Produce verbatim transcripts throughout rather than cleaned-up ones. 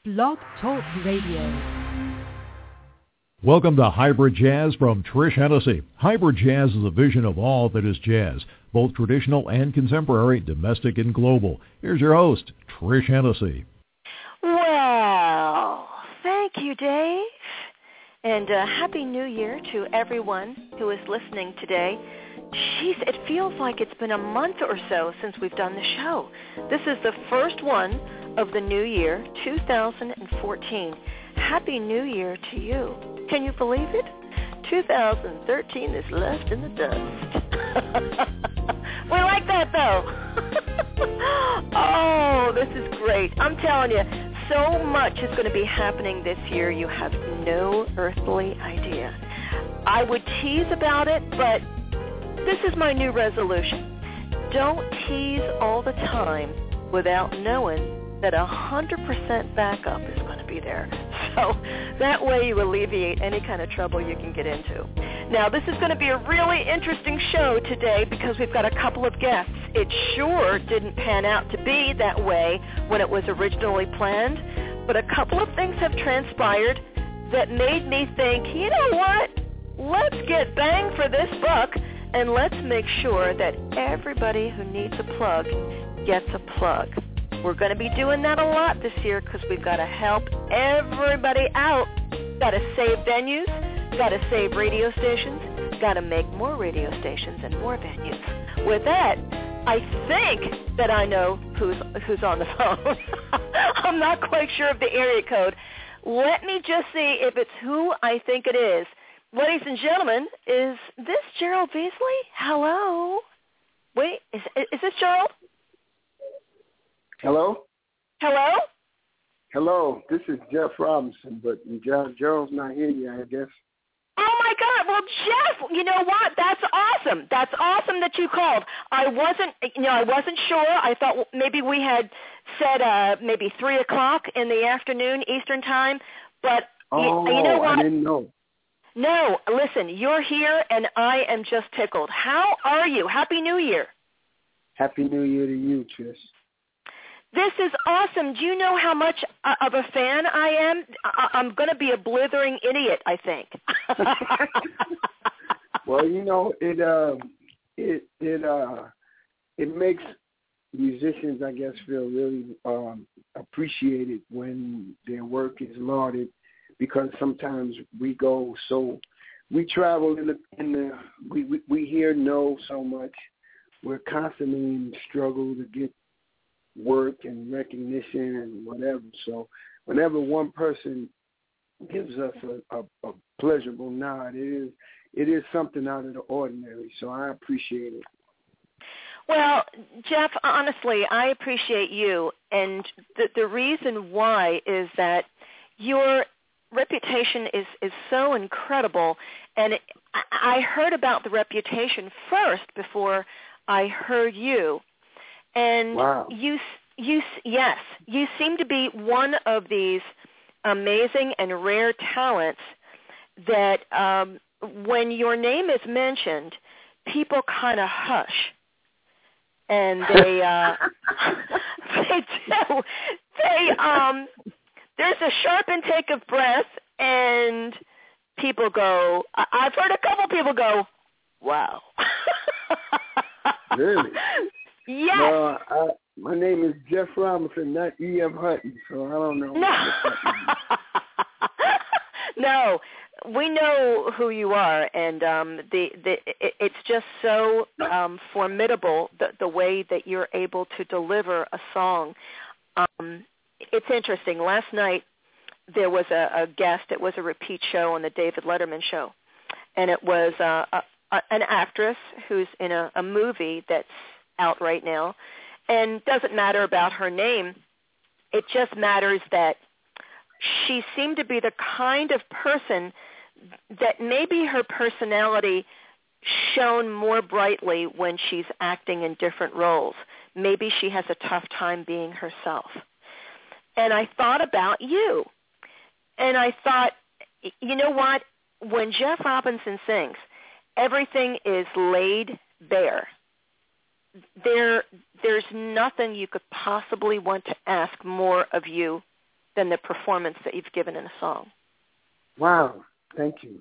Blog Talk Radio. Welcome to Hybrid Jazz from Trish Hennessy. Hybrid Jazz is a vision of all that is jazz, both traditional and contemporary, domestic and global. Here's your host, Trish Hennessy. Well, thank you, Dave. And uh, Happy New Year to everyone who is listening today. Jeez, it feels like it's been a month or so since we've done the show. This is the first one of the new year, two thousand fourteen. Happy New Year to you. Can you believe it? two thousand thirteen is left in the dust. We like that, though. Oh, this is great. I'm telling you, so much is going to be happening this year, you have no earthly idea. I would tease about it, but this is my new resolution. Don't tease all the time without knowing that one hundred percent backup is going to be there. So that way you alleviate any kind of trouble you can get into. Now, this is going to be a really interesting show today because we've got a couple of guests. It sure didn't pan out to be that way when it was originally planned, but a couple of things have transpired that made me think, you know what, let's get bang for this buck and let's make sure that everybody who needs a plug gets a plug. We're going to be doing that a lot this year because we've got to help everybody out. Got to save venues, got to save radio stations, got to make more radio stations and more venues. With that, I think that I know who's who's on the phone. I'm not quite sure of the area code. Let me just see if it's who I think it is. Ladies and gentlemen, is this Gerald Beasley? Hello? Wait, is, is this Gerald? Hello? Hello? Hello, this is Jeff Robinson, but Gerald's not here yet, I guess. Oh, my God. Well, Jeff, you know what? That's awesome. That's awesome that you called. I wasn't, you know, I wasn't sure. I thought maybe we had said uh, maybe three o'clock in the afternoon Eastern time, but oh, you, you know what? I didn't know. No, listen, you're here, and I am just tickled. How are you? Happy New Year. Happy New Year to you, Trish. This is awesome. Do you know how much of a fan I am? I'm going to be a blithering idiot, I think. Well, you know, it uh, it it uh, it makes musicians, I guess, feel really um, appreciated when their work is lauded, because sometimes we go so we travel in the in the we we, we hear no so much. We're constantly in struggle to get work and recognition and whatever. So whenever one person gives us a, a, a pleasurable nod, it is it is something out of the ordinary. So I appreciate it. Well, Jeff, honestly, I appreciate you, and the, the reason why is that your reputation is, is so incredible, and it, I heard about the reputation first before I heard you. And wow. you, you, yes, you seem to be one of these amazing and rare talents that um, when your name is mentioned, people kind of hush, and they, uh, they do. They, um, there's a sharp intake of breath, and people go. I- I've heard a couple people go, "Wow." Really? Yes. No, I, my name is Jeff Robinson, not E F Hutton, so I don't know. No. No, we know who you are, and um, the, the it, it's just so um, formidable the, the way that you're able to deliver a song. Um, it's interesting. Last night there was a, a guest. It was a repeat show on the David Letterman show, and it was uh, a, a, an actress who's in a, a movie that's out right now, and doesn't matter about her name. It just matters that she seemed to be the kind of person that maybe her personality shone more brightly when she's acting in different roles. Maybe she has a tough time being herself. And I thought about you, and I thought, you know what? When Jeff Robinson sings, everything is laid bare. There, there's nothing you could possibly want to ask more of you than the performance that you've given in a song. Wow, thank you.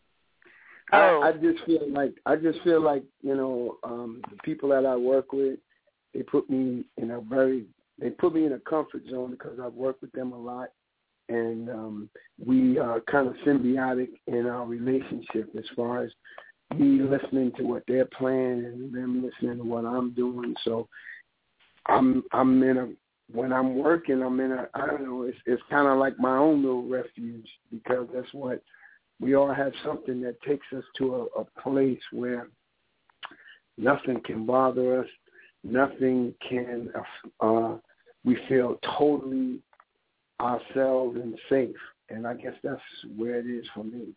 Oh. I, I just feel like I just feel like you know um, the people that I work with, they put me in a very they put me in a comfort zone because I've worked with them a lot, and um, we are kind of symbiotic in our relationship as far as me listening to what they're playing and them listening to what I'm doing. So I'm I'm in a when I'm working, I'm in a I don't know. It's it's kind of like my own little refuge because that's what. We all have something that takes us to a, a place where nothing can bother us, nothing can, uh, we feel totally ourselves and safe. And I guess that's where it is for me.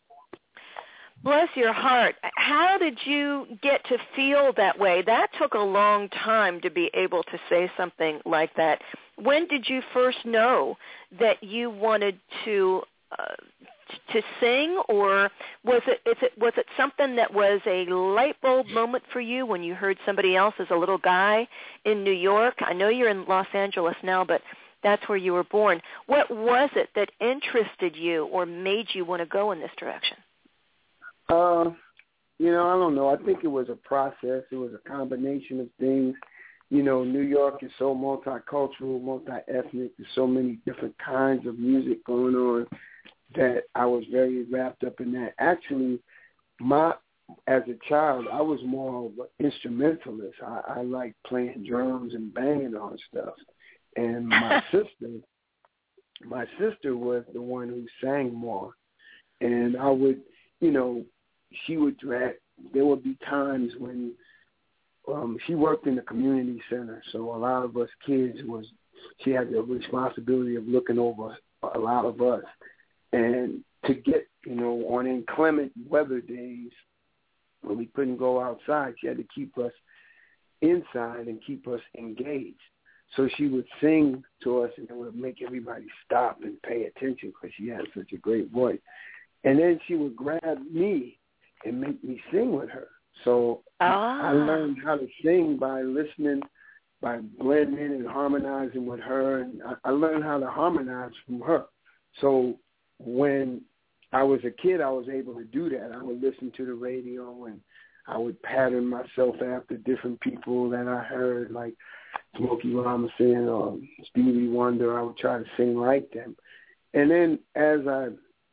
Bless your heart. How did you get to feel that way? That took a long time to be able to say something like that. When did you first know that you wanted to uh, to sing, or was it, is it was it something that was a light bulb moment for you when you heard somebody else as a little guy in New York? I know you're in Los Angeles now, but that's where you were born. What was it that interested you or made you want to go in this direction? Uh, you know, I don't know. I think it was a process. It was a combination of things. You know, New York is so multicultural, multi-ethnic. There's so many different kinds of music going on that I was very wrapped up in that. Actually, my as a child, I was more of an instrumentalist. I, I liked playing drums and banging on stuff. And my sister, my sister was the one who sang more. And I would, you know, she would drag. There would be times when um, she worked in the community center, so a lot of us kids was she had the responsibility of looking over a lot of us. And to get, you know, on inclement weather days when we couldn't go outside, she had to keep us inside and keep us engaged. So she would sing to us, and it would make everybody stop and pay attention because she had such a great voice. And then she would grab me and make me sing with her. So ah. I learned how to sing by listening, by blending and harmonizing with her, and I, I learned how to harmonize from her. So when I was a kid, I was able to do that. I would listen to the radio, and I would pattern myself after different people that I heard, like Smokey Robinson or Stevie Wonder. I would try to sing like them. And then as I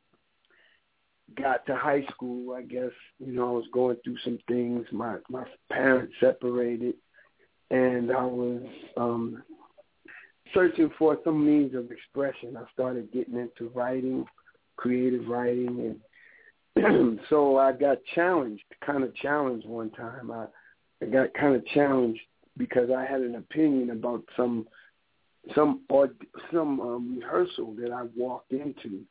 got to high school, I guess, you know, I was going through some things. My my parents separated, and I was um, searching for some means of expression. I started getting into writing, creative writing, and so I got challenged, kind of challenged one time. I, I got kind of challenged because I had an opinion about some some or some um, rehearsal that I walked into.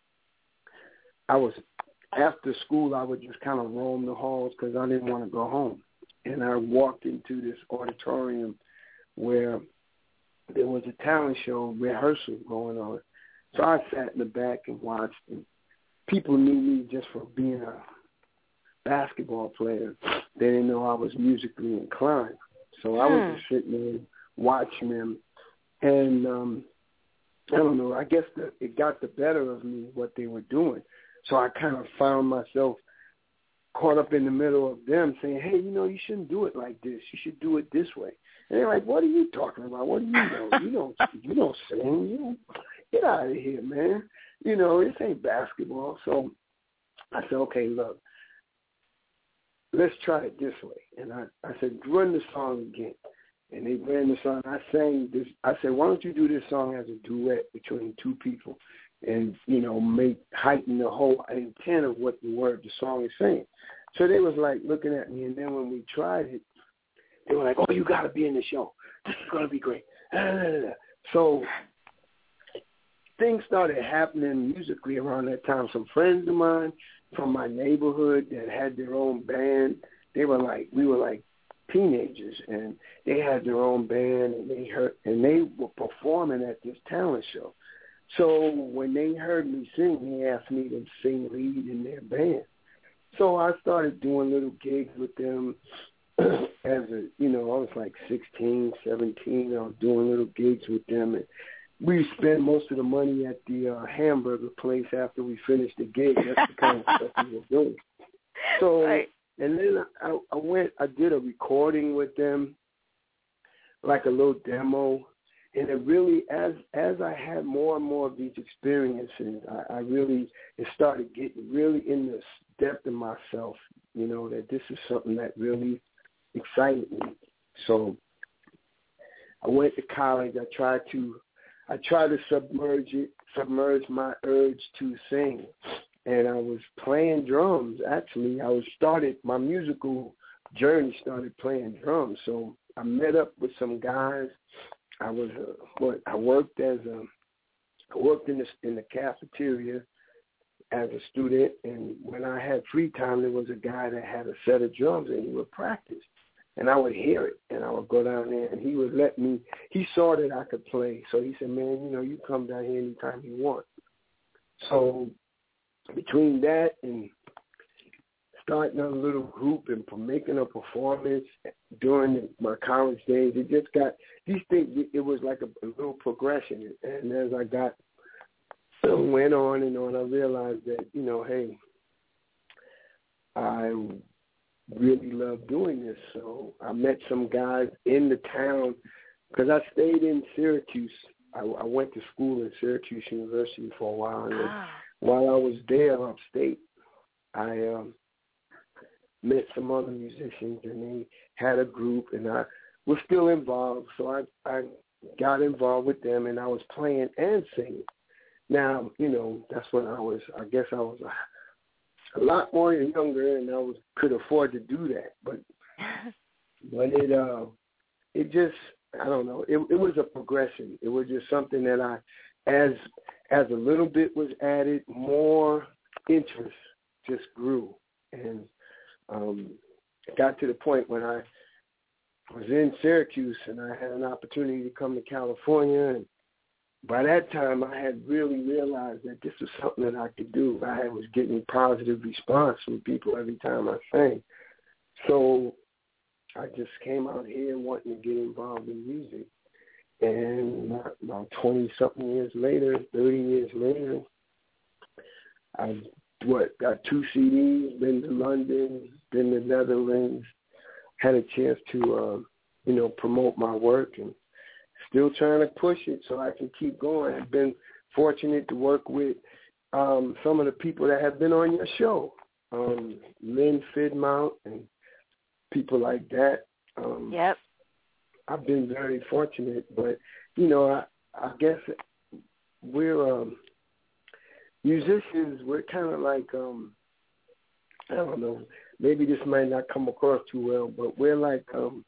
I was after school. I would just kind of roam the halls because I didn't want to go home, and I walked into this auditorium where there was a talent show rehearsal going on. So I sat in the back and watched, and people knew me just for being a basketball player. They didn't know I was musically inclined. So I was just sitting there watching them, and um, I don't know, I guess the, it got the better of me, what they were doing. So I kind of found myself caught up in the middle of them saying, hey, you know, you shouldn't do it like this. You should do it this way. And they're like, what are you talking about? What do you know? You don't, you don't sing. You don't, get out of here, man. You know, this ain't basketball. So I said, okay, look, let's try it this way. And I, I said, run the song again. And they ran the song. I sang this. I said, why don't you do this song as a duet between two people and, you know, make heighten the whole intent of what the word the song is saying. So they was like looking at me, and then when we tried it, they were like, oh, you got to be in the show. This is going to be great. So things started happening musically around that time. Some friends of mine from my neighborhood that had their own band, they were like, we were like teenagers, and they had their own band, and they heard, and they were performing at this talent show. So when they heard me sing, they asked me to sing lead in their band. So I started doing little gigs with them as a, you know, I was like sixteen, seventeen. I was doing little gigs with them, and we spend most of the money at the uh, hamburger place after we finish the gig. That's the kind of stuff we were doing. So, right. and then I, I went, I did a recording with them, like a little demo. And it really, as as I had more and more of these experiences, I, I really, it started getting really in the depth of myself, you know, that this is something that really excited me. So I went to college. I tried to, I tried to submerge it, submerge my urge to sing. And I was playing drums, actually. I was started, my musical journey started playing drums. So I met up with some guys. I was uh, what I worked as a I worked in the in the cafeteria as a student, and when I had free time, there was a guy that had a set of drums, and he would practice, and I would hear it, and I would go down there, and he would let me. He saw that I could play, so he said, "Man, you know, you come down here anytime you want." So between that and starting a little group and making a performance during my college days, it just got these things. It was like a, a little progression, and as I got went on and on, I realized that you know, hey, I really love doing this. So I met some guys in the town because I stayed in Syracuse. I, I went to school at Syracuse University for a while, and ah. while I was there upstate, I um, met some other musicians, and they had a group, and I was still involved. So I, I got involved with them, and I was playing and singing. Now, you know, that's when I was, I guess I was a, a lot more younger, and I was could afford to do that. But but it uh, it just, I don't know, it, it was a progression. It was just something that I, as as a little bit was added, more interest just grew. And um, it got to the point when I was in Syracuse and I had an opportunity to come to California, and by that time I had really realized that this was something that I could do. I was getting positive response from people every time I sang. So I just came out here wanting to get involved in music. And about twenty-something years later, thirty years later, I what got two C Ds, been to London, been to Netherlands, had a chance to, uh, you know, promote my work, and still trying to push it so I can keep going. I've been fortunate to work with um, some of the people that have been on your show, um, Lynn Fidmount and people like that. Um, yep. I've been very fortunate, but, you know, I, I guess we're um, musicians, we're kind of like, um, I don't know, maybe this might not come across too well, but we're like, um,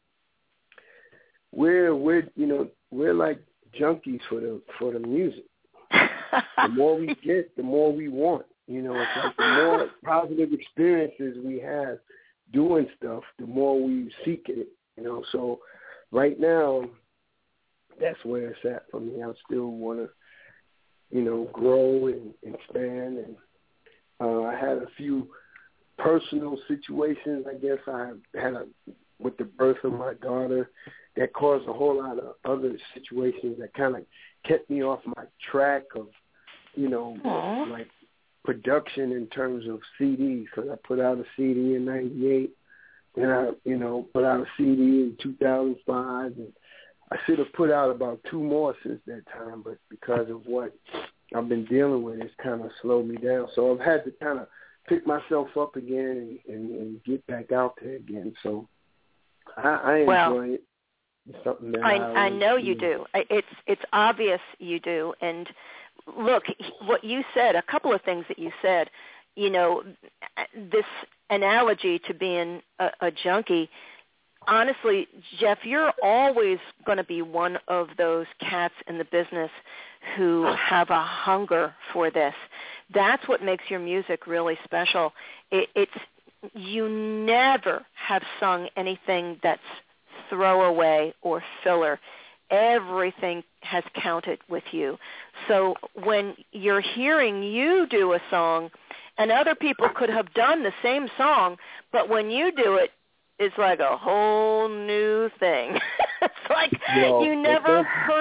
we're, we're, you know, we're like junkies for the, for the music. The more we get, the more we want. You know, it's like the more positive experiences we have doing stuff, the more we seek it, you know, so right now, that's where it's at for me. I still want to, you know, grow and expand. And uh, I had a few personal situations, I guess I had a, with the birth of my daughter that caused a whole lot of other situations that kind of kept me off my track of, you know, Aww. like production in terms of C Ds. Because I put out a C D in ninety-eight. And I, you know, put out a C D in two thousand five, and I should have put out about two more since that time, but because of what I've been dealing with, it's kind of slowed me down. So I've had to kind of pick myself up again and, and, and get back out there again. So I, I enjoy well, it. It's something that I, I, I know you do. It's it's obvious you do. And look, what you said, a couple of things that you said, you know, this analogy to being a, a junkie, honestly, Jeff, you're always going to be one of those cats in the business who have a hunger for this. That's what makes your music really special. It, it's you never have sung anything that's throwaway or filler. Everything has counted with you. So when you're hearing you do a song, and other people could have done the same song, but when you do it, it's like a whole new thing. It's like well, you never heard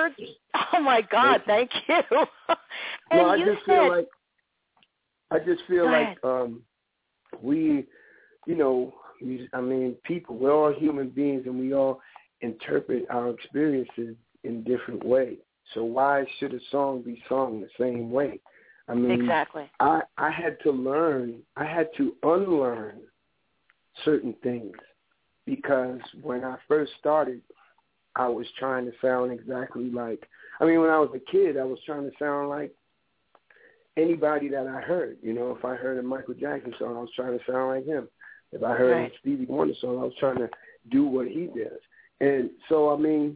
Oh my God! Thank you. Thank you. And no, I you just said, feel like I just feel Go like ahead. um, we, you know, we, I mean, people. We're all human beings, and we all interpret our experiences in different ways. So why should a song be sung the same way? I mean, exactly. I I had to learn. I had to unlearn certain things because when I first started, I was trying to sound exactly like, I mean, when I was a kid, I was trying to sound like anybody that I heard. You know, if I heard a Michael Jackson song, I was trying to sound like him. If I heard Right. a Stevie Wonder song, I was trying to do what he does. And so, I mean,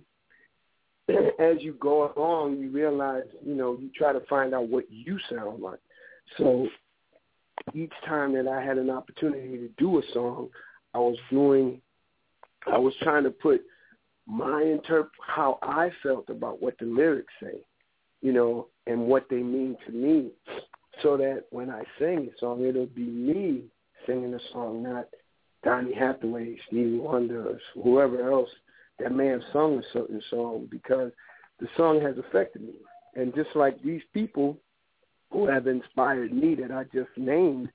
as you go along, you realize, you know, you try to find out what you sound like. So each time that I had an opportunity to do a song, I was doing, I was trying to put my interp how I felt about what the lyrics say, you know, and what they mean to me, so that when I sing a song, it'll be me singing a song, not Donny Hathaway, Stevie Wonder, or whoever else that may have sung a certain song, because the song has affected me. And just like these people who have inspired me that I just named,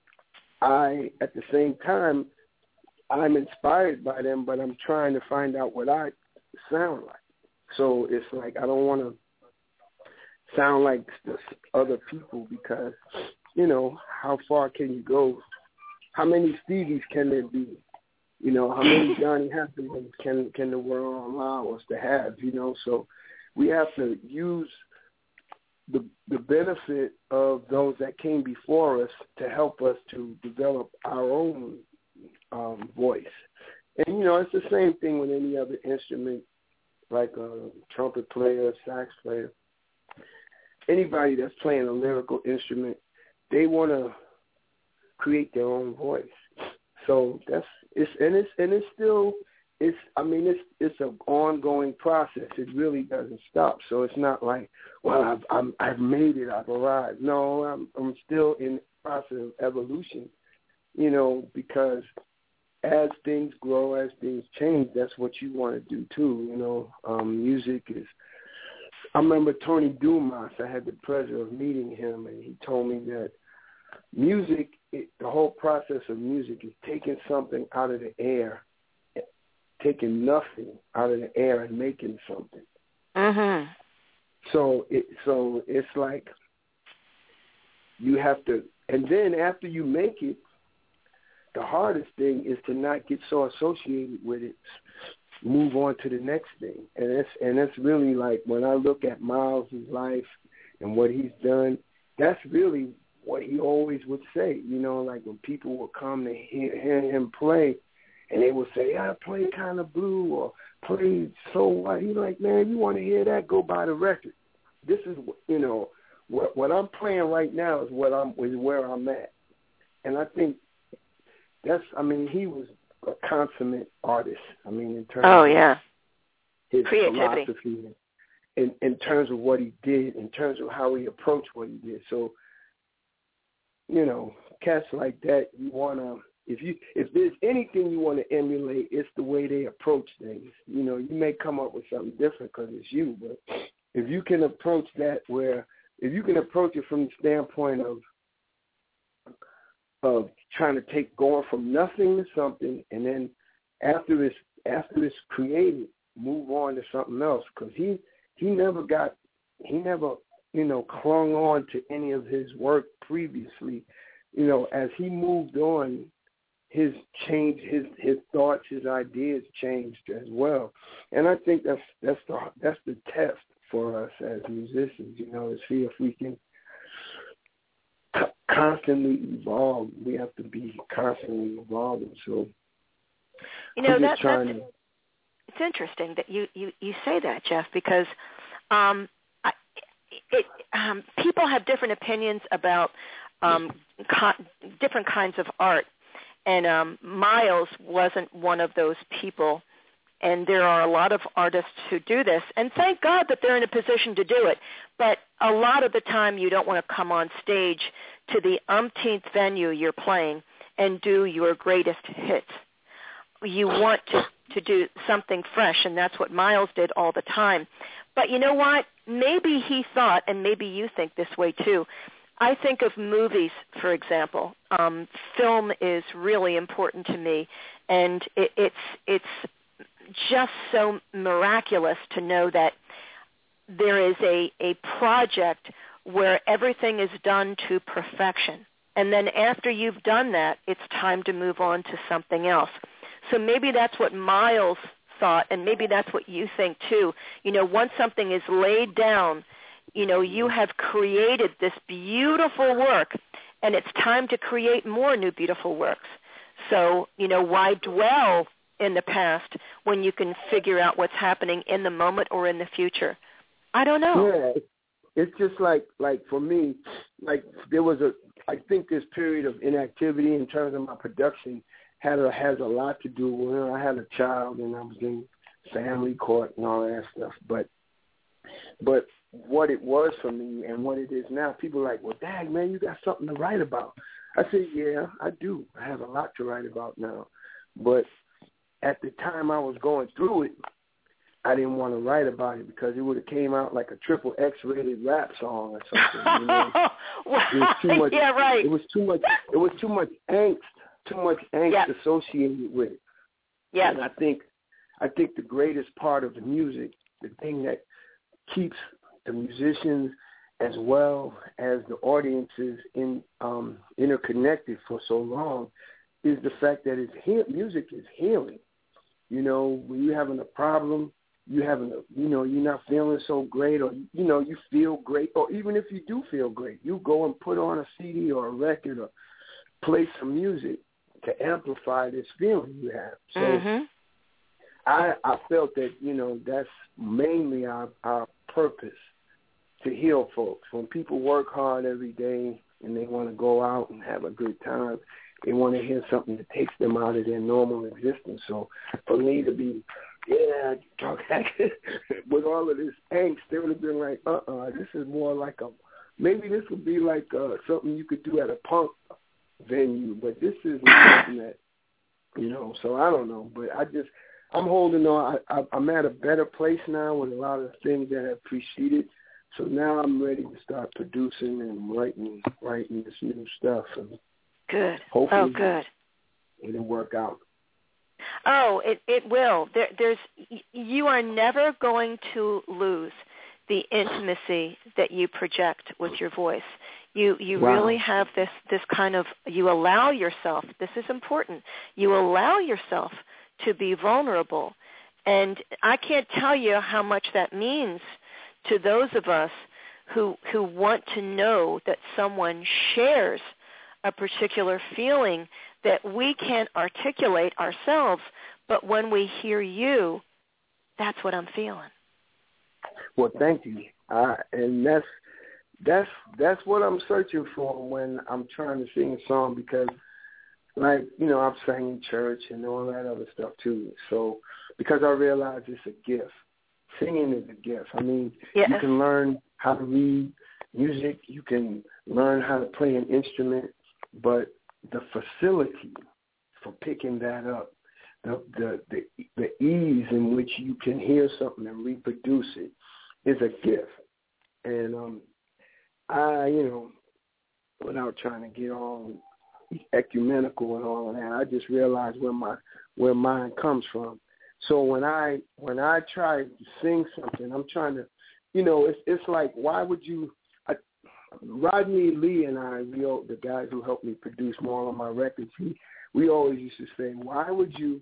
I, at the same time, I'm inspired by them, but I'm trying to find out what I sound like. So it's like I don't want to sound like the other people because, you know, how far can you go? How many Stevies can there be? You know, how many Johnny Hathaways can, can the world allow us to have, you know? So we have to use the the benefit of those that came before us to help us to develop our own um, voice. And, you know, it's the same thing with any other instrument, like a trumpet player, sax player. Anybody that's playing a lyrical instrument, they want to create their own voice. So that's it's and it's and it's still it's I mean it's it's an ongoing process. It really doesn't stop. So it's not like, well, I've I'm, I've made it, I've arrived. No, I'm I'm still in the process of evolution. You know, because as things grow, as things change, that's what you want to do too. You know, um, music is. I remember Tony Dumas. I had the pleasure of meeting him, and he told me that music, it, the whole process of music is taking something out of the air, taking nothing out of the air and making something. Mhm. So it so it's like you have to, and then after you make it, the hardest thing is to not get so associated with it. Move on to the next thing, and it's and it's really like when I look at Miles' life and what he's done, that's really what he always would say. You know, like when people would come to hear, hear him play, and they would say, "I play kind of blue," or "Play so what." He's like, "Man, you want to hear that? Go buy the record." This is, you know, what what I'm playing right now is what I'm is where I'm at, and I think that's. I mean, he was a consummate artist. I mean, in terms Oh of yeah. his Creativity. philosophy, in in terms of what he did, in terms of how he approached what he did. So, you know, cats like that, you wanna if you if there's anything you want to emulate, it's the way they approach things. You know, you may come up with something different because it's you, but if you can approach that where if you can approach it from the standpoint of of trying to take going from nothing to something, and then after it's after it's created, move on to something else. Because he he never got he never you know clung on to any of his work previously. You know, as he moved on, his change his his thoughts, his ideas changed as well. And I think that's that's the that's the test for us as musicians. You know, to see if we can constantly evolve. We have to be constantly evolving. So, You know, I'm that, just trying that's, to. it's interesting that you, you, you say that, Jeff, because um, I, it, um, people have different opinions about um, co- different kinds of art. And um, Miles wasn't one of those people. And there are a lot of artists who do this, and thank God that they're in a position to do it. But a lot of the time you don't want to come on stage to the umpteenth venue you're playing and do your greatest hits. You want to, to do something fresh, and that's what Miles did all the time. But you know what? Maybe he thought, and maybe you think this way too. I think of movies, for example. Um, film is really important to me, and it, it's it's just so miraculous to know that there is a, a project where everything is done to perfection. And then after you've done that, it's time to move on to something else. So maybe that's what Miles thought, and maybe that's what you think too. You know, once something is laid down, you know, you have created this beautiful work, and it's time to create more new beautiful works. So, you know, why dwell in the past when you can figure out what's happening in the moment or in the future? I don't know. Yeah, it's just like, like for me, like there was a, I think this period of inactivity in terms of my production had a, has a lot to do with, you know, I had a child and I was in family court and all that stuff. But, but what it was for me and what it is now, people are like, well, dang, man, you got something to write about. I said, yeah, I do. I have a lot to write about now. But at the time I was going through it, I didn't want to write about it because it would have came out like a triple X-rated rap song or something. You know? Well, it was too much, yeah, right. It was too much. It was too much angst. Too much angst yep. associated with it. Yeah. And I think, I think the greatest part of the music, the thing that keeps the musicians as well as the audiences in um, interconnected for so long, is the fact that it's he- music is healing. You know, when you're having a problem, you having a, you know, you're not feeling so great, or you know, you feel great, or even if you do feel great, you go and put on a C D or a record or play some music to amplify this feeling you have. So mm-hmm. I, I felt that, you know, that's mainly our, our purpose, to heal folks. When people work hard every day and they want to go out and have a good time, they want to hear something that takes them out of their normal existence. So for me to be, yeah, talk with all of this angst, they would have been like, uh-uh, this is more like a, maybe this would be like uh, something you could do at a punk venue, but this is something that, you know, so I don't know, but I just, I'm holding on. I, I, I'm at a better place now with a lot of things that have preceded, so now I'm ready to start producing and writing, writing this new stuff. And good. Hopefully oh, good. It'll work out. Oh, it, it will. There, there's, you are never going to lose the intimacy that you project with your voice. You you wow. really have this, this kind of, you allow yourself, this is important, you allow yourself to be vulnerable. And I can't tell you how much that means to those of us who who want to know that someone shares a particular feeling that we can't articulate ourselves, but when we hear you, that's what I'm feeling. Well, thank you. Uh, and that's that's that's what I'm searching for when I'm trying to sing a song, because, like, you know, I've sang in church and all that other stuff too. So because I realize it's a gift. Singing is a gift. I mean, yeah. you can learn how to read music. You can learn how to play an instrument. But the facility for picking that up, the, the the the ease in which you can hear something and reproduce it is a gift. And um, I, you know, without trying to get all ecumenical and all of that, I just realized where my where mine comes from. So when I when I try to sing something, I'm trying to, you know, it's it's like, why would you? I, Rodney Lee and I, we all, the guys who helped me produce more of my records, we, we always used to say, why would you?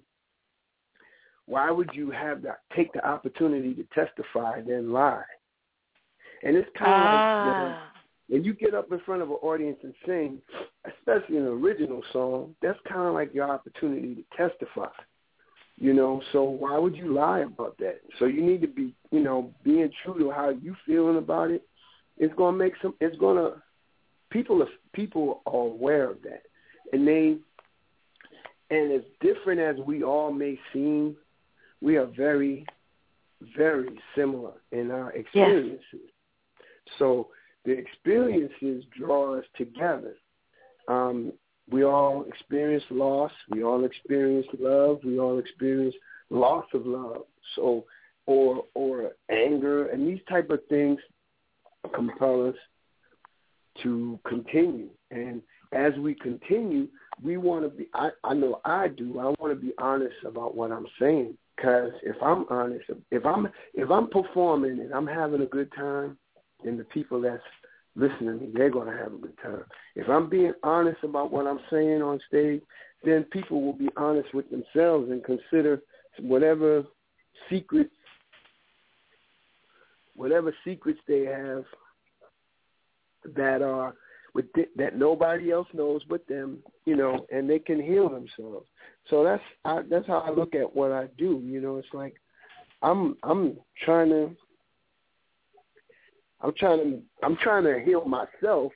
Why would you have that? Take the opportunity to testify and then lie? And it's kind of ah. like, you know, when you get up in front of an audience and sing, especially an original song, that's kind of like your opportunity to testify. You know, so why would you lie about that? So you need to be, you know, being true to how you feeling about it. It's gonna make some. It's gonna people are people are aware of that, and they and as different as we all may seem, we are very, very similar in our experiences. Yeah. So the experiences draw us together. Um, We all experience loss. We all experience love. We all experience loss of love. So or or anger, and these type of things compel us to continue. And as we continue, we want to be, I, I know I do, I want to be honest about what I'm saying. Because if I'm honest, if I'm if I'm performing and I'm having a good time, then the people that's listening to me, they're going to have a good time. If I'm being honest about what I'm saying on stage, then people will be honest with themselves and consider whatever secrets, whatever secrets they have that are with th- that nobody else knows but them, you know, and they can heal themselves. So that's I, that's how I look at what I do. You know, it's like I'm I'm trying to I'm trying to I'm trying to heal myself,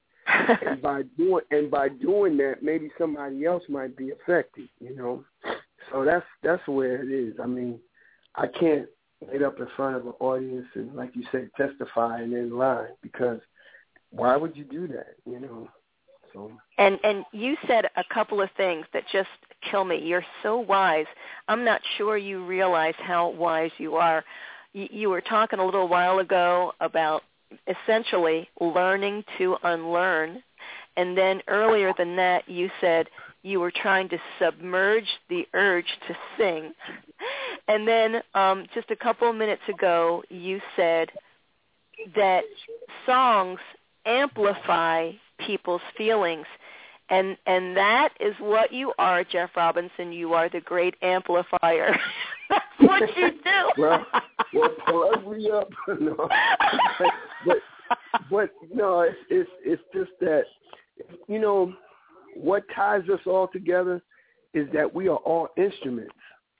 and by doing and by doing that, maybe somebody else might be affected. You know, so that's that's where it is. I mean, I can't get up in front of an audience and, like you said, testify and then lie, because why would you do that? You know. So. And and you said a couple of things that just kill me. You're so wise. I'm not sure you realize how wise you are. You, you were talking a little while ago about essentially learning to unlearn. And then earlier than that, you said you were trying to submerge the urge to sing. And then um, just a couple of minutes ago, you said that songs amplify people's feelings. And and that is what you are, Jeff Robinson. You are the great amplifier. That's what you do. well, well, plug me up. No. but, but no, it's, it's it's just that, you know, what ties us all together is that we are all instruments.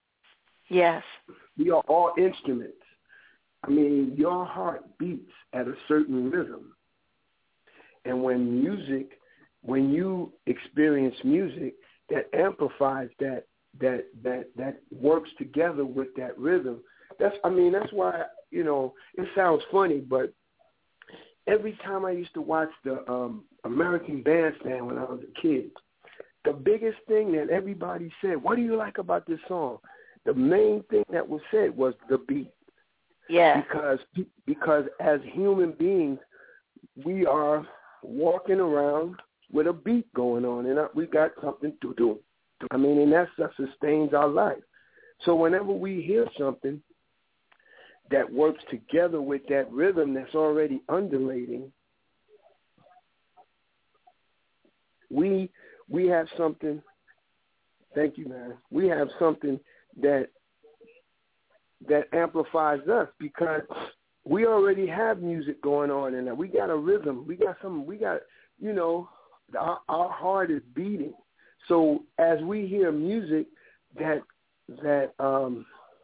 Yes. We are all instruments. I mean, your heart beats at a certain rhythm. And when music, when you experience music that amplifies that, that, that, that works together with that rhythm, that's, I mean, that's why, you know, it sounds funny, but every time I used to watch the um, American Bandstand when I was a kid, the biggest thing that everybody said, what do you like about this song? The main thing that was said was the beat. Yeah. Because, because as human beings, we are walking around with a beat going on, and we got something to do. I mean, and that's that sustains our life. So whenever we hear something that works together with that rhythm that's already undulating, we we have something. Thank you, man. We have something that that amplifies us, because we already have music going on, and we got a rhythm. We got some. We got, you know, our, our heart is beating. So as we hear music that that um,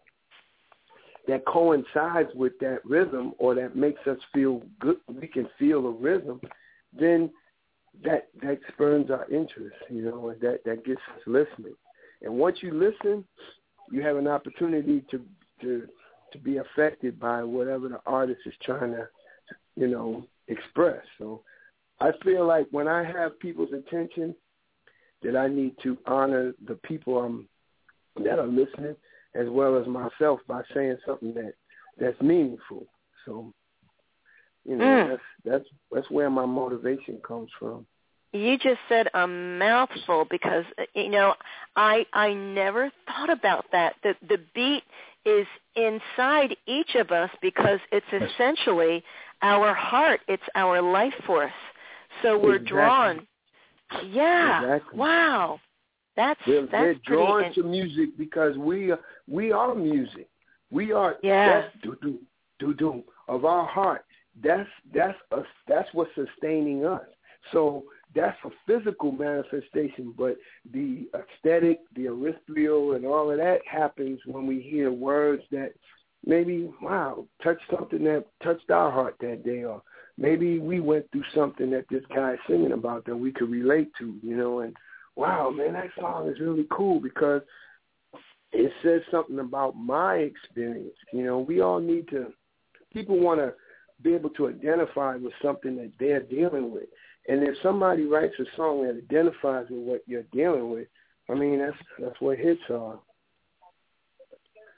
that coincides with that rhythm, or that makes us feel good, we can feel a rhythm, then that that spurns our interest, you know, and that that gets us listening. And once you listen, you have an opportunity to to. to be affected by whatever the artist is trying to, you know, express. So I feel like when I have people's attention, that I need to honor the people um, that are listening, as well as myself, by saying something that, that's meaningful. So, you know, mm. that's that's that's where my motivation comes from. You just said a mouthful, because, you know, I I never thought about that. The the beat is inside each of us, because it's essentially our heart. It's our life force. So we're exactly. drawn. Yeah. Exactly. Wow. That's we're, that's we're drawn pretty to music because we are, we are music. We are yeah. that's do do do do of our heart. That's that's us. That's what's sustaining us. So that's a physical manifestation, but the aesthetic, the ethereal, and all of that happens when we hear words that maybe, wow, touch something that touched our heart that day, or maybe we went through something that this guy is singing about that we could relate to, you know, and wow, man, that song is really cool because it says something about my experience. You know, we all need to, people want to be able to identify with something that they're dealing with. And if somebody writes a song that identifies with what you're dealing with, I mean, that's that's what hits are. Mm.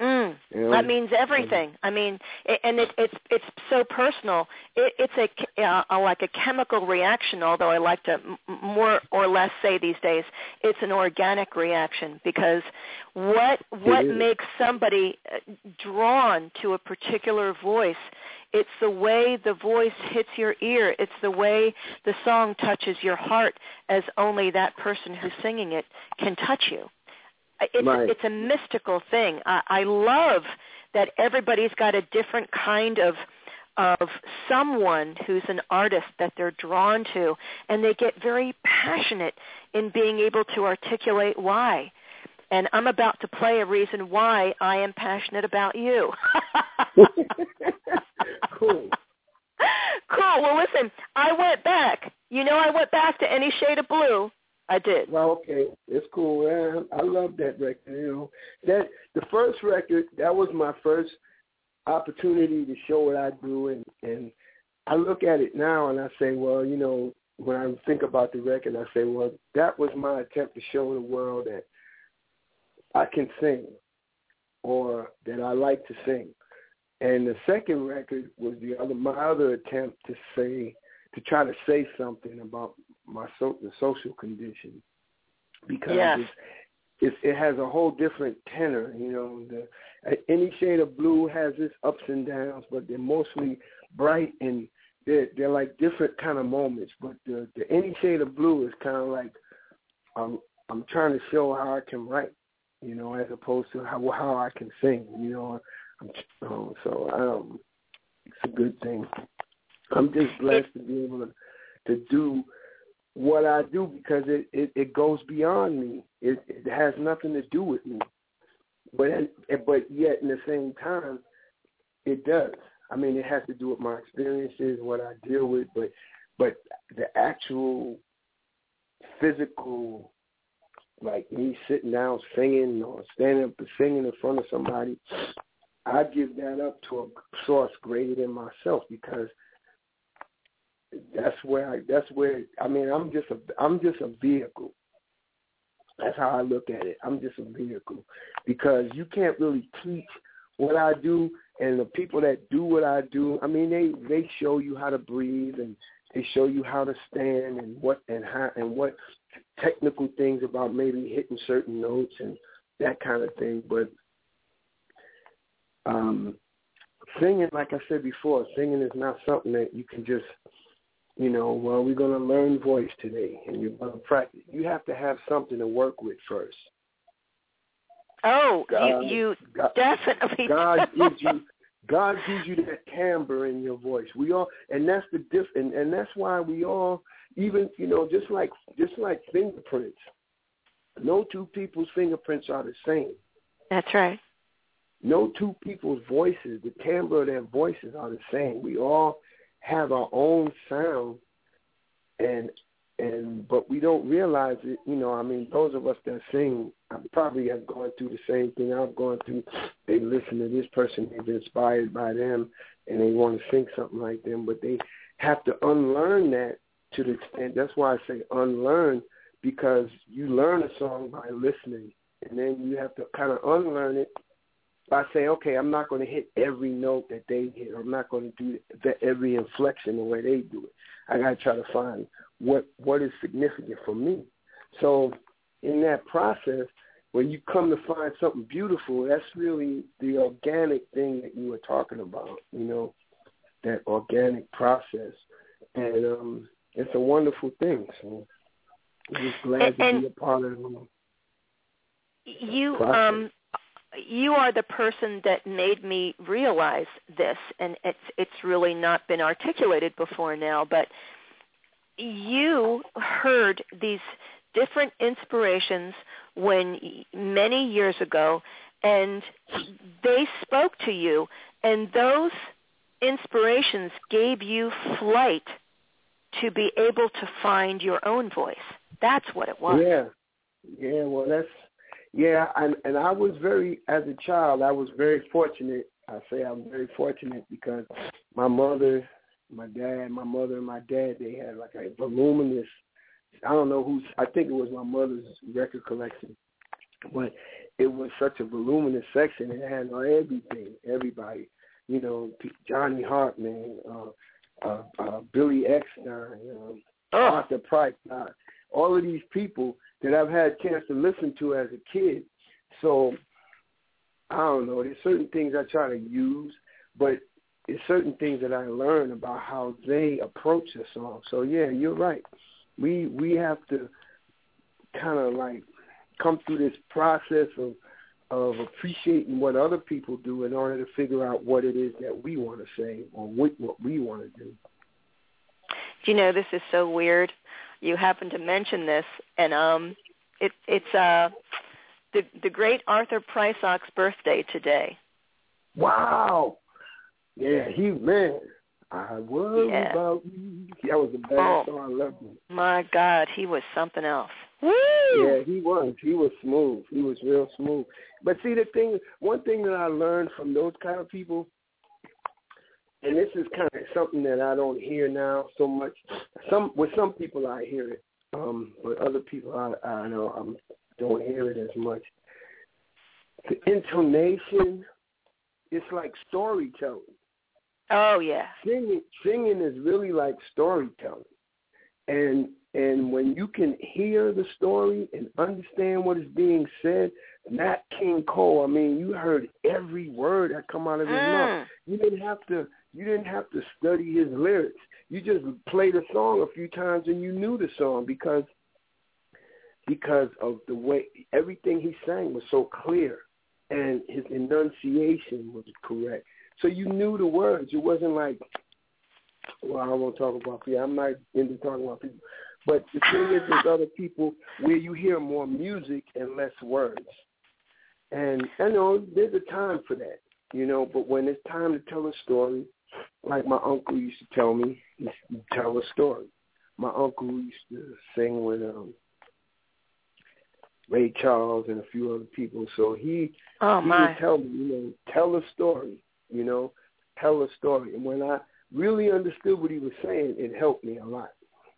You know? That means everything. I mean, it, and it, it's it's so personal. It, it's a, uh, a like a chemical reaction. Although I like to m- more or less say these days, it's an organic reaction, because what what makes somebody drawn to a particular voice? It's the way the voice hits your ear. It's the way the song touches your heart, as only that person who's singing it can touch you. It's, right. it's a mystical thing. I, I love that everybody's got a different kind of of someone who's an artist that they're drawn to, and they get very passionate in being able to articulate why. And I'm about to play a reason why I am passionate about you. Cool. Cool. Well, listen, I went back. You know, I went back to Any Shade of Blue. I did. Well, okay, it's cool. Man. I love that record. You know, that the first record, that was my first opportunity to show what I do, and and I look at it now and I say, well, you know, when I think about the record, I say, well, that was my attempt to show the world that I can sing, or that I like to sing. And the second record was the other my other attempt to say to try to say something about my so, the social condition, because yes. it's, it's, it has a whole different tenor. You know, the Any Shade of Blue has its ups and downs, but they're mostly bright, and they're, they're like different kind of moments. But the, the Any Shade of Blue is kind of like I'm I'm trying to show how I can write, you know, as opposed to how how I can sing. You know, I'm, um, so um, it's a good thing. I'm just blessed to be able to to do what I do, because it, it, it goes beyond me. It, it has nothing to do with me. But but yet, in the same time, it does. I mean, it has to do with my experiences, what I deal with, but but the actual physical, like me sitting down singing or standing up and singing in front of somebody, I give that up to a source greater than myself, because that's where I, that's where I mean I'm just a I'm just a vehicle. That's how I look at it. I'm just a vehicle, because you can't really teach what I do, and the people that do what I do, I mean they, they show you how to breathe, and they show you how to stand, and what and how and what technical things about maybe hitting certain notes and that kind of thing. But um, singing, like I said before, singing is not something that you can just, you know, well, we're going to learn voice today, and you're going to practice. You have to have something to work with first. Oh, God, you, you God, definitely God do. gives you God gives you that timbre in your voice. We all, and that's the diff, and, and that's why we all, even, you know, just like just like fingerprints. No two people's fingerprints are the same. That's right. No two people's voices, the timbre of their voices are the same. We all have our own sound, and and but we don't realize it. You know, I mean, those of us that sing probably have gone through the same thing I've gone through. They listen to this person, they've been inspired by them, and they want to sing something like them, but they have to unlearn that to the extent. That's why I say unlearn, because you learn a song by listening, and then you have to kind of unlearn it by saying, okay, I'm not going to hit every note that they hit, or I'm not going to do that every inflection the way they do it. I got to try to find what what is significant for me. So in that process, when you come to find something beautiful, that's really the organic thing that you were talking about, you know, that organic process. And um, it's a wonderful thing. So I'm just glad and, to and be a part of the you process. um you are the person that made me realize this, and it's it's really not been articulated before now, but you heard these different inspirations when many years ago, and they spoke to you, and those inspirations gave you flight to be able to find your own voice. That's what it was. Yeah, yeah. Well, that's yeah, and and I was very, as a child, I was very fortunate. I say I'm very fortunate because my mother, my dad, my mother and my dad, they had like a voluminous, I don't know who's, I think it was my mother's record collection. but it was such a voluminous section. It had everything, everybody. You know, Johnny Hartman, uh, uh, uh, Billy Eckstine, um, oh. Arthur Price, uh, all of these people that I've had a chance to listen to as a kid. So, I don't know, there's certain things I try to use, but there's certain things that I learn about how they approach a song. So, yeah, you're right. We we have to kind of like come through this process of of appreciating what other people do in order to figure out what it is that we want to say or what, what we want to do. Do you know, this is so weird. You happen to mention this, and um, it, it's uh, the the great Arthur Prysock's birthday today. Wow. Yeah, he, man, I worry yeah. about you. That was the best oh, song. I loved him. My God, he was something else. Woo! Yeah, he was. He was smooth. He was real smooth. But see, the thing, one thing that I learned from those kind of people, and this is kind of something that I don't hear now so much. Some with some people I hear it, um, but other people I, I know I don't hear it as much. The intonation, it's like storytelling. Oh yeah, singing singing is really like storytelling, and and when you can hear the story and understand what is being said, Nat King Cole, I mean, you heard every word that come out of his mm. mouth. You didn't have to you didn't have to study his lyrics. You just played a song a few times and you knew the song because because of the way everything he sang was so clear and his enunciation was correct. So you knew the words. It wasn't like, well, I won't talk about people. I'm not into talking about people. But the thing is, there's other people where you hear more music and less words. And, I know, there's a time for that, you know. But when it's time to tell a story, like my uncle used to tell me, he used to tell a story. My uncle used to sing with um, Ray Charles and a few other people. So he, oh, he my. would tell me, you know, tell a story. You know, tell a story. And when I really understood what he was saying, it helped me a lot.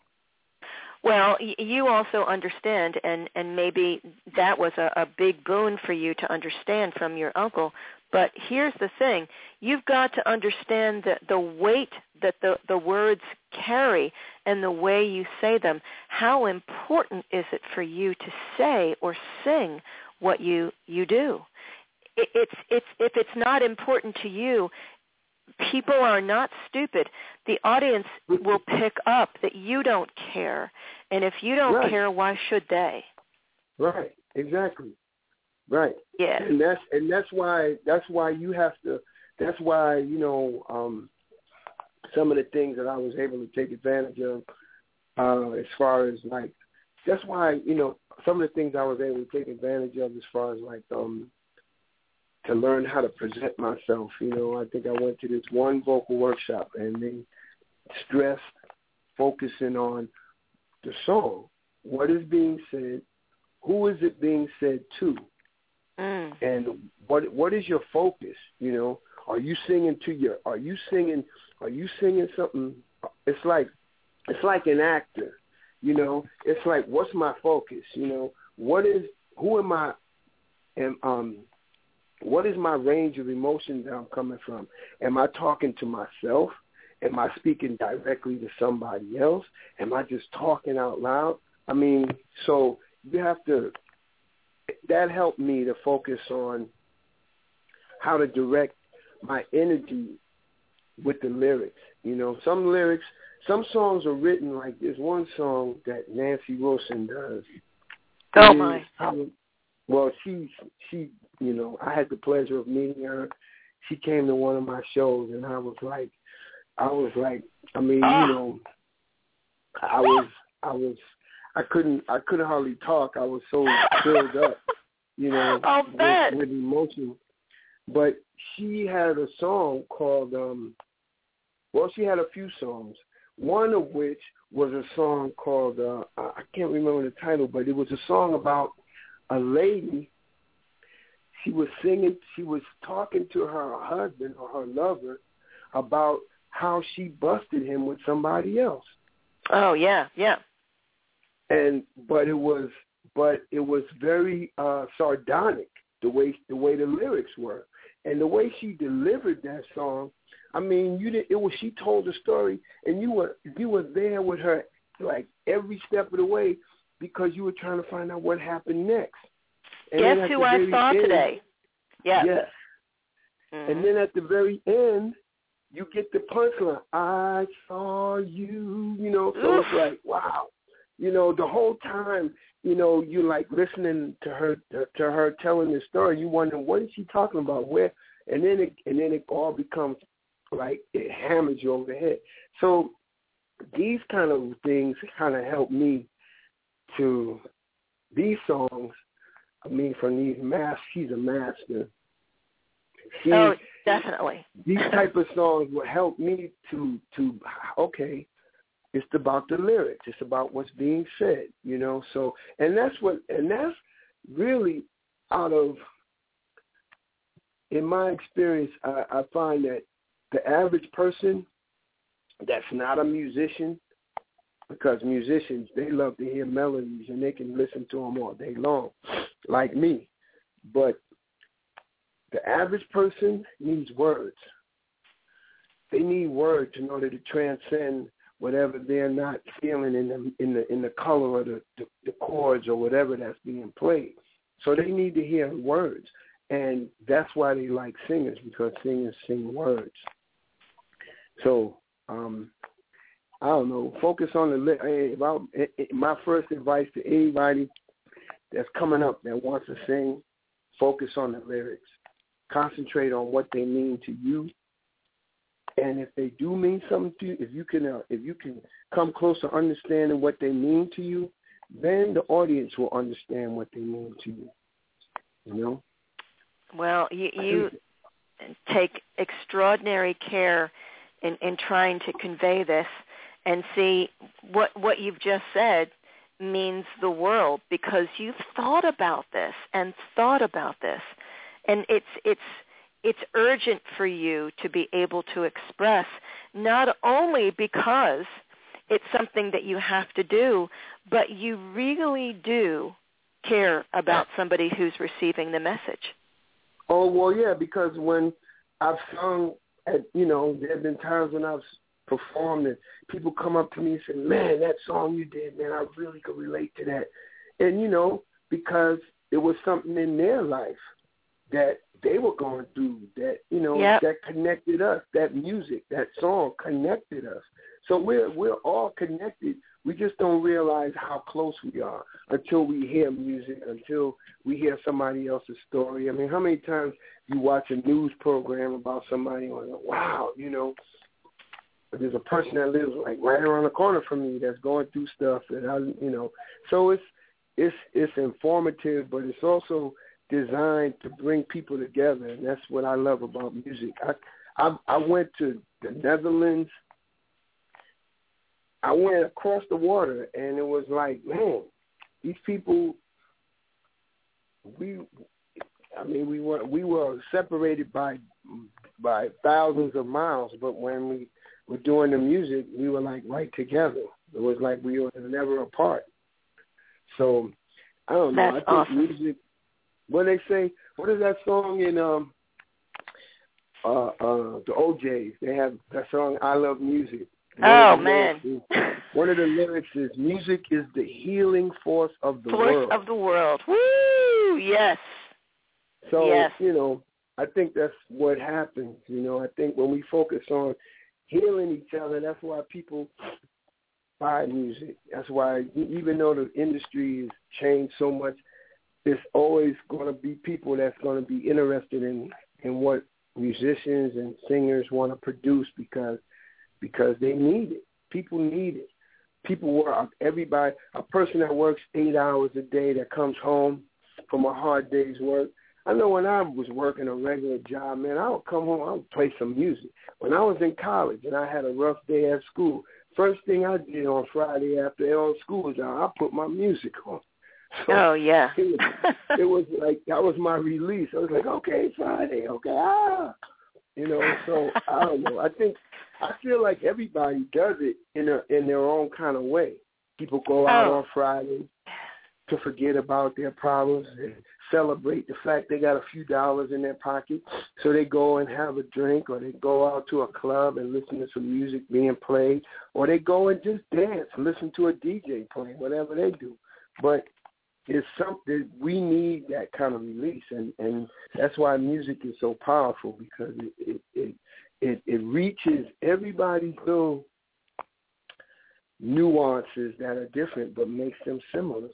Well, you also understand, and, and maybe that was a, a big boon for you to understand from your uncle. But here's the thing. You've got to understand the, the weight that the, the words carry and the way you say them. How important is it for you to say or sing what you, you do? It's it's if it's not important to you, people are not stupid. The audience will pick up that you don't care, and if you don't right. care, why should they? Right, exactly. Right. Yeah. And that's and that's why that's why you have to. That's why you know um, some of the things that I was able to take advantage of, uh, as far as like that's why you know some of the things I was able to take advantage of as far as like um. to learn how to present myself. You know, I think I went to this one vocal workshop and they stressed focusing on the song. What is being said? Who is it being said to? Mm. And what what is your focus? You know, are you singing to your, are you singing, are you singing something? It's like, it's like an actor, you know, it's like, what's my focus? You know, what is, who am I, and, um, what is my range of emotions that I'm coming from? Am I talking to myself? Am I speaking directly to somebody else? Am I just talking out loud? I mean, so you have to, that helped me to focus on how to direct my energy with the lyrics. You know, some lyrics, some songs are written like there's one song that Nancy Wilson does. Oh, my. Well, she, she, you know, I had the pleasure of meeting her. She came to one of my shows, and I was like, I was like, I mean, oh. you know, I was, I was, I couldn't, I couldn't hardly talk. I was so filled up, you know, with, with emotion. But she had a song called, um, well, she had a few songs. One of which was a song called, uh, I can't remember the title, but it was a song about a lady. She was singing, she was talking to her husband or her lover about how she busted him with somebody else. Oh, yeah, yeah. And, but it was, but it was very uh, sardonic the way the way the lyrics were, and the way she delivered that song. I mean, you did, it was she told the story, and you were you were there with her like every step of the way because you were trying to find out what happened next. And Guess who I saw end, today? Yes. Yes. Mm-hmm. And then at the very end, you get the punchline. I saw you. You know, so Oof. it's like wow. You know, the whole time, you know, you like listening to her to, to her telling the story. You wonder what is she talking about? Where? And then it and then it all becomes like it hammers you over the head. So these kind of things kind of help me to these songs. I mean, from these masters, she's a master. She, oh, definitely. These type of songs will help me to to okay. It's about the lyrics. It's about what's being said, you know. So, and that's what, and that's really out of, in my experience, I, I find that the average person that's not a musician, because musicians, they love to hear melodies and they can listen to them all day long, like me. But the average person needs words. They need words in order to transcend whatever they're not feeling in the in the in the color or the, the, the chords or whatever that's being played. So they need to hear words, and that's why they like singers, because singers sing words. So um, I don't know. Focus on the. If I, my first advice to anybody that's coming up that wants to sing, focus on the lyrics. Concentrate on what they mean to you. And if they do mean something to you, if you can, uh, if you can come close to understanding what they mean to you, then the audience will understand what they mean to you. You know. Well, you, you take extraordinary care in, in trying to convey this, and see what what you've just said means the world, because you've thought about this and thought about this, and it's it's. It's urgent for you to be able to express, not only because it's something that you have to do, but you really do care about somebody who's receiving the message. Oh, well, yeah, because when I've sung at, you know, there have been times when I've performed and people come up to me and say, man, that song you did, man, I really could relate to that. And, you know, because it was something in their life that they were going through, that, you know, yep. that connected us. That music, that song connected us. So we're we're all connected. We just don't realize how close we are until we hear music, until we hear somebody else's story. I mean, how many times you watch a news program about somebody and go, wow, you know, there's a person that lives like right around the corner from me that's going through stuff, and I, you know, so it's it's it's informative, but it's also designed to bring people together, and that's what I love about music. I, I I went to the Netherlands. I went across the water, and it was like, man, these people. We, I mean, we were we were separated by by thousands of miles, but when we were doing the music, we were like right together. It was like we were never apart. So I don't know. That's I think awesome. music. What they say? What is that song in um uh uh the O Js? They have that song "I Love Music." One oh man! Is, one of the lyrics is "Music is the healing force of the force world." Force of the world. Woo! Yes. So yes. you know, I think that's what happens. You know, I think when we focus on healing each other, that's why people buy music. That's why, even though the industry has changed so much, there's always going to be people that's going to be interested in, in what musicians and singers want to produce because because they need it. People need it. People work, everybody, a person that works eight hours a day that comes home from a hard day's work. I know when I was working a regular job, man, I would come home, I would play some music. When I was in college and I had a rough day at school, first thing I did on Friday after all school was out, I put my music on. So oh, yeah. it, was, it was like, that was my release. I was like, okay, Friday, okay, ah. You know, so I don't know. I think, I feel like everybody does it in a, in their own kind of way. People go out oh. on Friday. to forget about their problems and celebrate the fact they got a few dollars in their pocket. So they go and have a drink, or they go out to a club and listen to some music being played, or they go and just dance and listen to a D J playing, whatever they do. But it's something, we need that kind of release, and, and that's why music is so powerful, because it it, it, it, it reaches everybody's little nuances that are different but makes them similar.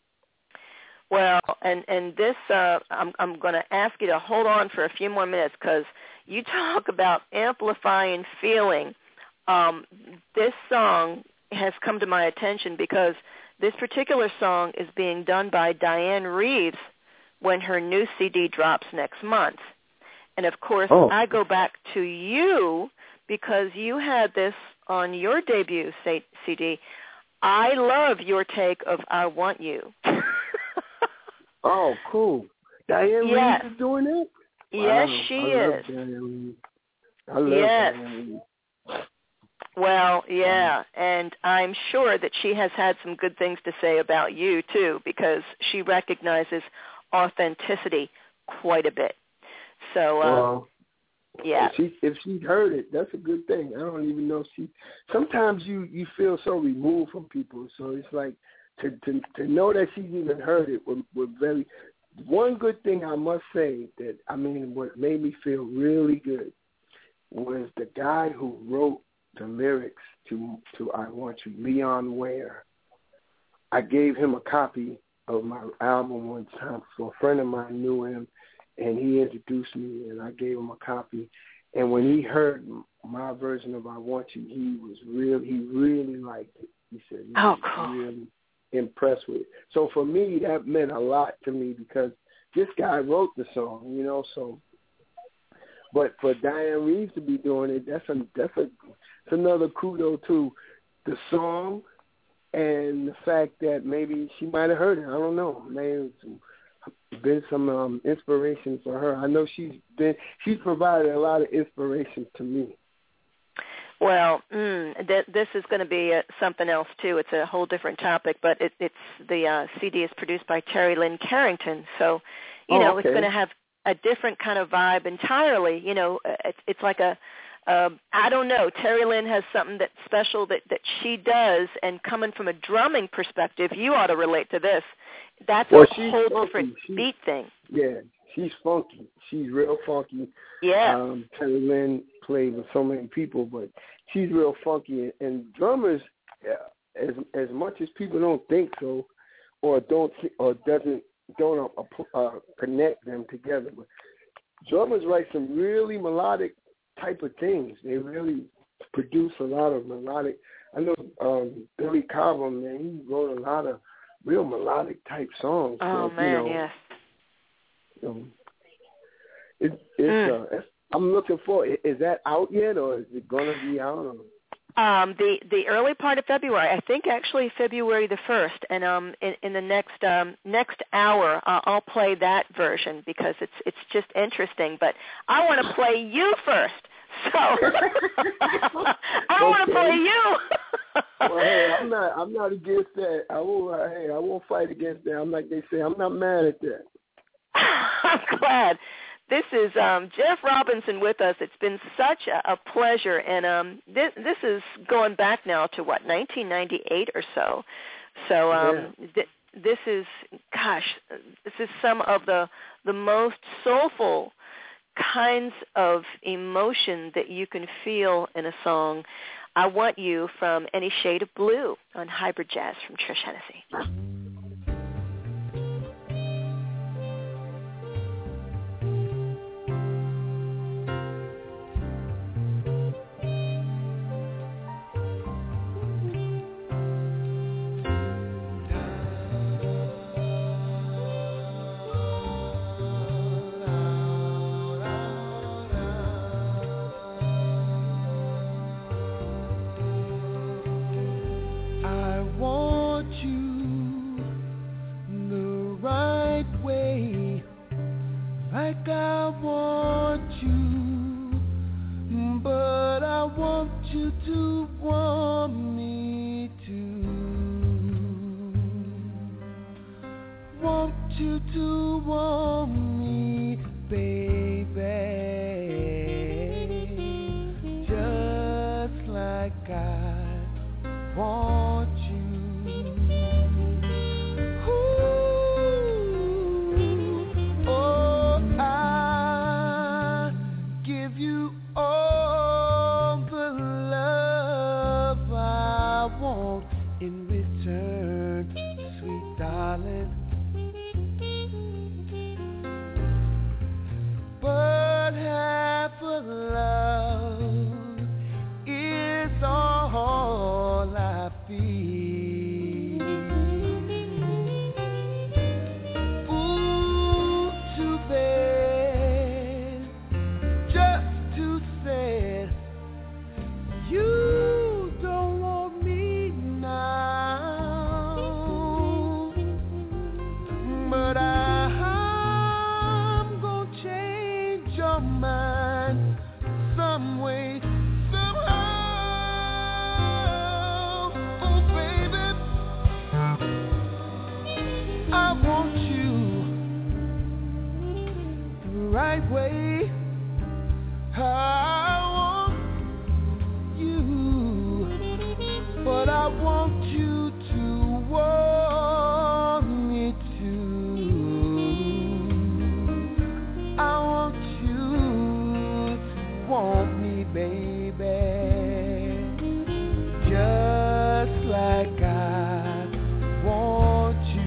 Well, and, and this, uh, I'm, I'm going to ask you to hold on for a few more minutes, because you talk about amplifying feeling. Um, this song has come to my attention because this particular song is being done by Diane Reeves when her new C D drops next month. And, of course, oh. I go back to you because you had this on your debut C D. I love your take of I Want You. Oh, cool. Diane yes. Reeves is doing it? Yes, wow. she I is. Love Diane Reeves. I love yes. Diane Reeves. Well, yeah, and I'm sure that she has had some good things to say about you, too, because she recognizes authenticity quite a bit. So, uh, well, yeah. If she, if she heard it, that's a good thing. I don't even know if she – sometimes you, you feel so removed from people, so it's like to, to, to know that she's even heard it was, was very – one good thing I must say that, I mean, what made me feel really good was the guy who wrote the lyrics to to I Want You, Leon Ware. I gave him a copy of my album one time, so a friend of mine knew him, and he introduced me, and I gave him a copy. And when he heard my version of I Want You, he was real. He really liked it. He said he oh, was cool. really impressed with it. So for me, that meant a lot to me because this guy wrote the song, you know. So, but for Diane Reeves to be doing it, that's a that's a It's another kudo to the song and the fact that maybe she might have heard it. I don't know. Maybe it's been some um, inspiration for her. I know she's been she's provided a lot of inspiration to me. Well, mm, th- this is going to be uh, something else too. It's a whole different topic, but it, it's the uh, C D is produced by Terry Lynn Carrington, so you oh, know okay. it's going to have a different kind of vibe entirely. You know, it's it's like a Um, I don't know. Terry Lynn has something that's special that, that she does, and coming from a drumming perspective, you ought to relate to this. That's well, a she's whole funky. different She, beat thing. Yeah, she's funky. She's real funky. Yeah. Um, Terry Lynn played with so many people, but she's real funky. And drummers, as as much as people don't think so, or don't or doesn't don't uh, uh, connect them together, but drummers write some really melodic type of things. They really produce a lot of melodic. I know um, Billy Cobham, man, he wrote a lot of real melodic type songs. Oh, that, man, you know, yes. You know, it, it's, Mm. uh, it's, I'm looking for, is that out yet, or is it going to be out? Or? Um, the the early part of February, I think actually February the first, and um, in, in the next um, next hour, uh, I'll play that version because it's it's just interesting. But I want to play you first, so I want to play you. Well, hey, I'm not I'm not against that. I will. Uh, hey, I won't fight against that. I'm like they say. I'm not mad at that. I'm glad. This is um, Jeff Robinson with us. It's been such a, a pleasure, and um, this, this is going back now to, what, nineteen ninety-eight or so. So um, yeah. th- this is, gosh, this is some of the the most soulful kinds of emotion that you can feel in a song. I Want You from Any Shade of Blue on Hybrid Jazz from Trish Hennessy. you to want me, baby, just like I want you. Ooh, oh, I give you all the love I want in return, sweet darling. But half of love is all I feel. Ooh, too bad, just too sad. You don't want me now, but I your mind some way, somehow. Oh, baby, I want you the right way. I want you, but I want you to want me too. I want want me, baby, just like I want you.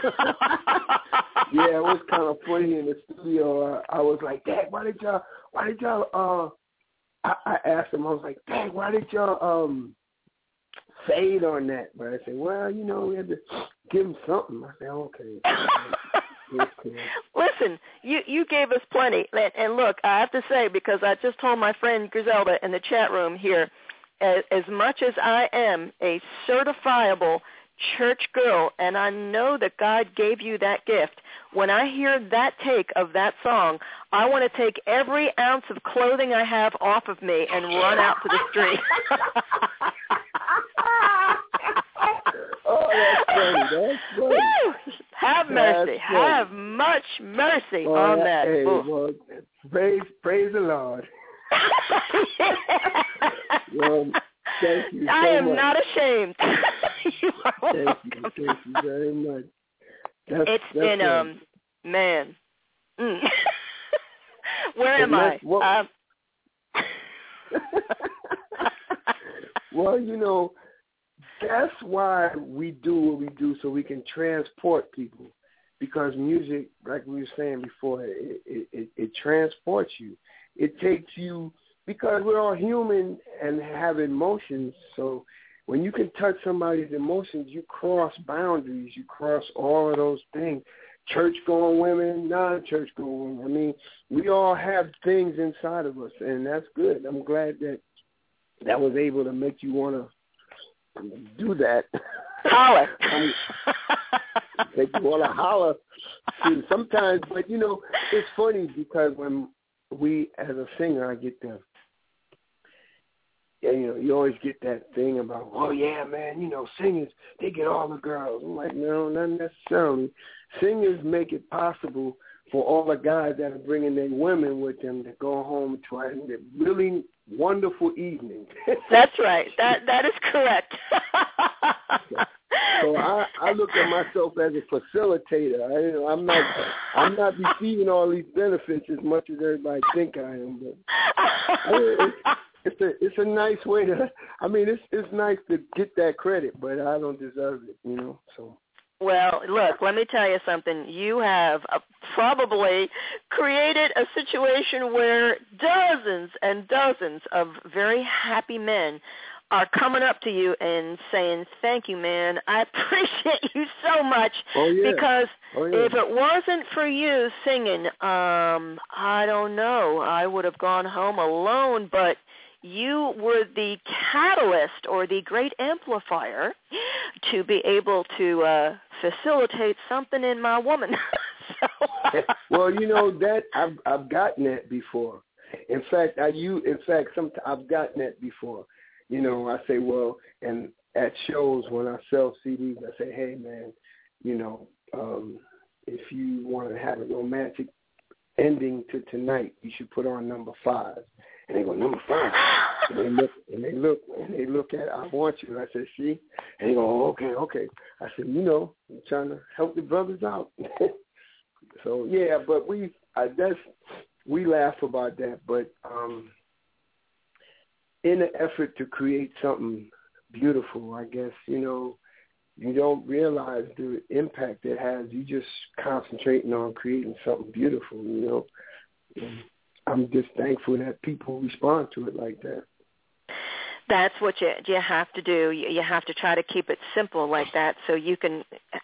Yeah, it was kind of funny in the studio. Uh, I was like, Dad, why did y'all, why did y'all, uh, I, I asked him, I was like, Dad, why did y'all um, fade on that? But I said, well, you know, we had to give him something. I said, okay. Listen, you, you gave us plenty. And, and look, I have to say, because I just told my friend Griselda in the chat room here, as, as much as I am a certifiable church girl, and I know that God gave you that gift, when I hear that take of that song, I want to take every ounce of clothing I have off of me and run out to the street. Oh, that's funny. That's funny. Woo! Have mercy. Have much mercy oh, on that. Hey, well, praise, praise the Lord. Well, thank you so I am much. not ashamed. You are welcome. Thank you, thank you very much. That's, it's that's been, right. um, man. Mm. Where and am I? What, Um, well, you know, that's why we do what we do, so we can transport people. Because music, like we were saying before, it, it, it, it transports you. It takes you, because we're all human and have emotions, so when you can touch somebody's emotions, you cross boundaries. You cross all of those things. Church-going women, non-church-going women. I mean, we all have things inside of us, and that's good. I'm glad that that was able to make you want to do that. Holler. Make you want to holler sometimes. But, you know, it's funny because when we, as a singer, I get the, yeah, you know, you always get that thing about, oh, yeah, man, you know, singers, they get all the girls. I'm like, no, not necessarily. Singers make it possible for all the guys that are bringing their women with them to go home to a really wonderful evening. That's right. That That is correct. so so I, I look at myself as a facilitator. I, you know, I'm not I'm not receiving all these benefits as much as everybody think I am. But I mean, it's, it's a it's a nice way to. I mean, it's it's nice to get that credit, but I don't deserve it. You know, so. Well, look, let me tell you something. You have uh, probably created a situation where dozens and dozens of very happy men are coming up to you and saying, thank you, man. I appreciate you so much. Oh, yeah. Because oh, yeah. if it wasn't for you singing, um, I don't know, I would have gone home alone, but you were the catalyst or the great amplifier to be able to uh, facilitate something in my woman. so. Well, you know that I've I've gotten that before. In fact, I you in fact some I've gotten that before. You know, I say, well, and at shows when I sell C Ds, I say, hey man, you know, um, if you want to have a romantic ending to tonight, you should put on number five. And they go, number five. And they look, and they look, and they look at, I want you. And I said, see? And they go, oh, okay, okay. I said, you know, I'm trying to help the brothers out. So yeah, but we, I that's we laugh about that. But um, in an effort to create something beautiful, I guess you know, you don't realize the impact it has. You just concentrating on creating something beautiful, you know. And I'm just thankful that people respond to it like that. That's what you you have to do. You, you have to try to keep it simple like that so you can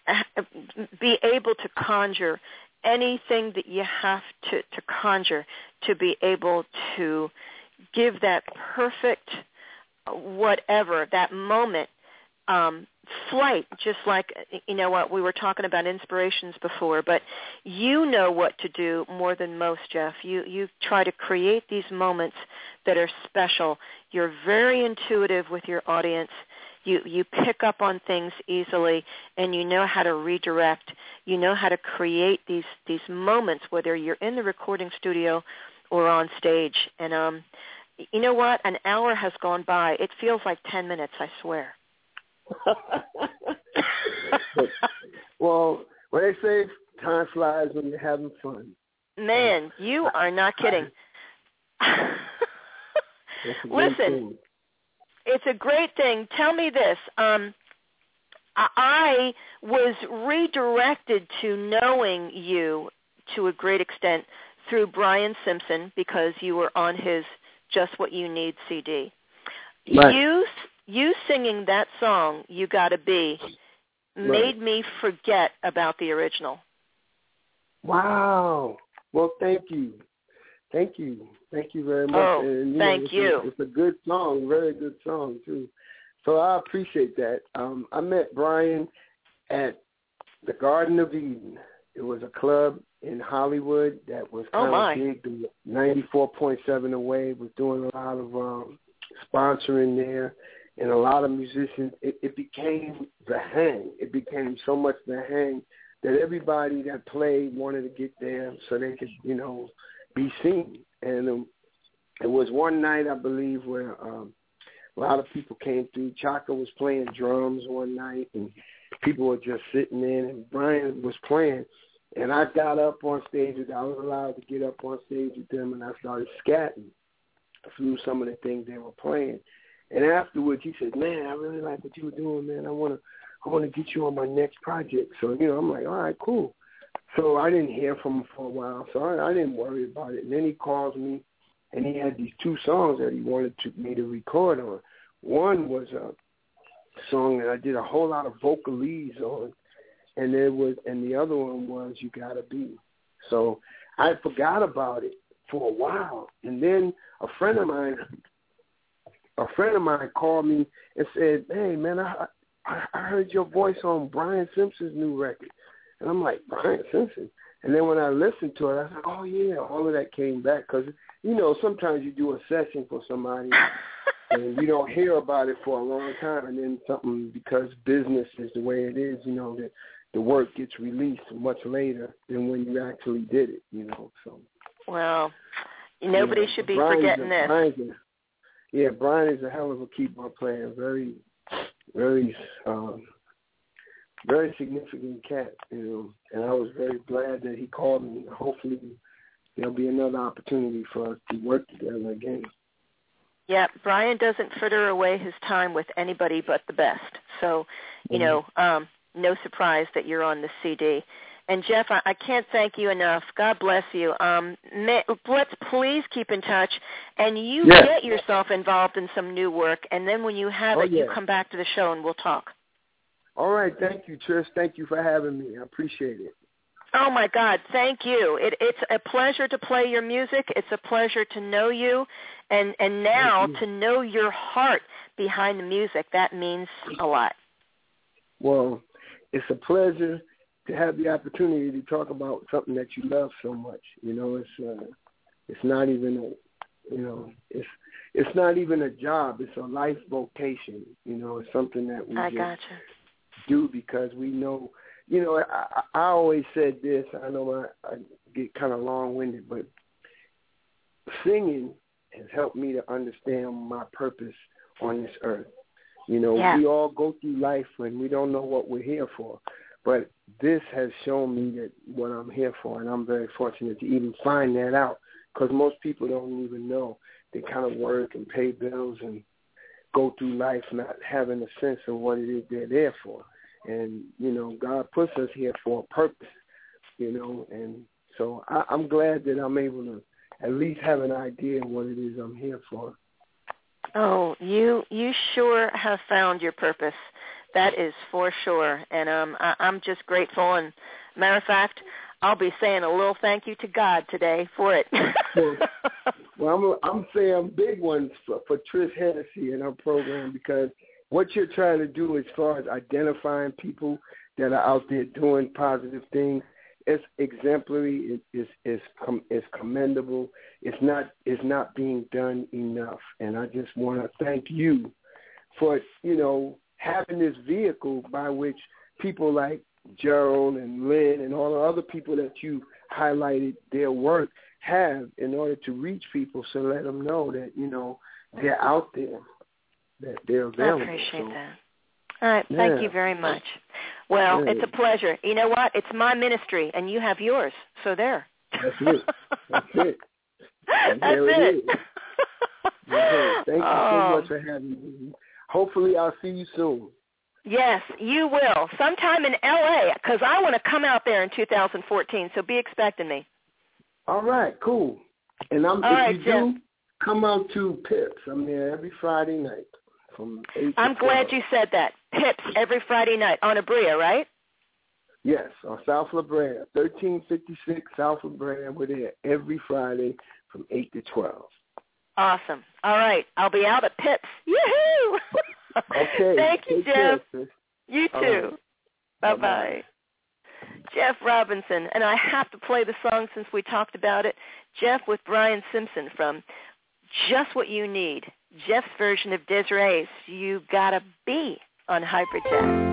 be able to conjure anything that you have to, to conjure to be able to give that perfect whatever, that moment, um, flight, just like, you know what, we were talking about inspirations before, but you know what to do more than most, Jeff. You you try to create these moments that are special. You're very intuitive with your audience. You you pick up on things easily, and you know how to redirect. You know how to create these, these moments, whether you're in the recording studio or on stage. And um, you know what? An hour has gone by. It feels like ten minutes, I swear. Well, when they say time flies when you're having fun. Man, you are not kidding. Listen, it's a great thing. Tell me this. Um, I was redirected to knowing you to a great extent through Brian Simpson because you were on his Just What You Need C D. Right. You you singing that song, You Gotta Be, made Right. me forget about the original. Wow. Well, thank you. Thank you. Thank you very much. Oh, and, you thank know, it's you. A, it's a good song, very good song, too. So I appreciate that. Um, I met Brian at the Garden of Eden. It was a club in Hollywood that was Oh, kind my. of big. ninety-four point seven away was doing a lot of um, sponsoring there, and a lot of musicians. It, it became the hang. It became so much the hang that everybody that played wanted to get there so they could, you know, be seen. And um, it was one night, I believe, where um, a lot of people came through. Chaka was playing drums one night, and people were just sitting in, and Brian was playing. And I got up on stage. I was allowed to get up on stage with them, and I started scatting through some of the things they were playing. And afterwards, he said, "Man, I really like what you were doing, man. I want to, I want to get you on my next project." So, you know, I'm like, "All right, cool." So I didn't hear from him for a while, so I, I didn't worry about it. And then he calls me, and he had these two songs that he wanted to, me to record on. One was a song that I did a whole lot of vocalese on, and there was, and the other one was You Gotta Be. So I forgot about it for a while, and then a friend of mine, a friend of mine called me and said, "Hey, man, I I, I heard your voice on Brian Simpson's new record." And I'm like, "Brian Simpson?" And then when I listened to it, I was like, "Oh, yeah," all of that came back. Because, you know, sometimes you do a session for somebody and you don't hear about it for a long time. And then something, because business is the way it is, you know, that the work gets released much later than when you actually did it, you know. So, Well, nobody you know, should be Brian's forgetting a, this. Brian's a, yeah, Brian is a hell of a keyboard player. Very, very, um, very significant cat, you know, and I was very glad that he called me. Hopefully there'll be another opportunity for us to work together again. Yeah, Brian doesn't fritter away his time with anybody but the best. So, you Mm-hmm. know, um, no surprise that you're on the C D. And, Jeff, I, I can't thank you enough. God bless you. Um, may, let's please keep in touch, and you Yes. get yourself involved in some new work, and then when you have Oh, it, you yeah. come back to the show and we'll talk. All right. Thank you, Trish. Thank you for having me. I appreciate it. Oh, my God, thank you. It, it's a pleasure to play your music. It's a pleasure to know you, and, and now to know your heart behind the music. That means a lot. Well, it's a pleasure to have the opportunity to talk about something that you love so much. You know, it's uh, it's not even a, you know, it's it's not even a job. It's a life vocation. You know, it's something that we I just gotcha. do because we know. You know, I, I always said this. I know I, I get kind of long-winded, but singing has helped me to understand my purpose on this earth. You know, Yeah. we all go through life and we don't know what we're here for. But this has shown me that what I'm here for, and I'm very fortunate to even find that out because most people don't even know. They kind of work and pay bills and go through life not having a sense of what it is they're there for. And, you know, God puts us here for a purpose, you know, and so I, I'm glad that I'm able to at least have an idea of what it is I'm here for. Oh, you you sure have found your purpose. That is for sure. And um, I, I'm just grateful. And matter of fact, I'll be saying a little thank you to God today for it. well, well, I'm, I'm saying big ones for, for Trish Hennessy and her program because what you're trying to do as far as identifying people that are out there doing positive things, it's exemplary, it, it's, it's, com, it's commendable. It's not, it's not being done enough. And I just want to thank you for, you know, having this vehicle by which people like Gerald and Lynn and all the other people that you highlighted their work have in order to reach people, so let them know that, you know, they're out there, that they're available. I appreciate so, that. All right. yeah. Thank you very much. Well, yeah. it's a pleasure. You know what? It's my ministry, and you have yours. So there. That's it. That's it. And That's there it. it is. That's it. Thank you oh. so much for having me. Hopefully I'll see you soon. Yes, you will. Sometime in L A, because I want to come out there in two thousand fourteen, so be expecting me. All right, cool. And I'm, All if right, you Jeff. do, come out to Pips. I'm there every Friday night from eight I'm to glad twelve. you said that. Pips every Friday night on Abrea, right? Yes, on South La Brea, thirteen fifty-six South La Brea. We're there every Friday from eight to twelve. Awesome. All right, I'll be out at Pips. Yoo-hoo! Okay. Thank you, Take Jeff. care, sis. You All too. right. Bye-bye. Bye-bye. Jeff Robinson, and I have to play the song since we talked about it. Jeff with Brian Simpson from Just What You Need. Jeff's version of Desiree's You Gotta Be on Hybrid Jazz.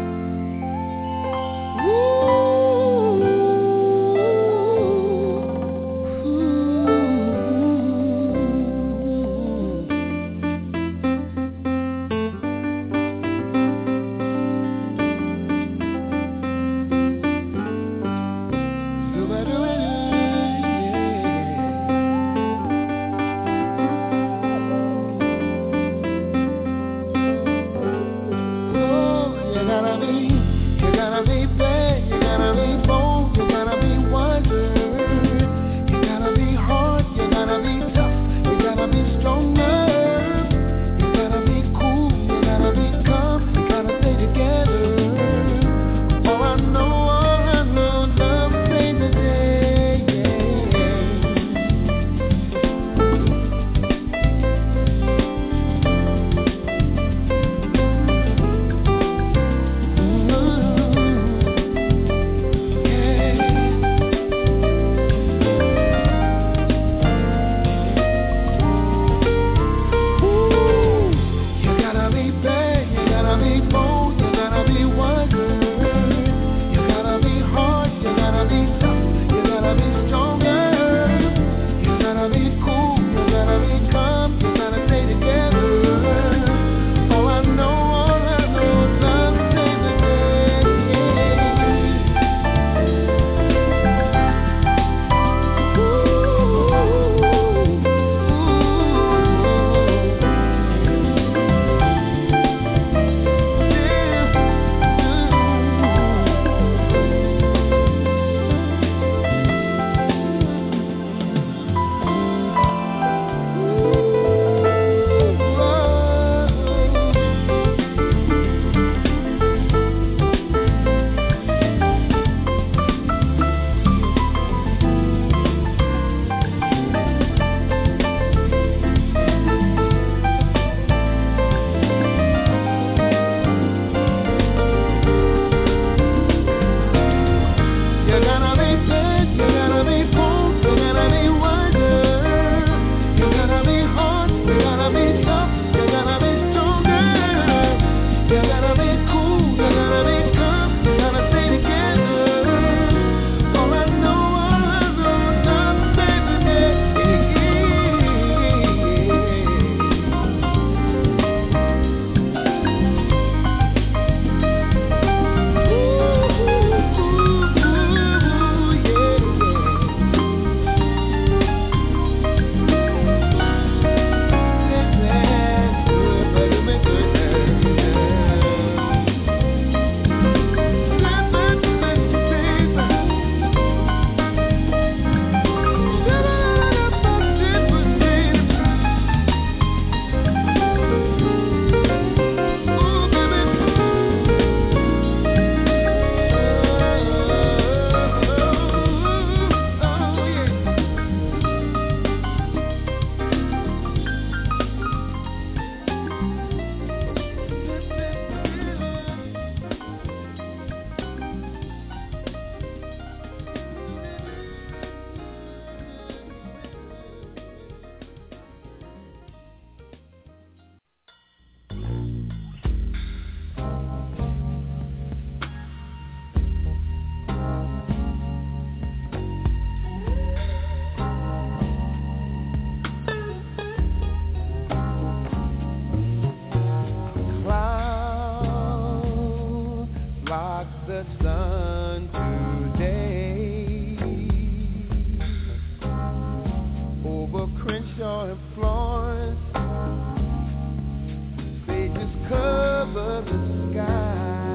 Cover the sky.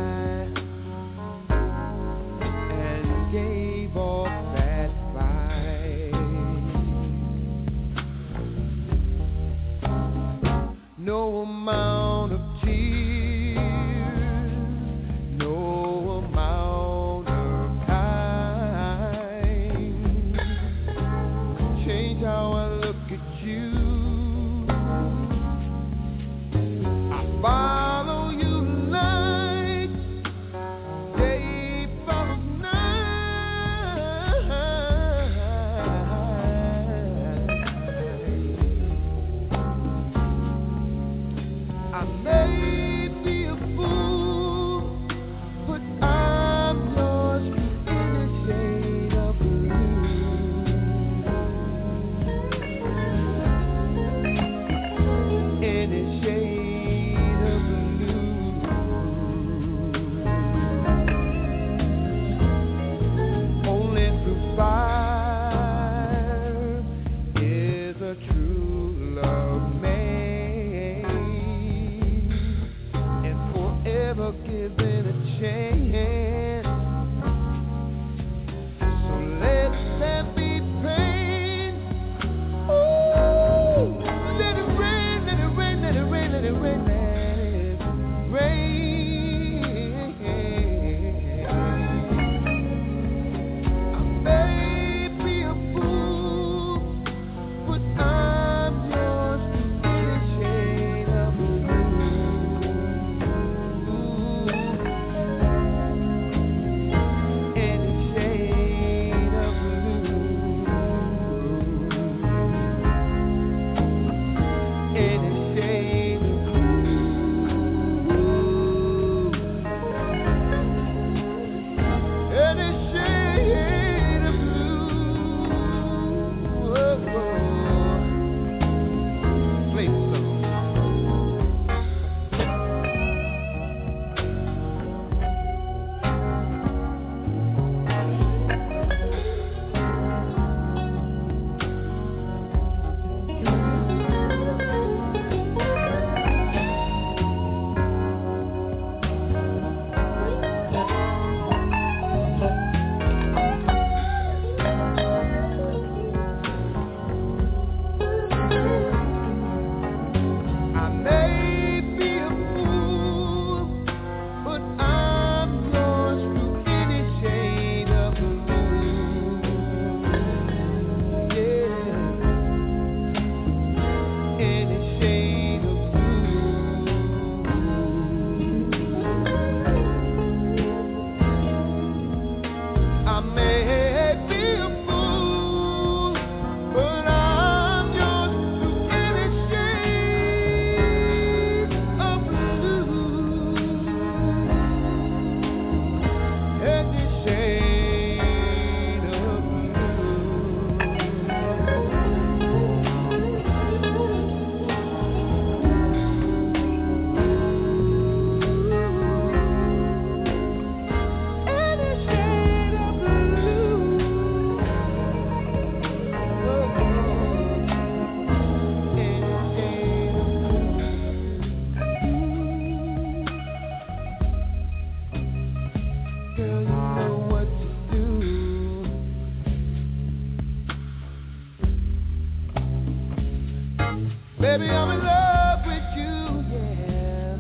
Baby, I'm in love with you, yeah.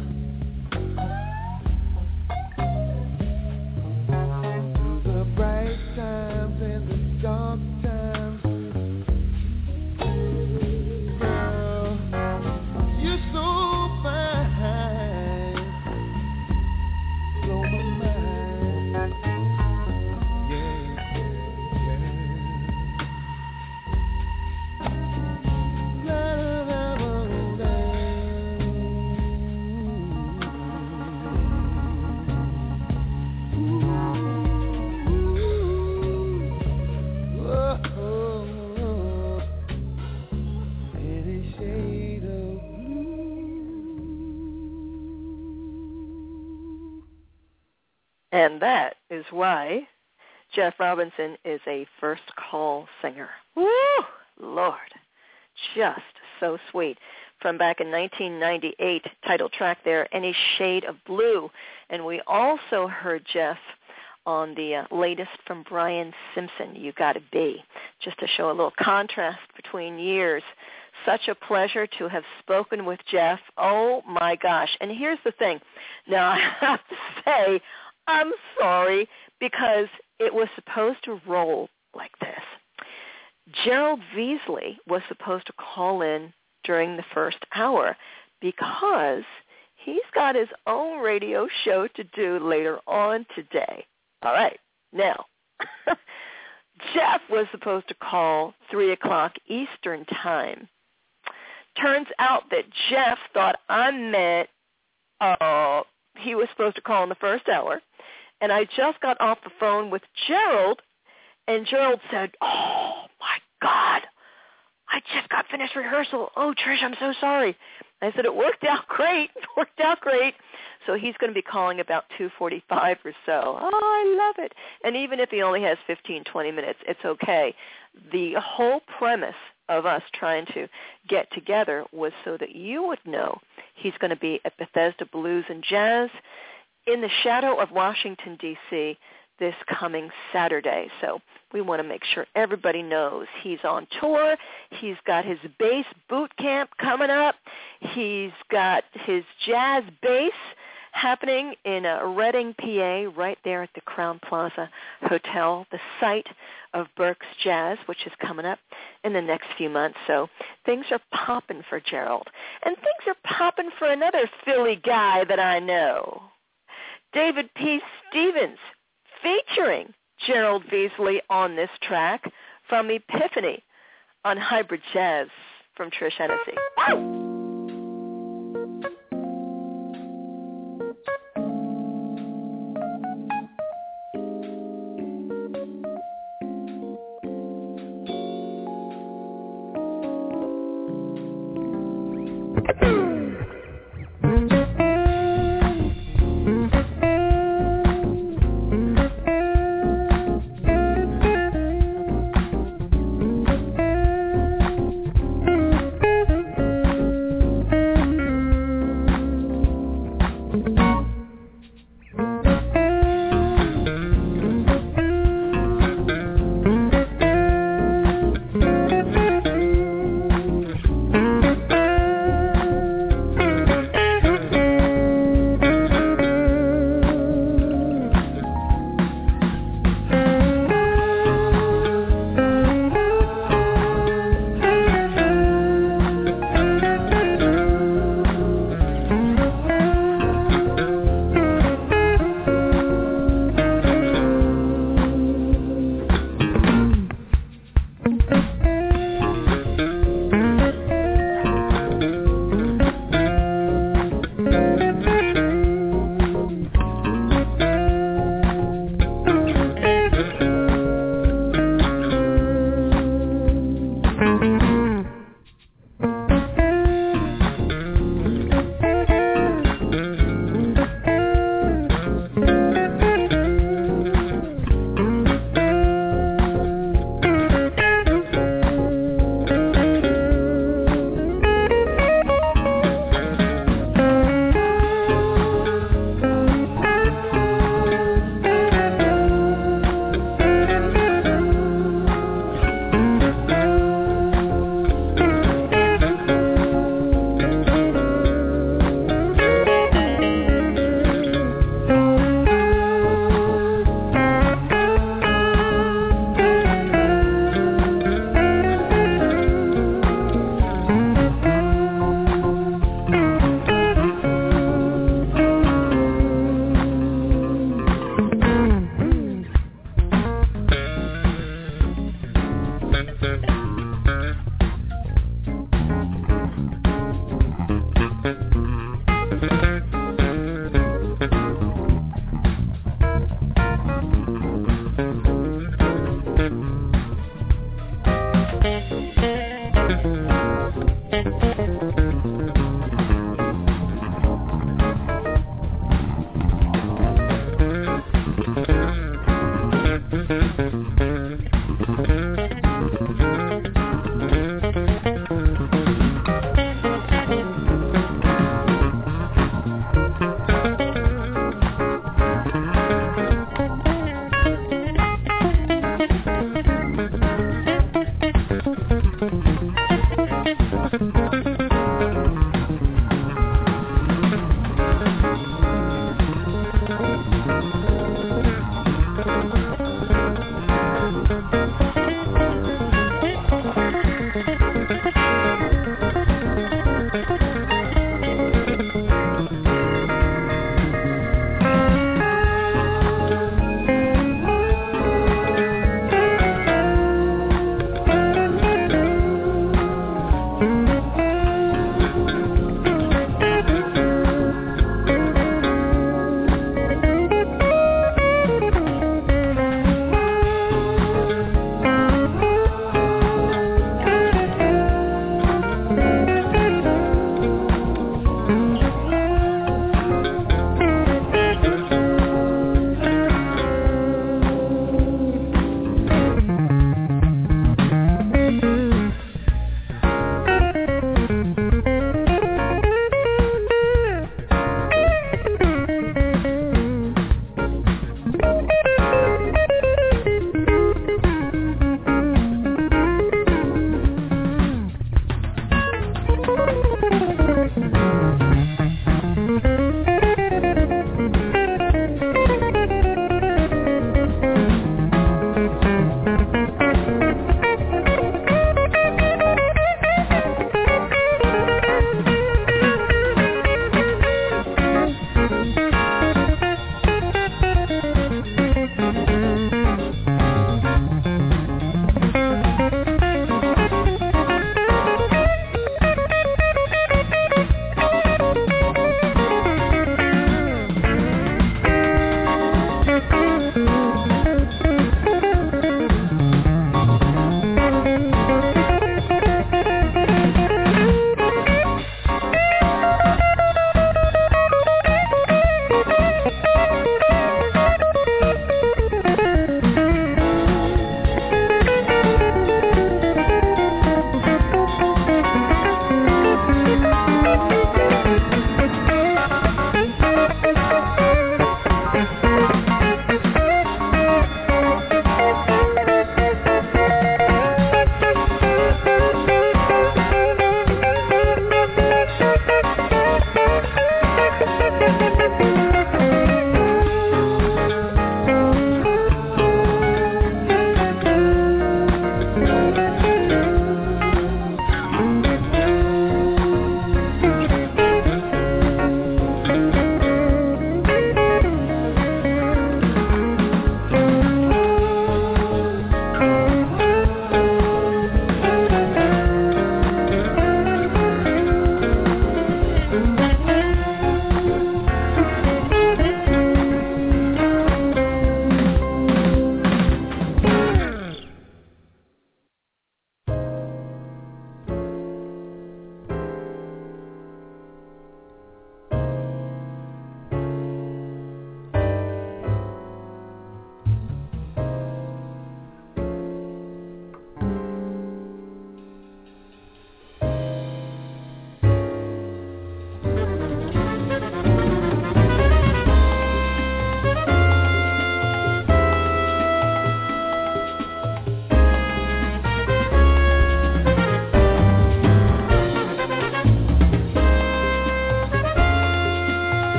Through the bright times and the dark times, girl, you're so fine, blow my mind, yeah, yeah. La, la, la, la, ooh, oh, oh, oh, any shade of blue. And that is why Jeff Robinson is a first call singer. Woo! Lord, just so sweet. From back in nineteen ninety-eight, title track there, Any Shade of Blue. And we also heard Jeff on the uh, latest from Brian Simpson, You Gotta Be, just to show a little contrast between years. Such a pleasure to have spoken with Jeff. Oh, my gosh. And here's the thing. Now, I have to say, I'm sorry, because it was supposed to roll like this. Gerald Veasley was supposed to call in during the first hour because he's got his own radio show to do later on today. All right, now, Jeff was supposed to call three o'clock Eastern time. Turns out that Jeff thought I meant uh, he was supposed to call in the first hour, and I just got off the phone with Gerald, and Gerald said, oh, my God, I just got finished rehearsal. Oh, Trish, I'm so sorry. I said, it worked out great. It worked out great. So he's going to be calling about two forty-five or so. Oh, I love it. And even if he only has fifteen, twenty minutes, it's okay. The whole premise of us trying to get together was so that you would know he's going to be at Bethesda Blues and Jazz in the shadow of Washington, D C this coming Saturday. So we want to make sure everybody knows he's on tour. He's got his bass boot camp coming up. He's got his jazz bass happening in uh, Reading, P A, right there at the Crowne Plaza Hotel, the site of Burke's Jazz, which is coming up in the next few months. So things are popping for Gerald. And things are popping for another Philly guy that I know, David P. Stevens, featuring Gerald Veasley on this track from Epiphany on Hybrid Jazz from Trish Hennessy.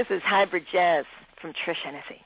This is Hybrid Jazz from Trish Hennessy.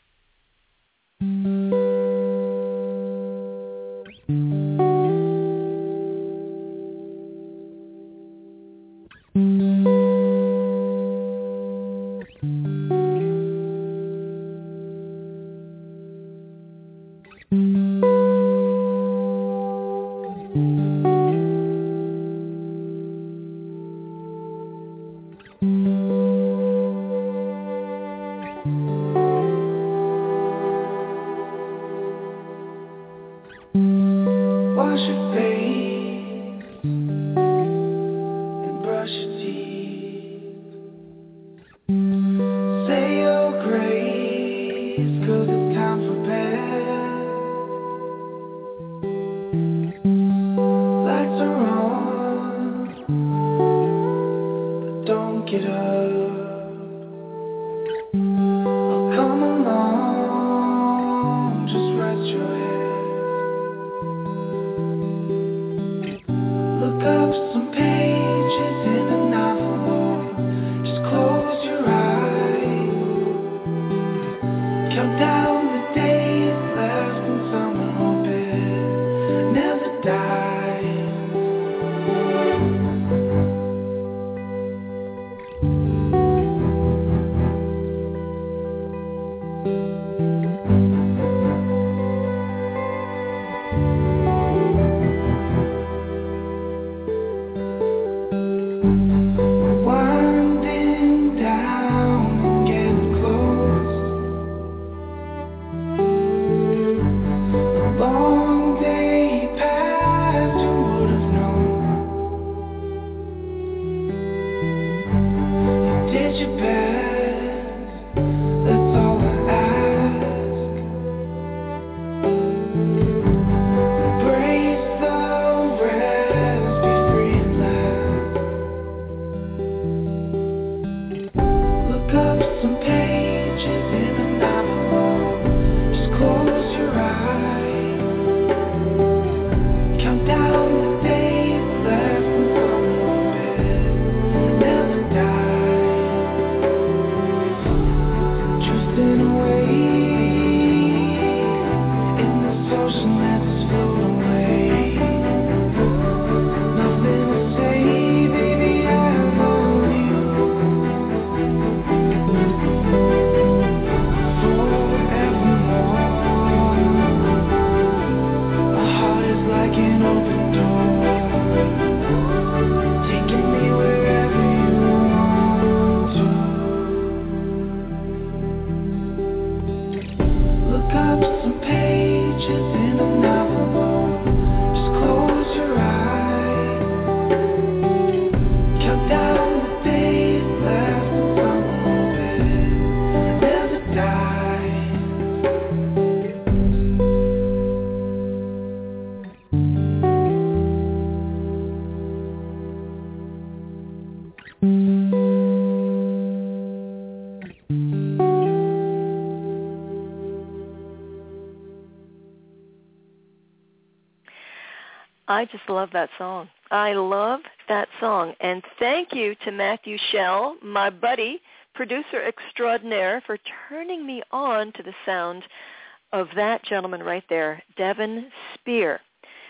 I just love that song. I love that song. And thank you to Matthew Shell, my buddy, producer extraordinaire, for turning me on to the sound of that gentleman right there, Devin Spear.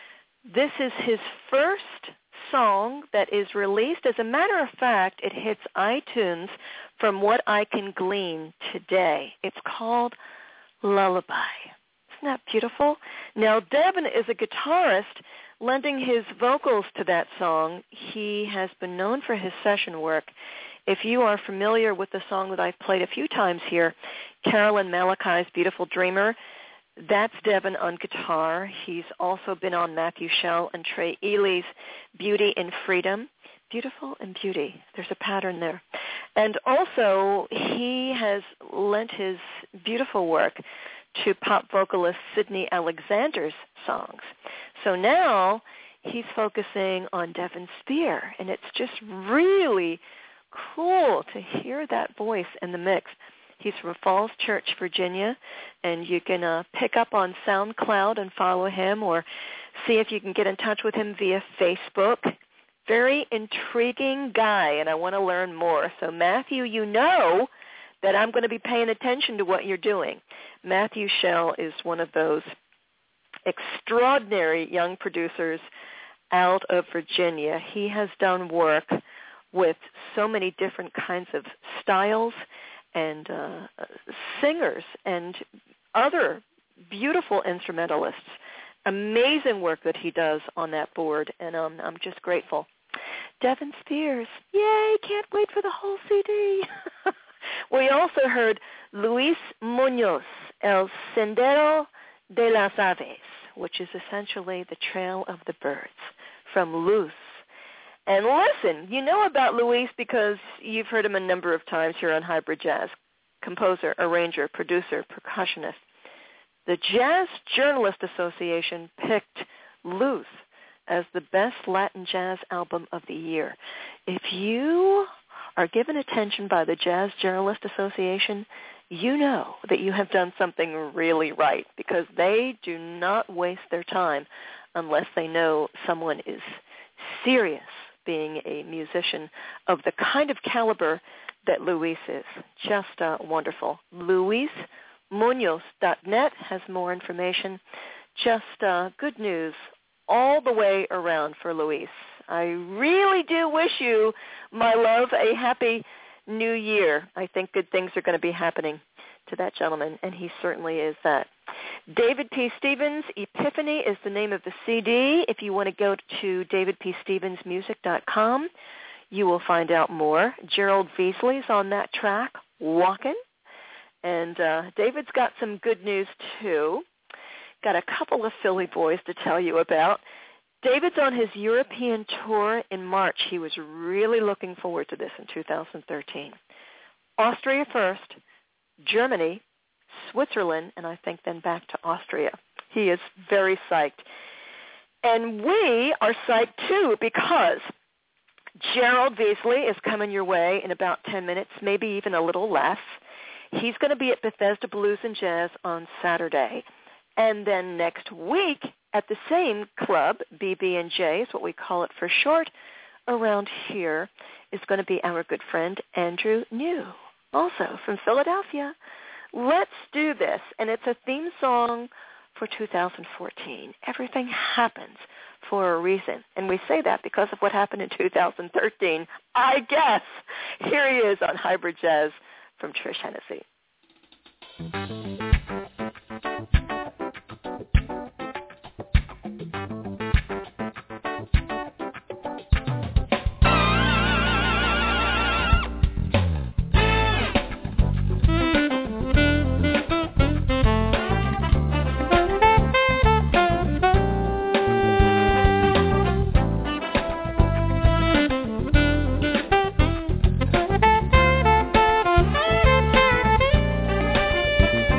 This is his first song that is released. As a matter of fact, it hits iTunes from what I can glean today. It's called Lullaby. Isn't that beautiful? Now, Devin is a guitarist lending his vocals to that song. He has been known for his session work. If you are familiar with the song that I've played a few times here, Carolyn Malachi's Beautiful Dreamer, that's Devin on guitar. He's also been on Matthew Shell and Trey Ely's Beauty and Freedom. Beautiful and beauty. There's a pattern there. And also, he has lent his beautiful work to pop vocalist Sydney Alexander's songs. So now he's focusing on Devin Spear, and it's just really cool to hear that voice in the mix. He's from Falls Church, Virginia, and you can uh, pick up on SoundCloud and follow him, or see if you can get in touch with him via Facebook. Very intriguing guy, and I want to learn more. So, Matthew, you know that I'm going to be paying attention to what you're doing. Matthew Shell is one of those extraordinary young producers out of Virginia. He has done work with so many different kinds of styles and uh, singers and other beautiful instrumentalists. Amazing work that he does on that board, and um, I'm just grateful. Devin Spears, yay, can't wait for the whole C D. We also heard Luis Munoz, El Sendero de las Aves, which is essentially the Trail of the Birds, from Luz. And listen, you know about Luis because you've heard him a number of times here on Hybrid Jazz. Composer, arranger, producer, percussionist. The Jazz Journalist Association picked Luz as the best Latin jazz album of the year. If you are given attention by the Jazz Journalist Association, you know that you have done something really right, because they do not waste their time unless they know someone is serious being a musician of the kind of caliber that Luis is. Just uh, wonderful. Luis Munoz dot net has more information. Just uh, good news all the way around for Luis. I really do wish you, my love, a happy new year. I think good things are going to be happening to that gentleman, and he certainly is that. David P. Stevens, Epiphany is the name of the C D. If you want to go to david p stevens music dot com, you will find out more. Gerald Veasley's on that track, Walkin'. And uh, David's got some good news, too. Got a couple of Philly boys to tell you about. David's on his European tour in March. He was really looking forward to this in two thousand thirteen. Austria first, Germany, Switzerland, and I think then back to Austria. He is very psyched. And we are psyched, too, because Gerald Veasley is coming your way in about ten minutes, maybe even a little less. He's going to be at Bethesda Blues and Jazz on Saturday. And then next week at the same club, B B and J is what we call it for short, around here, is going to be our good friend Andrew New, also from Philadelphia. Let's do this. And it's a theme song for two thousand fourteen. Everything happens for a reason. And we say that because of what happened in two thousand thirteen, I guess. Here he is on Hybrid Jazz from Trish Hennessy. Thank you.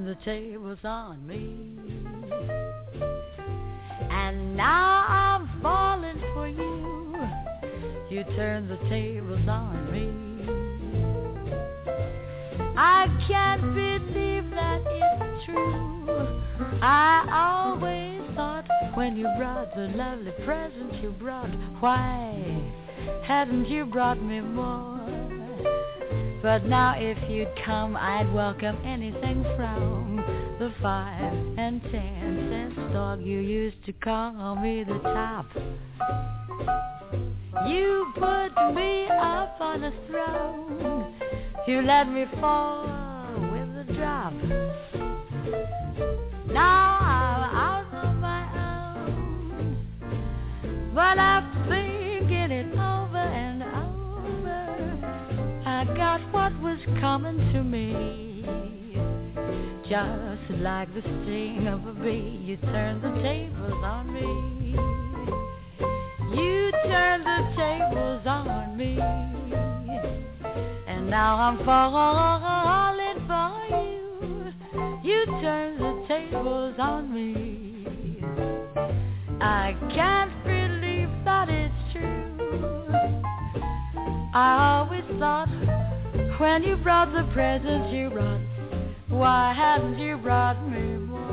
the tables on me. And now I'm falling for you. You turn the tables on me. I can't believe that it's true. I always thought when you brought the lovely present you brought, why hadn't you brought me more? But now if you'd come, I'd welcome anything from the five and ten cent dog you used to call me the top. You put me up on a throne. You let me fall with a drop. Now I'm out on my own, but I'm thinking it over and over. I got what was coming to me, just like the sting of a bee. You turned the tables on me. You turned the tables on me. And now I'm falling for you. You turn the tables on me. I can't believe that it's true. I always thought when you brought the presents you brought, why hadn't you brought me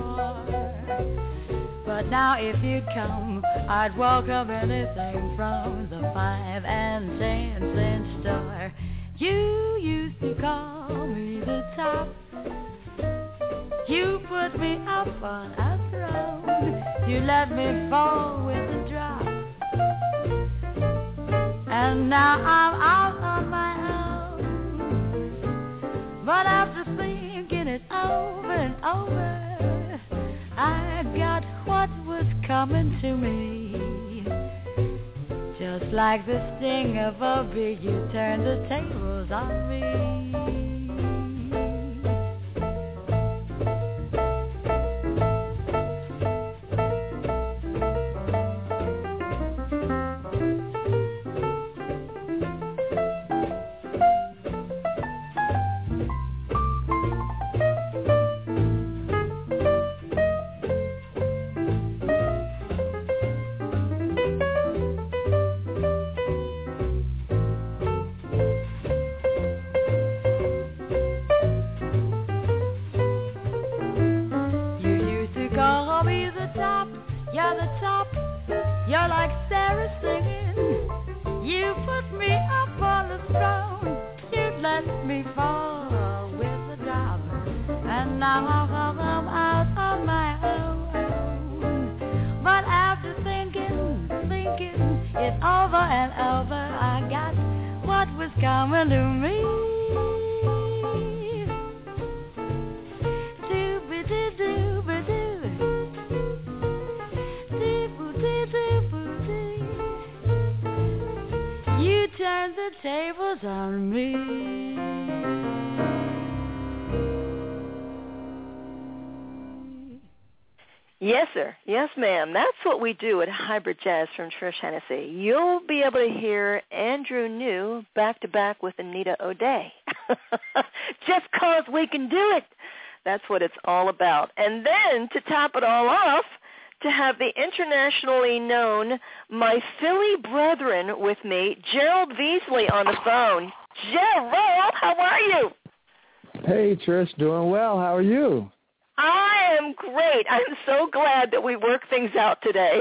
more? But now if you'd come, I'd welcome anything from the five and ten cent store. You used to call me the top. You put me up on a throne. You let me fall with a drop. And now I'm out on my own. But after thinking it over and over, I got what was coming to me. Just like the sting of a bee, you turned the tables on me. Yes, sir. Yes, ma'am. That's what we do at Hybrid Jazz from Trish Hennessy. You'll be able to hear Andrew New back-to-back with Anita O'Day. Just cause we can do it. That's what it's all about. And then, to top it all off, to have the internationally known My Philly Brethren with me, Gerald Veasley on the phone. Gerald, how are you? Hey, Trish, doing well. How are you? I am great. I'm so glad that we worked things out today.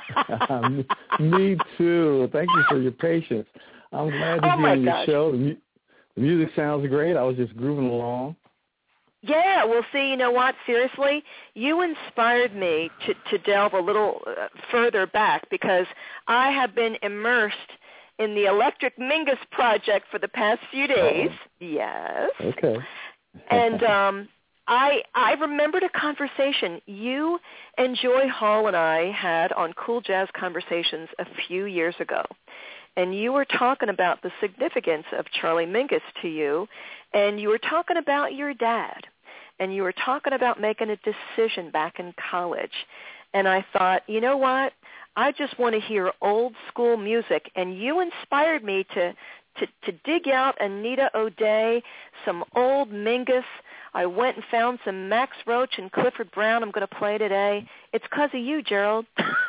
me, me too. Thank you for your patience. I'm glad to oh be on your gosh. show. The, mu- the music sounds great. I was just grooving along. Yeah, well, see, you know what? Seriously, you inspired me to, to delve a little uh, further back because I have been immersed in the Electric Mingus project for the past few days. Oh. Yes. Okay. and um, I I remembered a conversation you and Joy Hall and I had on Cool Jazz Conversations a few years ago. And you were talking about the significance of Charlie Mingus to you, and you were talking about your dad, and you were talking about making a decision back in college. And I thought, you know what? I just want to hear old school music, and you inspired me to, to, to dig out Anita O'Day, some old Mingus. I went and found some Max Roach and Clifford Brown. I'm going to play today. It's because of you, Gerald.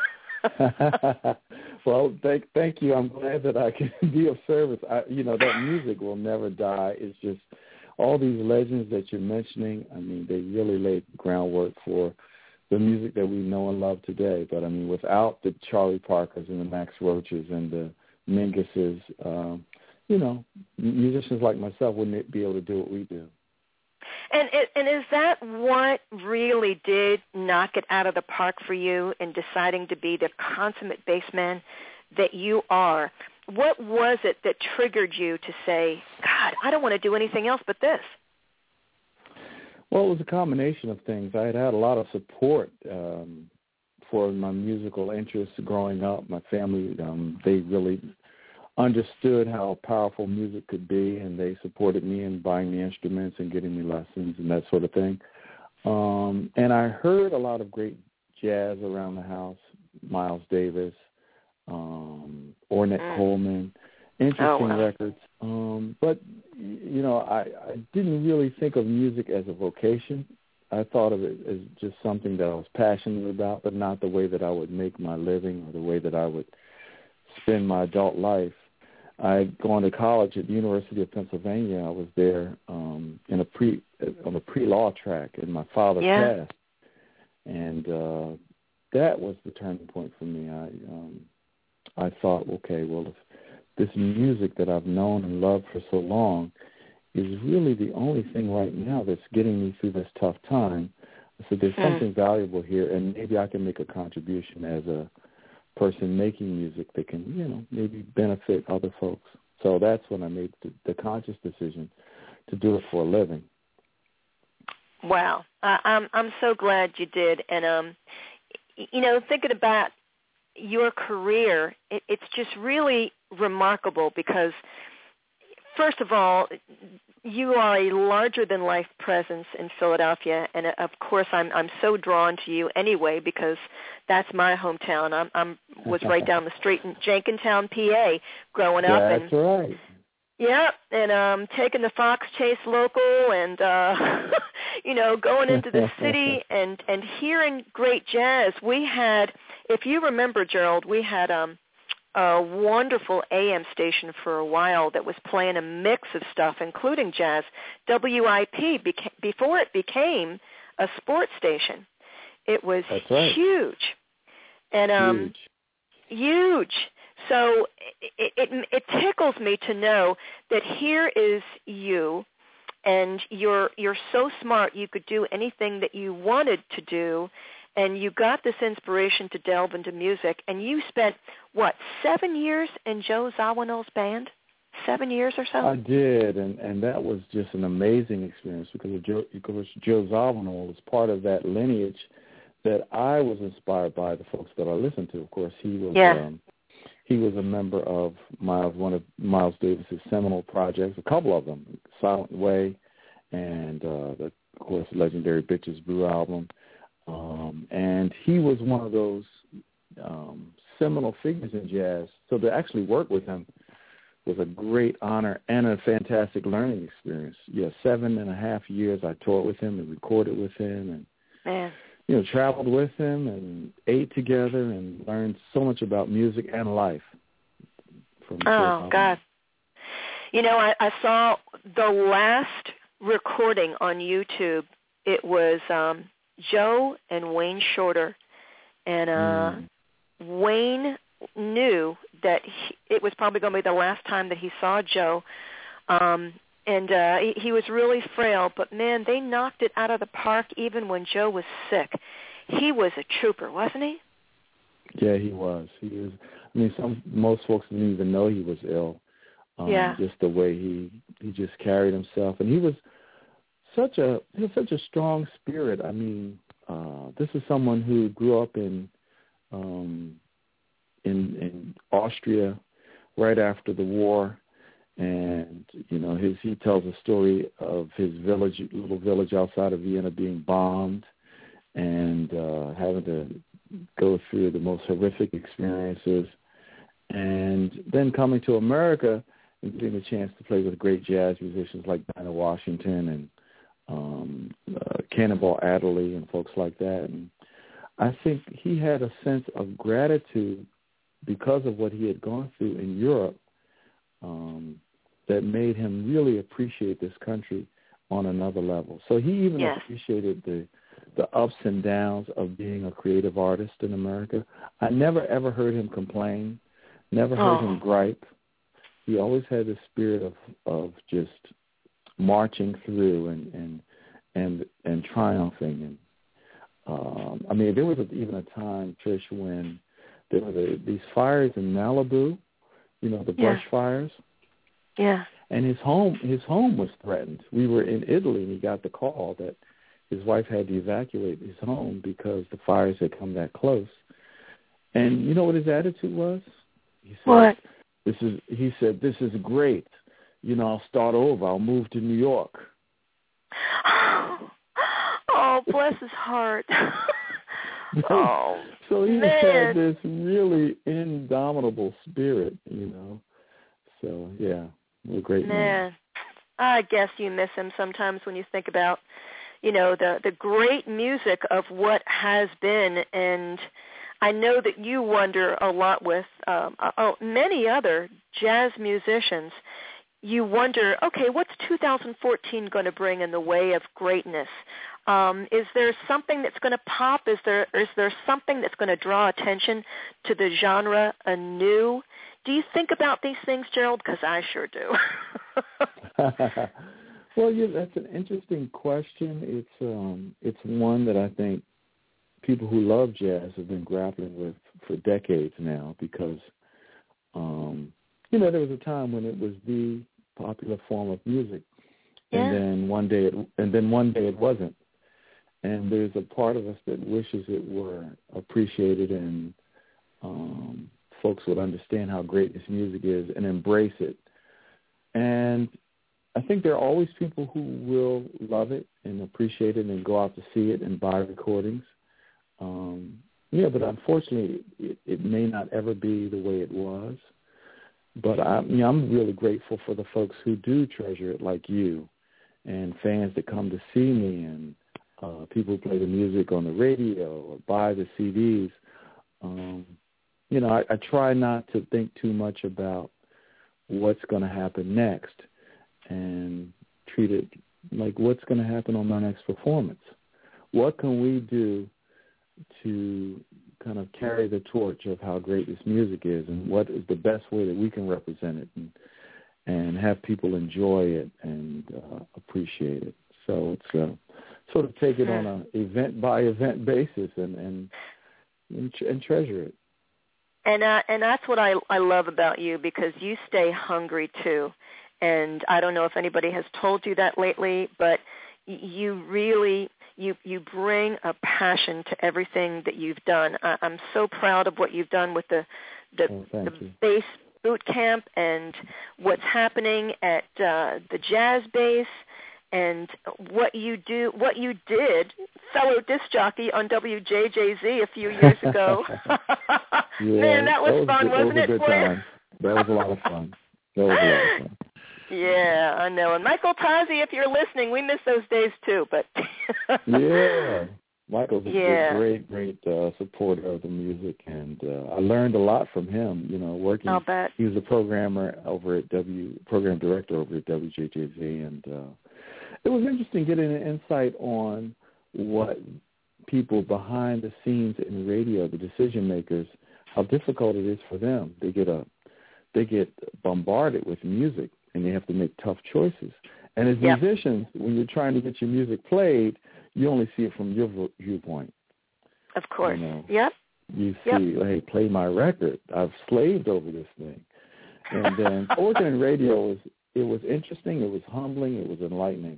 Well, thank thank you. I'm glad that I can be of service. I, you know, that music will never die. It's just all these legends that you're mentioning. I mean, they really laid groundwork for the music that we know and love today. But I mean, without the Charlie Parkers and the Max Roaches and the Minguses, um, you know, musicians like myself wouldn't be able to do what we do. And and is that what really did knock it out of the park for you in deciding to be the consummate bassman that you are? What was it that triggered you to say, God, I don't want to do anything else but this? Well, it was a combination of things. I had had a lot of support um, for my musical interests growing up. My family, um, they really understood how powerful music could be, and they supported me in buying me instruments and getting me lessons and that sort of thing. Um, and I heard a lot of great jazz around the house, Miles Davis, um, Ornette mm. Coleman, interesting oh, wow. records. Um, but, you know, I, I didn't really think of music as a vocation. I thought of it as just something that I was passionate about, but not the way that I would make my living or the way that I would spend my adult life. I'd gone to college at the University of Pennsylvania. I was there um, in a pre on a pre-law track, and my father yeah. passed, and uh, that was the turning point for me. I um, I thought, okay, well, if this music that I've known and loved for so long is really the only thing right now that's getting me through this tough time, I said there's mm. something valuable here, and maybe I can make a contribution as a person making music that can, you know, maybe benefit other folks. So that's when I made the, the conscious decision to do it for a living. Wow, uh, I'm I'm so glad you did, and um, you know, thinking about your career, it, it's just really remarkable because, first of all, you are a larger-than-life presence in Philadelphia, and of course, I'm I'm so drawn to you anyway because that's my hometown. I'm I'm was right down the street in Jenkintown, P A, growing up. That's and, right. Yeah, and um, taking the Fox Chase local, and uh, you know, going into the city and and hearing great jazz. We had, if you remember, Gerald, we had um. a wonderful A M station for a while that was playing a mix of stuff, including jazz. W I P, beca- before it became a sports station, it was right. huge. And um, huge. Huge. So it, it, it tickles me to know that here is you, and you're you're so smart you could do anything that you wanted to do, and you got this inspiration to delve into music, and you spent, what, seven years in Joe Zawinul's band? Seven years or so? I did, and, and that was just an amazing experience because of Joe, because Joe Zawinul was part of that lineage that I was inspired by, the folks that I listened to. Of course, he was yeah. um, he was a member of Miles, one of Miles Davis's seminal projects, a couple of them, Silent Way, and, uh, the, of course, legendary Bitches Brew album. Um, and he was one of those um, seminal figures in jazz. So to actually work with him was a great honor and a fantastic learning experience. Yeah, seven and a half years I toured with him and recorded with him and, Man. you know, traveled with him and ate together and learned so much about music and life. From oh, God. You know, I, I saw the last recording on YouTube. It was um, Joe and Wayne Shorter, and uh, mm. Wayne knew that he, it was probably going to be the last time that he saw Joe, um, and uh, he, he was really frail, but, man, they knocked it out of the park even when Joe was sick. He was a trooper, wasn't he? Yeah, he was. He was. I mean, some most folks didn't even know he was ill. Um, yeah. Just the way he, he just carried himself, and he was such a he has such a strong spirit. I mean, uh, this is someone who grew up in um, in in Austria right after the war, and you know, his he tells a story of his village, little village outside of Vienna, being bombed and uh, having to go through the most horrific experiences, and then coming to America and getting a chance to play with great jazz musicians like Dinah Washington and um, uh, Cannonball Adderley and folks like that. And I think he had a sense of gratitude because of what he had gone through in Europe um, that made him really appreciate this country on another level. So he even yes. appreciated the the ups and downs of being a creative artist in America. I never, ever heard him complain, never heard oh. him gripe. He always had the spirit of, of just marching through and and and, and triumphing. And um, I mean, there was a, even a time, Trish, when there were the, these fires in Malibu, you know, the brush yeah. fires. Yeah. And his home, his home was threatened. We were in Italy, and he got the call that his wife had to evacuate his home because the fires had come that close. And you know what his attitude was? He said, what? This is. He said, "This is great. You know, I'll start over. I'll move to New York." Oh, bless his heart. Oh, so he man. just had this really indomitable spirit, you know. So yeah, what a great man. Man, I guess you miss him sometimes when you think about, you know, the the great music of what has been. And I know that you wonder a lot with um, oh, many other jazz musicians. You wonder, okay, what's two thousand fourteen going to bring in the way of greatness? Um, is there something that's going to pop? Is there is there something that's going to draw attention to the genre anew? Do you think about these things, Gerald? Because I sure do. Well, yeah, that's an interesting question. It's um, it's one that I think people who love jazz have been grappling with for decades now because, um, you know, there was a time when it was the popular form of music, yeah. and then one day it, and then one day it wasn't. And there's a part of us that wishes it were appreciated and um, folks would understand how great this music is and embrace it. And I think there are always people who will love it and appreciate it and go out to see it and buy recordings. Um, yeah, but unfortunately, it, it may not ever be the way it was. But I, you know, I'm really grateful for the folks who do treasure it, like you, and fans that come to see me, and uh, people who play the music on the radio or buy the C Ds. Um, you know, I, I try not to think too much about what's going to happen next, and treat it like what's going to happen on my next performance. What can we do to kind of carry the torch of how great this music is, and what is the best way that we can represent it and and have people enjoy it and uh, appreciate it. So it's uh, sort of take it on a event by event basis and and and, and treasure it. And uh, and that's what I I love about you, because you stay hungry too. And I don't know if anybody has told you that lately, but you really you you bring a passion to everything that you've done. I, I'm so proud of what you've done with the the, oh, the you. bass boot camp and what's happening at uh, the jazz bass and what you do, what you did, fellow disc jockey on W J J Z a few years ago. Yeah, Man, that was, that was fun, good, wasn't that was it? A good time. That was a lot of fun. That was a lot of fun. Yeah, I know. And Michael Tozzi, if you're listening, we miss those days too. But yeah, Michael's a yeah. great, great uh, supporter of the music, and uh, I learned a lot from him. You know, working. I'll bet. He was a programmer over at W, program director over at W J J Z, and uh, it was interesting getting an insight on what people behind the scenes in radio, the decision makers, how difficult it is for them. They get a, they get bombarded with music, and they have to make tough choices. And as yep. musicians, when you're trying to get your music played, you only see it from your viewpoint. Of course. You know, yep. You see, yep. hey, play my record. I've slaved over this thing. And then working in radio, was, it was interesting, it was humbling, it was enlightening.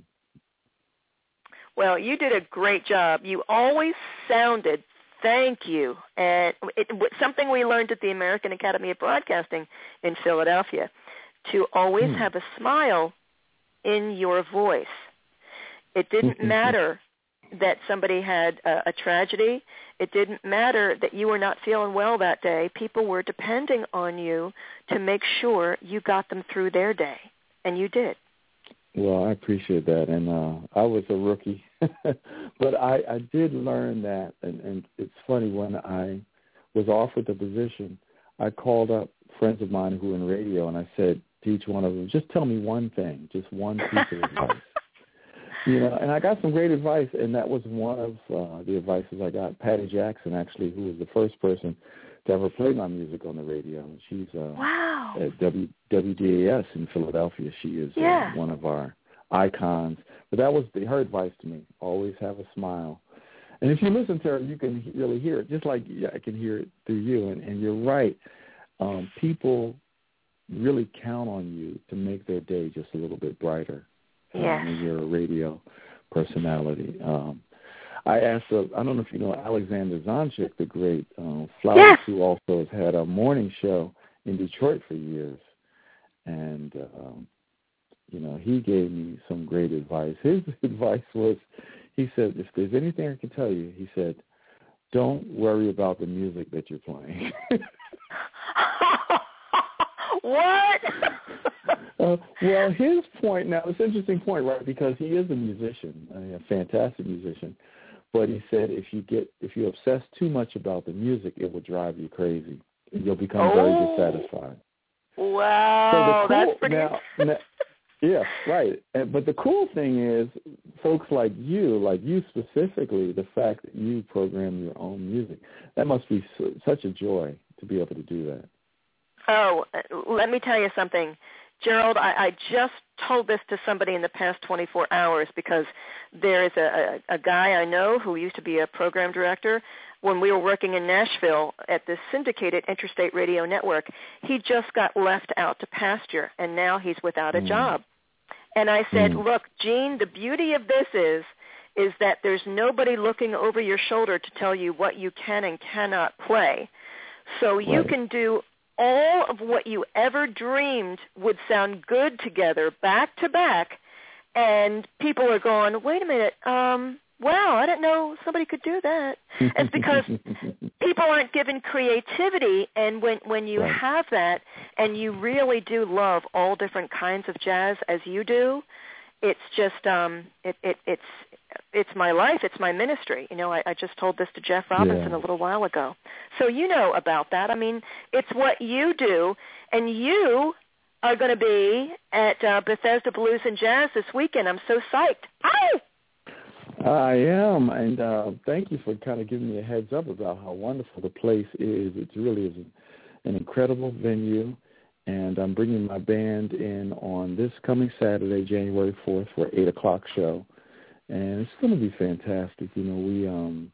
Well, you did a great job. You always sounded, thank you, and it, something we learned at the American Academy of Broadcasting in Philadelphia, to always hmm. have a smile in your voice. It didn't matter that somebody had a, a tragedy. It didn't matter that you were not feeling well that day. People were depending on you to make sure you got them through their day, and you did. Well, I appreciate that, and uh, I was a rookie, but I, I did learn that, and, and it's funny, when I was offered the position, I called up friends of mine who were in radio, and I said to each one of them, just tell me one thing, just one piece of advice. You know, and I got some great advice, and that was one of uh, the advices I got. Patty Jackson, actually, who was the first person to ever play my music on the radio. She's uh, wow. at w, W D A S in Philadelphia. She is yeah. uh, one of our icons. But that was the, her advice to me, always have a smile. And if you listen to her, you can really hear it, just like I can hear it through you. And, and you're right. Um, people really count on you to make their day just a little bit brighter. Yes. Um, when you're a radio personality. Um, I asked, uh, I don't know if you know Alexander Zonchik, the great uh, flautist, yes. who also has had a morning show in Detroit for years. And, um, you know, he gave me some great advice. His advice was, he said, if there's anything I can tell you, he said, don't worry about the music that you're playing. What? uh, well, his point, now, it's an interesting point, right, because he is a musician, a fantastic musician. But he said if you get if you obsess too much about the music, it will drive you crazy. You'll become oh. very dissatisfied. Wow, so the cool, that's pretty. Now, now, yeah, right. And, but the cool thing is, folks like you, like you specifically, the fact that you program your own music, that must be su- such a joy to be able to do that. Oh, let me tell you something. Gerald, I, I just told this to somebody in the past twenty-four hours because there is a, a, a guy I know who used to be a program director when we were working in Nashville at the syndicated Interstate Radio Network. He just got left out to pasture, and now he's without a mm. job. And I said, mm. look, Gene, the beauty of this is is that there's nobody looking over your shoulder to tell you what you can and cannot play. So you right. can do all of what you ever dreamed would sound good together, back to back, and people are going, wait a minute, um, wow, I didn't know somebody could do that. It's because people aren't given creativity, and when, when you right. have that and you really do love all different kinds of jazz as you do, it's just, um, it, it, it's it's my life, it's my ministry. You know, I, I just told this to Jeff Robinson yeah. a little while ago. So you know about that. I mean, it's what you do, and you are going to be at uh, Bethesda Blues and Jazz this weekend. I'm so psyched. Ow! I am, and uh, thank you for kind of giving me a heads up about how wonderful the place is. It really is an incredible venue, and I'm bringing my band in on this coming Saturday, January fourth, for an eight o'clock show. And it's going to be fantastic. You know, we um,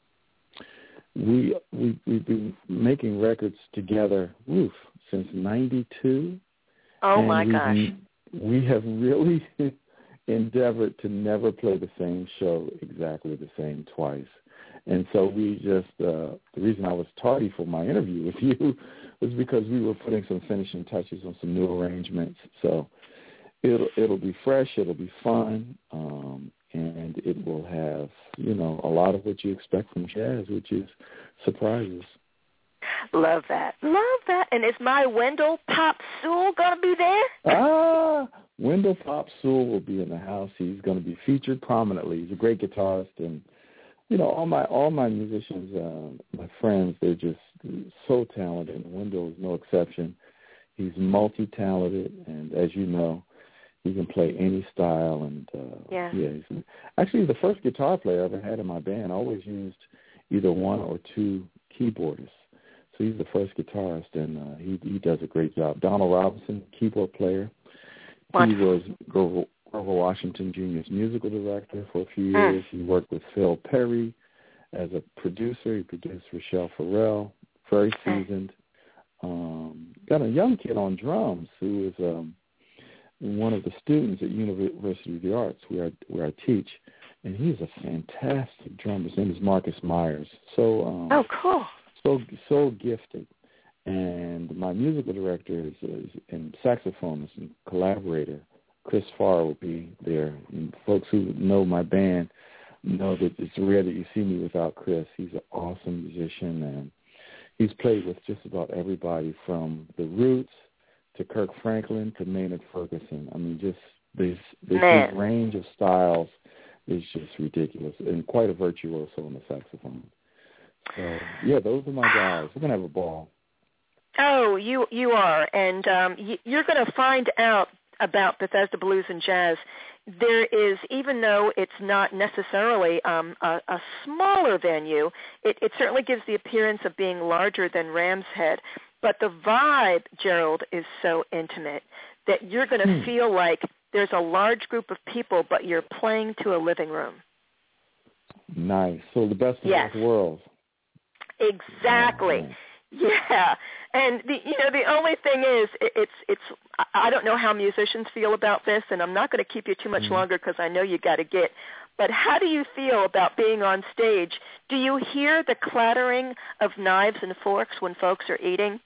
we we we've been making records together, oof, since ninety-two. Oh and my we, gosh! We have really endeavored to never play the same show exactly the same twice. And so we just uh, the reason I was tardy for my interview with you was because we were putting some finishing touches on some new arrangements. So it'll it'll be fresh. It'll be fun. Um, And it will have, you know, a lot of what you expect from jazz, which is surprises. Love that. Love that. And is my Wendell Pop Sewell going to be there? Ah, Wendell Pop Sewell will be in the house. He's going to be featured prominently. He's a great guitarist. And, you know, all my all my musicians, uh, my friends, they're just so talented. And Wendell is no exception. He's multi-talented. And as you know, he can play any style, and uh, yeah, yeah he's, actually the first guitar player I ever had in my band. I always used either one or two keyboardists. So he's the first guitarist, and uh, he he does a great job. Donald Robinson, keyboard player. Wonderful. He was Grover, Grover Washington Junior's musical director for a few years. Mm. He worked with Phil Perry as a producer. He produced Rochelle Farrell, very seasoned. Um, got a young kid on drums who is um, one of the students at University of the Arts where I, where I teach, and he's a fantastic drummer. His name is Marcus Myers. So um, oh, cool. So so gifted. And my musical director is, is and saxophonist and collaborator, Chris Farr, will be there. And folks who know my band know that it's rare that you see me without Chris. He's an awesome musician, and he's played with just about everybody from the Roots to Kirk Franklin to Maynard Ferguson. I mean, just This, this range of styles is just ridiculous, and quite a virtuoso on the saxophone. So, yeah, those are my guys. We're going to have a ball. Oh, you you are, and um, you're going to find out about Bethesda Blues and Jazz. There is, even though it's not necessarily um, a, a smaller venue, it, it certainly gives the appearance of being larger than Ram's Head. But the vibe, Gerald, is so intimate that you're going to hmm. feel like there's a large group of people, but you're playing to a living room. Nice. So the best of yes. both worlds. Exactly. Oh, yeah. And the you know the only thing is it, it's it's I don't know how musicians feel about this, and I'm not going to keep you too much mm-hmm. longer because I know you got to get. But how do you feel about being on stage? Do you hear the clattering of knives and forks when folks are eating?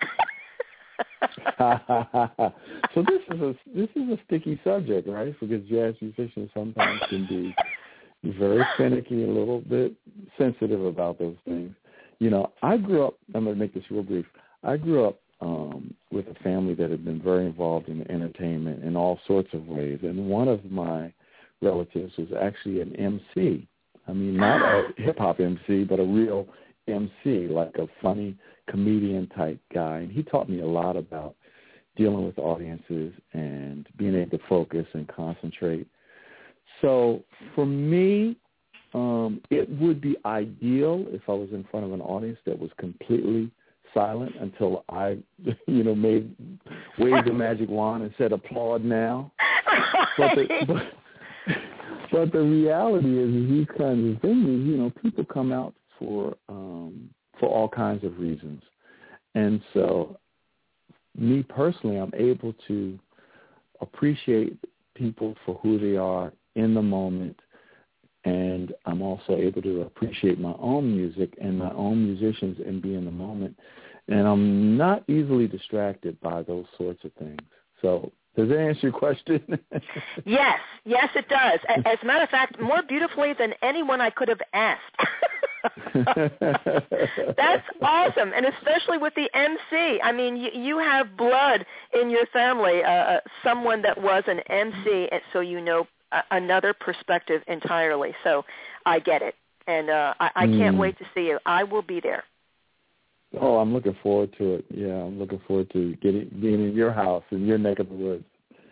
So this is a this is a sticky subject, right? Because jazz musicians sometimes can be very finicky, a little bit sensitive about those things. You know, I grew up. I'm going to make this real brief. I grew up um, with a family that had been very involved in entertainment in all sorts of ways, and one of my relatives was actually an M C. I mean, not a hip-hop M C, but a real M C, like a funny comedian-type guy. And he taught me a lot about dealing with audiences and being able to focus and concentrate. So for me, um, it would be ideal if I was in front of an audience that was completely silent until I, you know, made waved the magic wand and said, applaud now. But the, but, but the reality is these kinds of things, you know, people come out for um, for all kinds of reasons. And so me personally, I'm able to appreciate people for who they are in the moment, and I'm also able to appreciate my own music and my own musicians and be in the moment. And I'm not easily distracted by those sorts of things. So does that answer your question? Yes, yes, it does. As a matter of fact, more beautifully than anyone I could have asked. That's awesome, and especially with the M C. I mean, you, you have blood in your family, uh, someone that was an M C, and so you know uh, another perspective entirely. So I get it, and uh, I, I can't mm. wait to see you. I will be there. Oh, I'm looking forward to it. Yeah, I'm looking forward to getting being in your house, in your neck of the woods.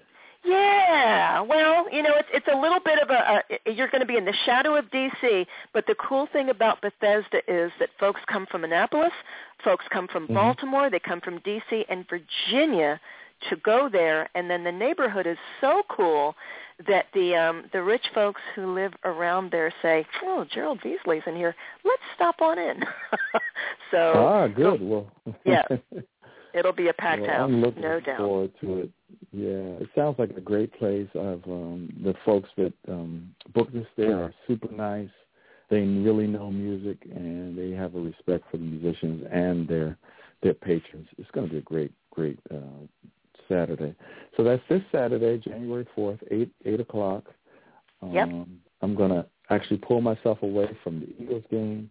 Yeah, well, you know, it's it's a little bit of a, a you're going to be in the shadow of D C, but the cool thing about Bethesda is that folks come from Annapolis, folks come from mm-hmm. Baltimore, they come from D C and Virginia to go there, and then the neighborhood is so cool that the um, the rich folks who live around there say, oh, Gerald Beasley's in here, let's stop on in. So ah, good. Well, yeah. It'll be a packed well, house, I'm looking no doubt. forward to it. Yeah, it sounds like a great place. I've um, the folks that um, booked us there are super nice. They really know music, and they have a respect for the musicians and their their patrons. It's going to be a great, great uh, Saturday. So that's this Saturday, January fourth, eight eight o'clock. Um, yep. I'm going to actually pull myself away from the Eagles game.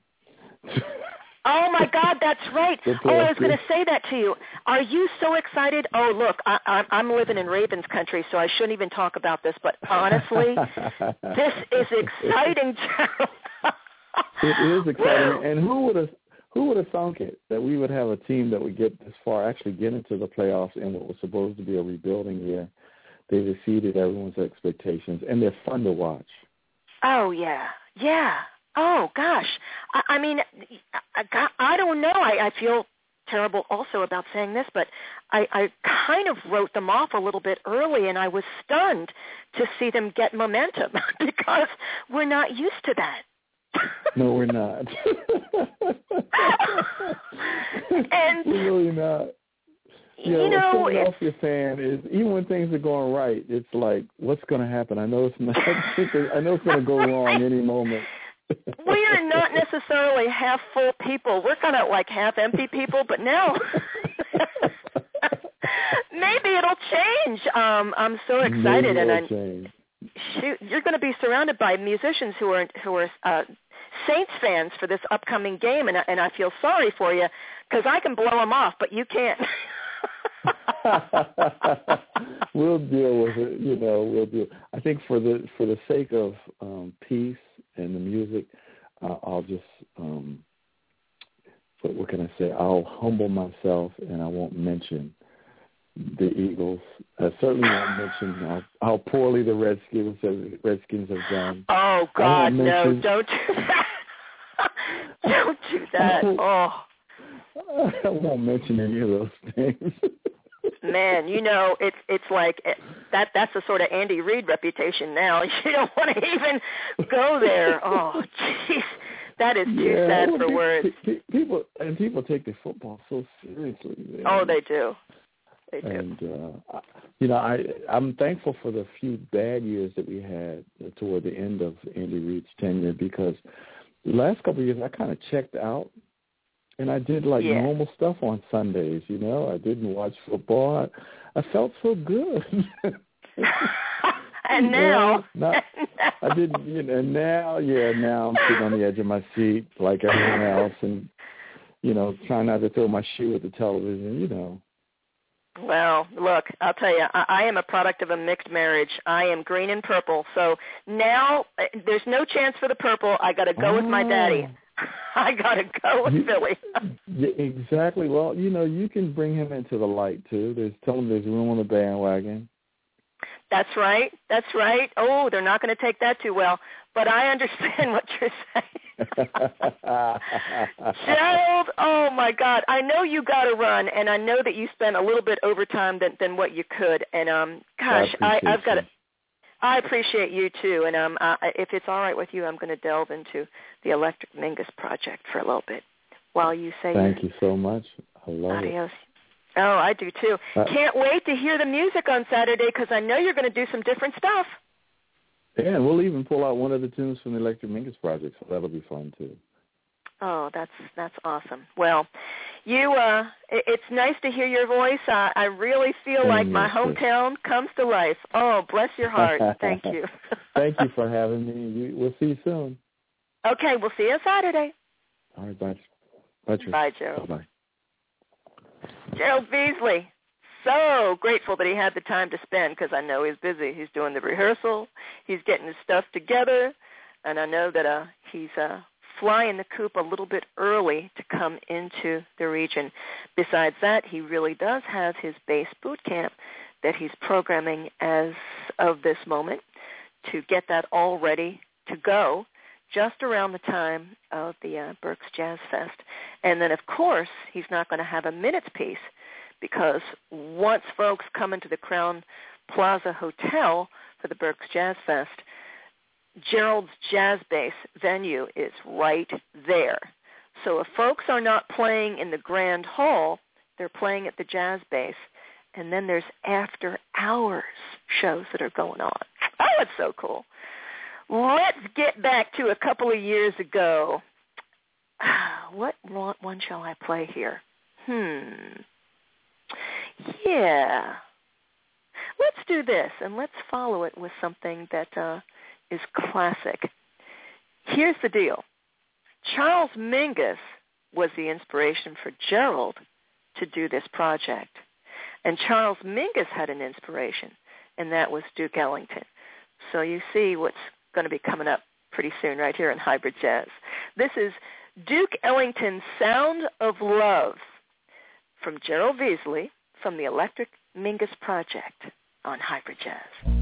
Oh, my God, that's right. Oh, I was going to say that to you. Are you so excited? Oh, look, I, I, I'm living in Ravens country, so I shouldn't even talk about this. But honestly, this is exciting, Gerald. It is exciting. And who would have who would have thunk it that we would have a team that would get this far, actually get into the playoffs in what was supposed to be a rebuilding year? They've exceeded everyone's expectations, and they're fun to watch. Oh, yeah, yeah. Oh, gosh. I, I mean, I, I don't know. I, I feel terrible also about saying this, but I, I kind of wrote them off a little bit early, and I was stunned to see them get momentum because we're not used to that. No, we're not. And we're really not. You know, you know, a Philadelphia fan is, even when things are going right, it's like, what's going to happen? I know it's not. I know it's going to go wrong any moment. We are not necessarily half full people. We're kind of like half empty people, but now maybe it'll change. Um, I'm so excited, maybe and it'll I, change. shoot, you're going to be surrounded by musicians who are who are uh, Saints fans for this upcoming game, and and I feel sorry for you because I can blow them off, but you can't. We'll deal with it. You know, we'll do. I think for the for the sake of um, peace and the music, uh, I'll just. Um, what, what can I say? I'll humble myself, and I won't mention the Eagles. I certainly won't mention how, how poorly the Redskins have, Redskins have done. Oh God, mention, no! Don't do that. Don't do that. Oh. I won't mention any of those things. Man, you know, it's it's like that. That's the sort of Andy Reid reputation now. You don't want to even go there. Oh, jeez, that is too yeah, sad well, for pe- words. Pe- people and people take the football so seriously. Man. Oh, they do. They do. And uh, you know, I I'm thankful for the few bad years that we had toward the end of Andy Reid's tenure, because the last couple of years I kind of checked out. And I did like yeah. normal stuff on Sundays, you know. I didn't watch football. I, I felt so good. and now, know, not, I didn't. You know, and now, yeah, now I'm sitting on the edge of my seat like everyone else, and you know, trying not to throw my shoe at the television, you know. Well, look, I'll tell you, I, I am a product of a mixed marriage. I am green and purple, so now there's no chance for the purple. I got to go oh. with my daddy. I got to go with you, Philly. Yeah, exactly. Well, you know, you can bring him into the light, too. There's Tell him there's room on the bandwagon. That's right. That's right. Oh, they're not going to take that too well. But I understand what you're saying. Gerald, oh, my God. I know you got to run, and I know that you spent a little bit overtime than, than what you could. And, um, gosh, I, I I've got to. I appreciate you, too, and um, uh, if it's all right with you, I'm going to delve into the Electric Mingus project for a little bit while you say Thank you so much. I love adios. it. Oh, I do, too. Uh, Can't wait to hear the music on Saturday because I know you're going to do some different stuff. Yeah, and we'll even pull out one of the tunes from the Electric Mingus project, so that'll be fun, too. Oh, that's that's awesome. Well, you, uh, it, it's nice to hear your voice. Uh, I really feel like my hometown comes to life. Oh, bless your heart. Thank you. Thank you for having me. We'll see you soon. Okay, we'll see you Saturday. All right, bye. Bye, Trish. Bye, Gerald. Bye-bye. Gerald Beasley. So grateful that he had the time to spend because I know he's busy. He's doing the rehearsal. He's getting his stuff together. And I know that uh, he's uh, flying the coop a little bit early to come into the region. Besides that, he really does have his bass boot camp that he's programming as of this moment to get that all ready to go just around the time of the uh, Berks Jazz Fest. And then, of course, he's not going to have a minutes piece because once folks come into the Crown Plaza Hotel for the Berks Jazz Fest, Gerald's Jazz Bass venue is right there. So if folks are not playing in the Grand Hall, they're playing at the Jazz Bass. And then there's after-hours shows that are going on. Oh, it's so cool. Let's get back to a couple of years ago. What one shall I play here? Hmm. Yeah. Let's do this, and let's follow it with something that uh, is classic. Here's the deal. Charles Mingus was the inspiration for Gerald to do this project. And Charles Mingus had an inspiration, and that was Duke Ellington. So you see what's going to be coming up pretty soon right here in Hybrid Jazz. This is Duke Ellington's Sound of Love from Gerald Beasley from the Electric Mingus Project on Hybrid Jazz.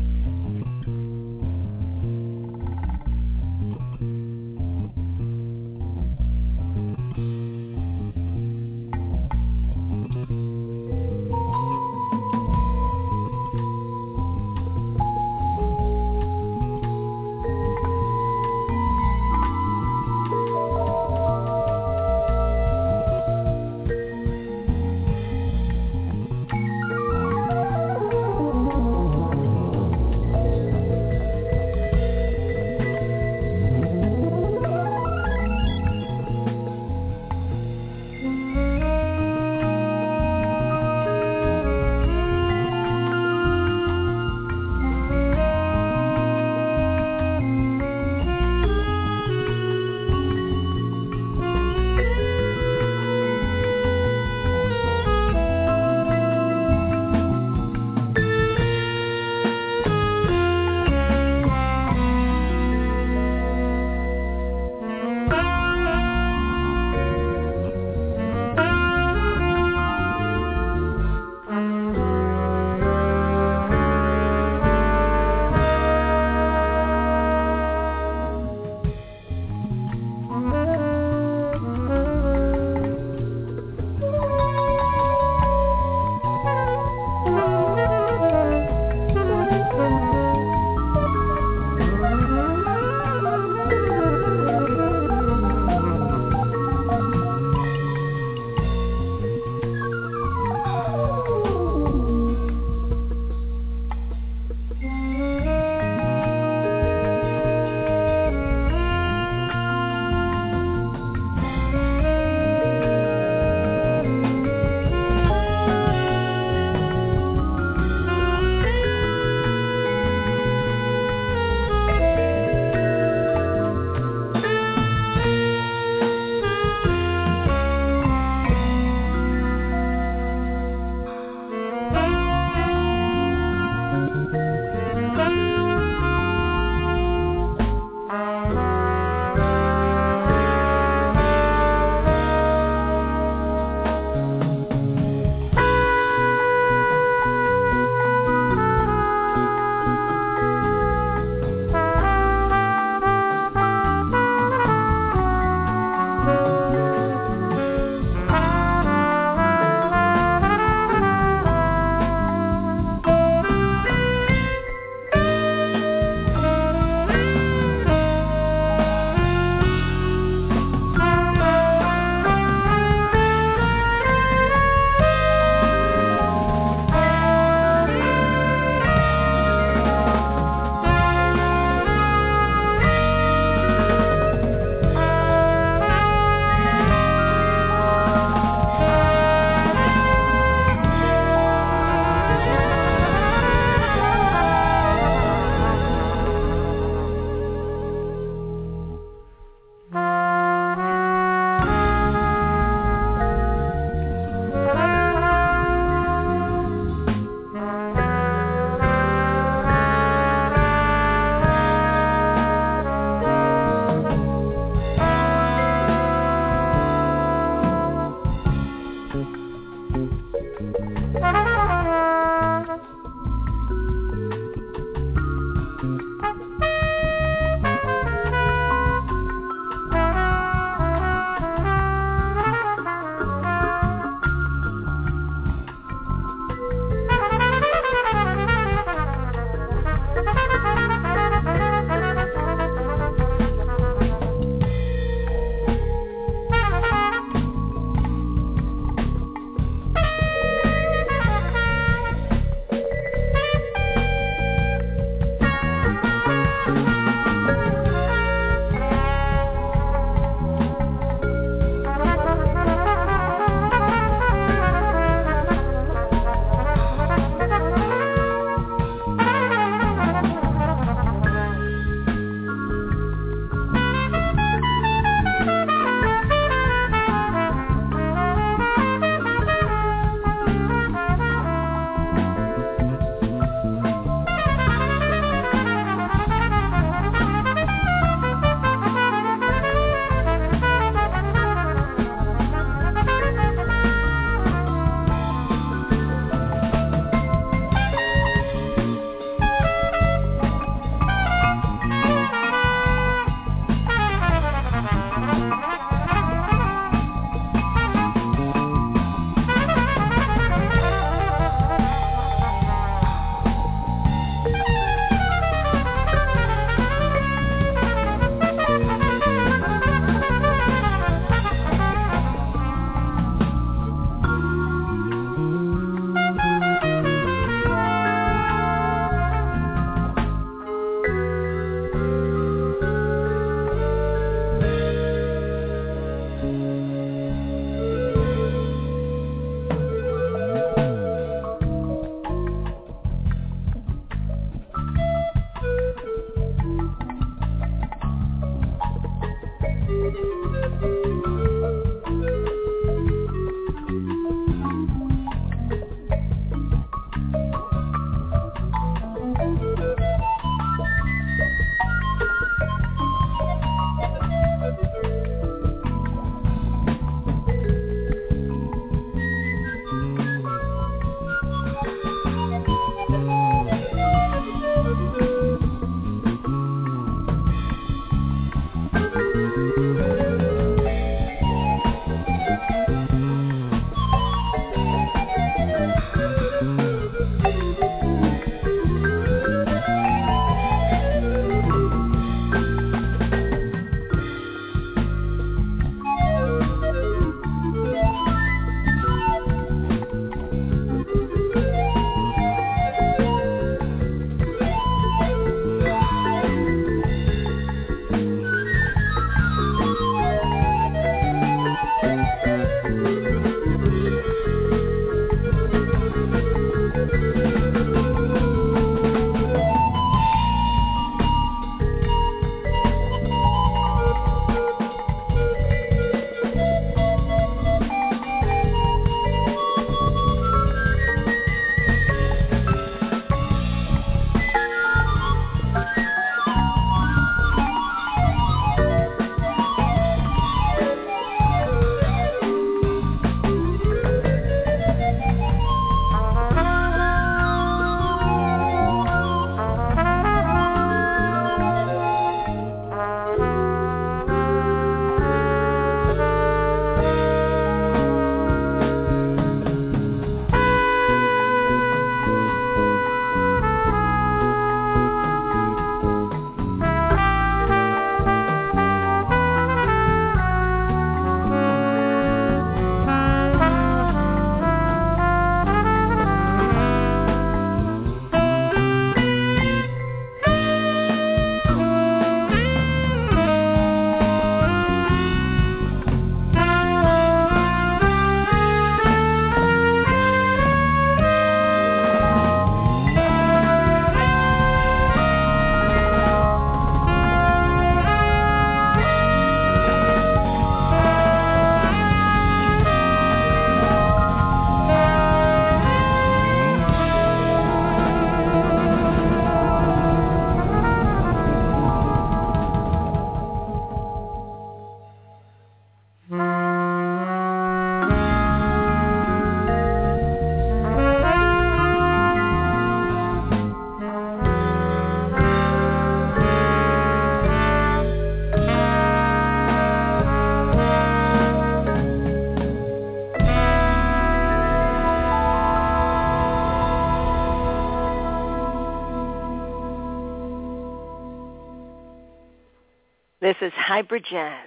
This is Hybrid Jazz.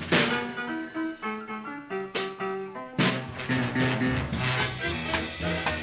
Thank you.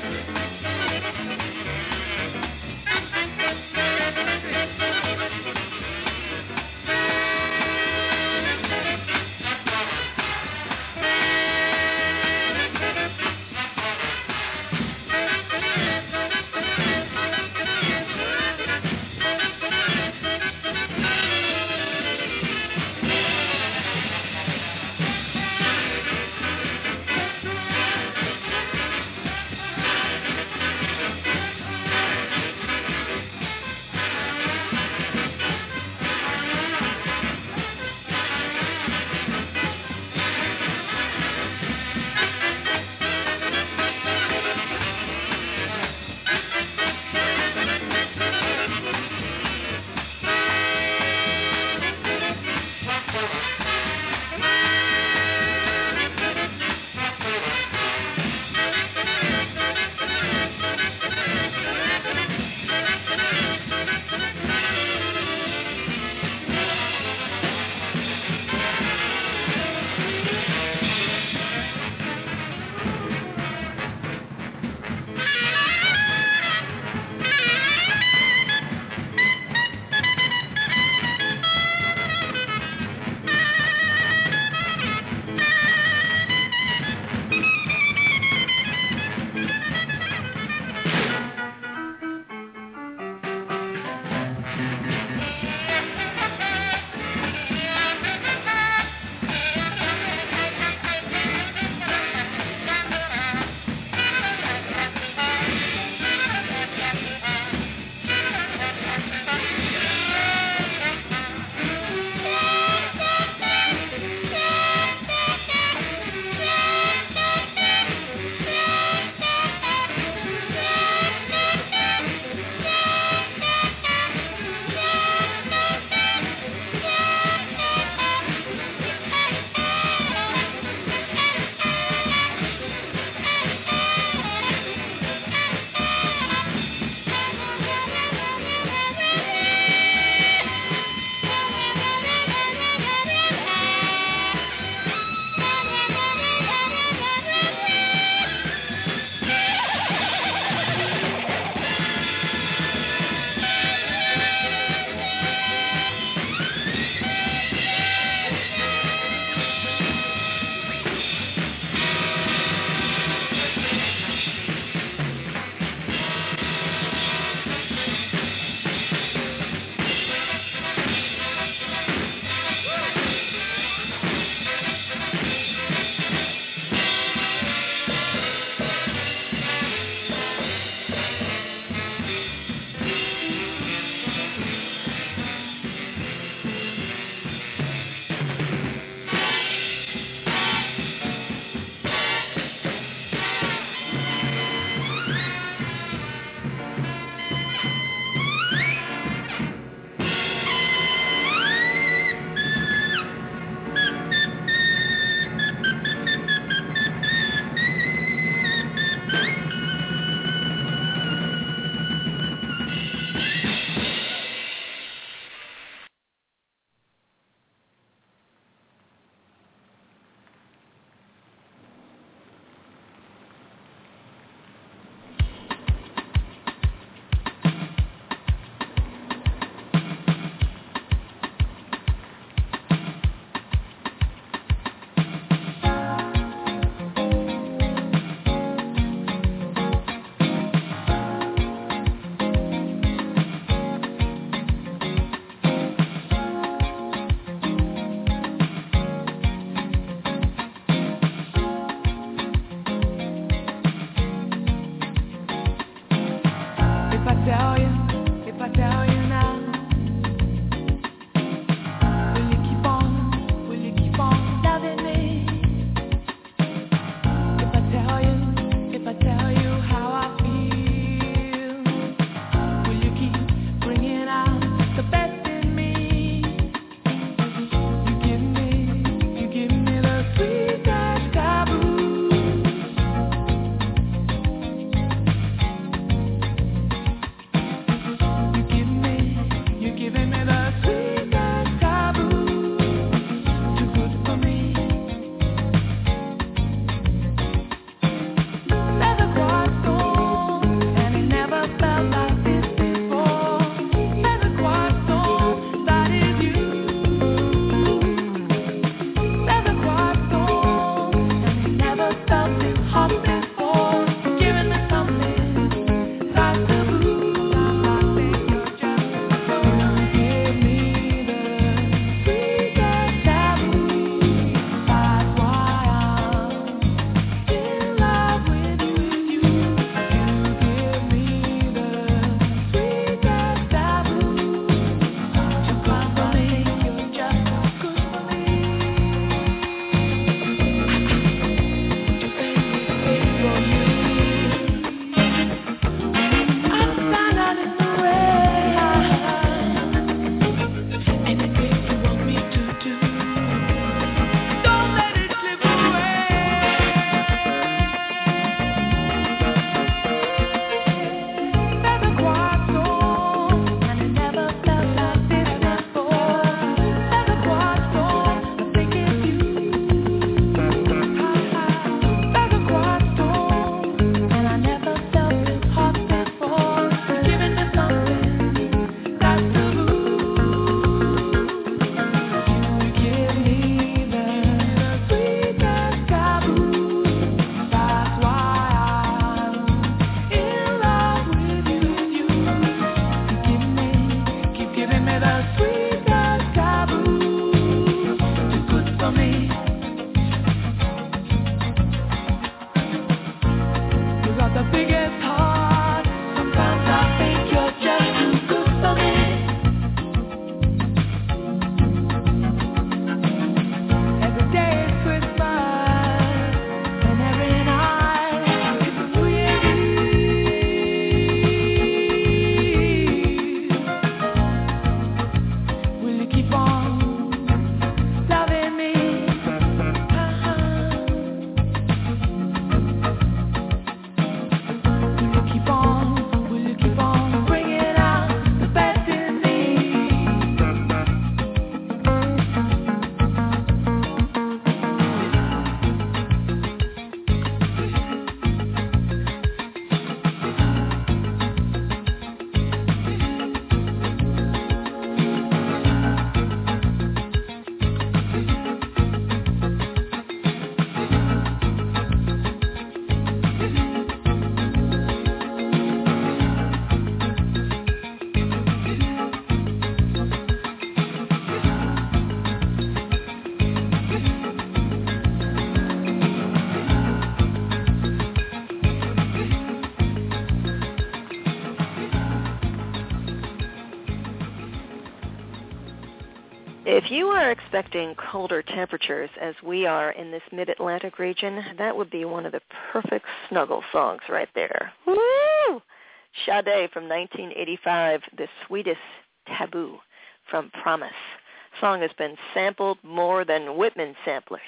If you are expecting colder temperatures as we are in this mid-Atlantic region, that would be one of the perfect snuggle songs right there. Woo! Sade from nineteen eighty-five, The Sweetest Taboo from Promise. Song has been sampled more than Whitman samplers.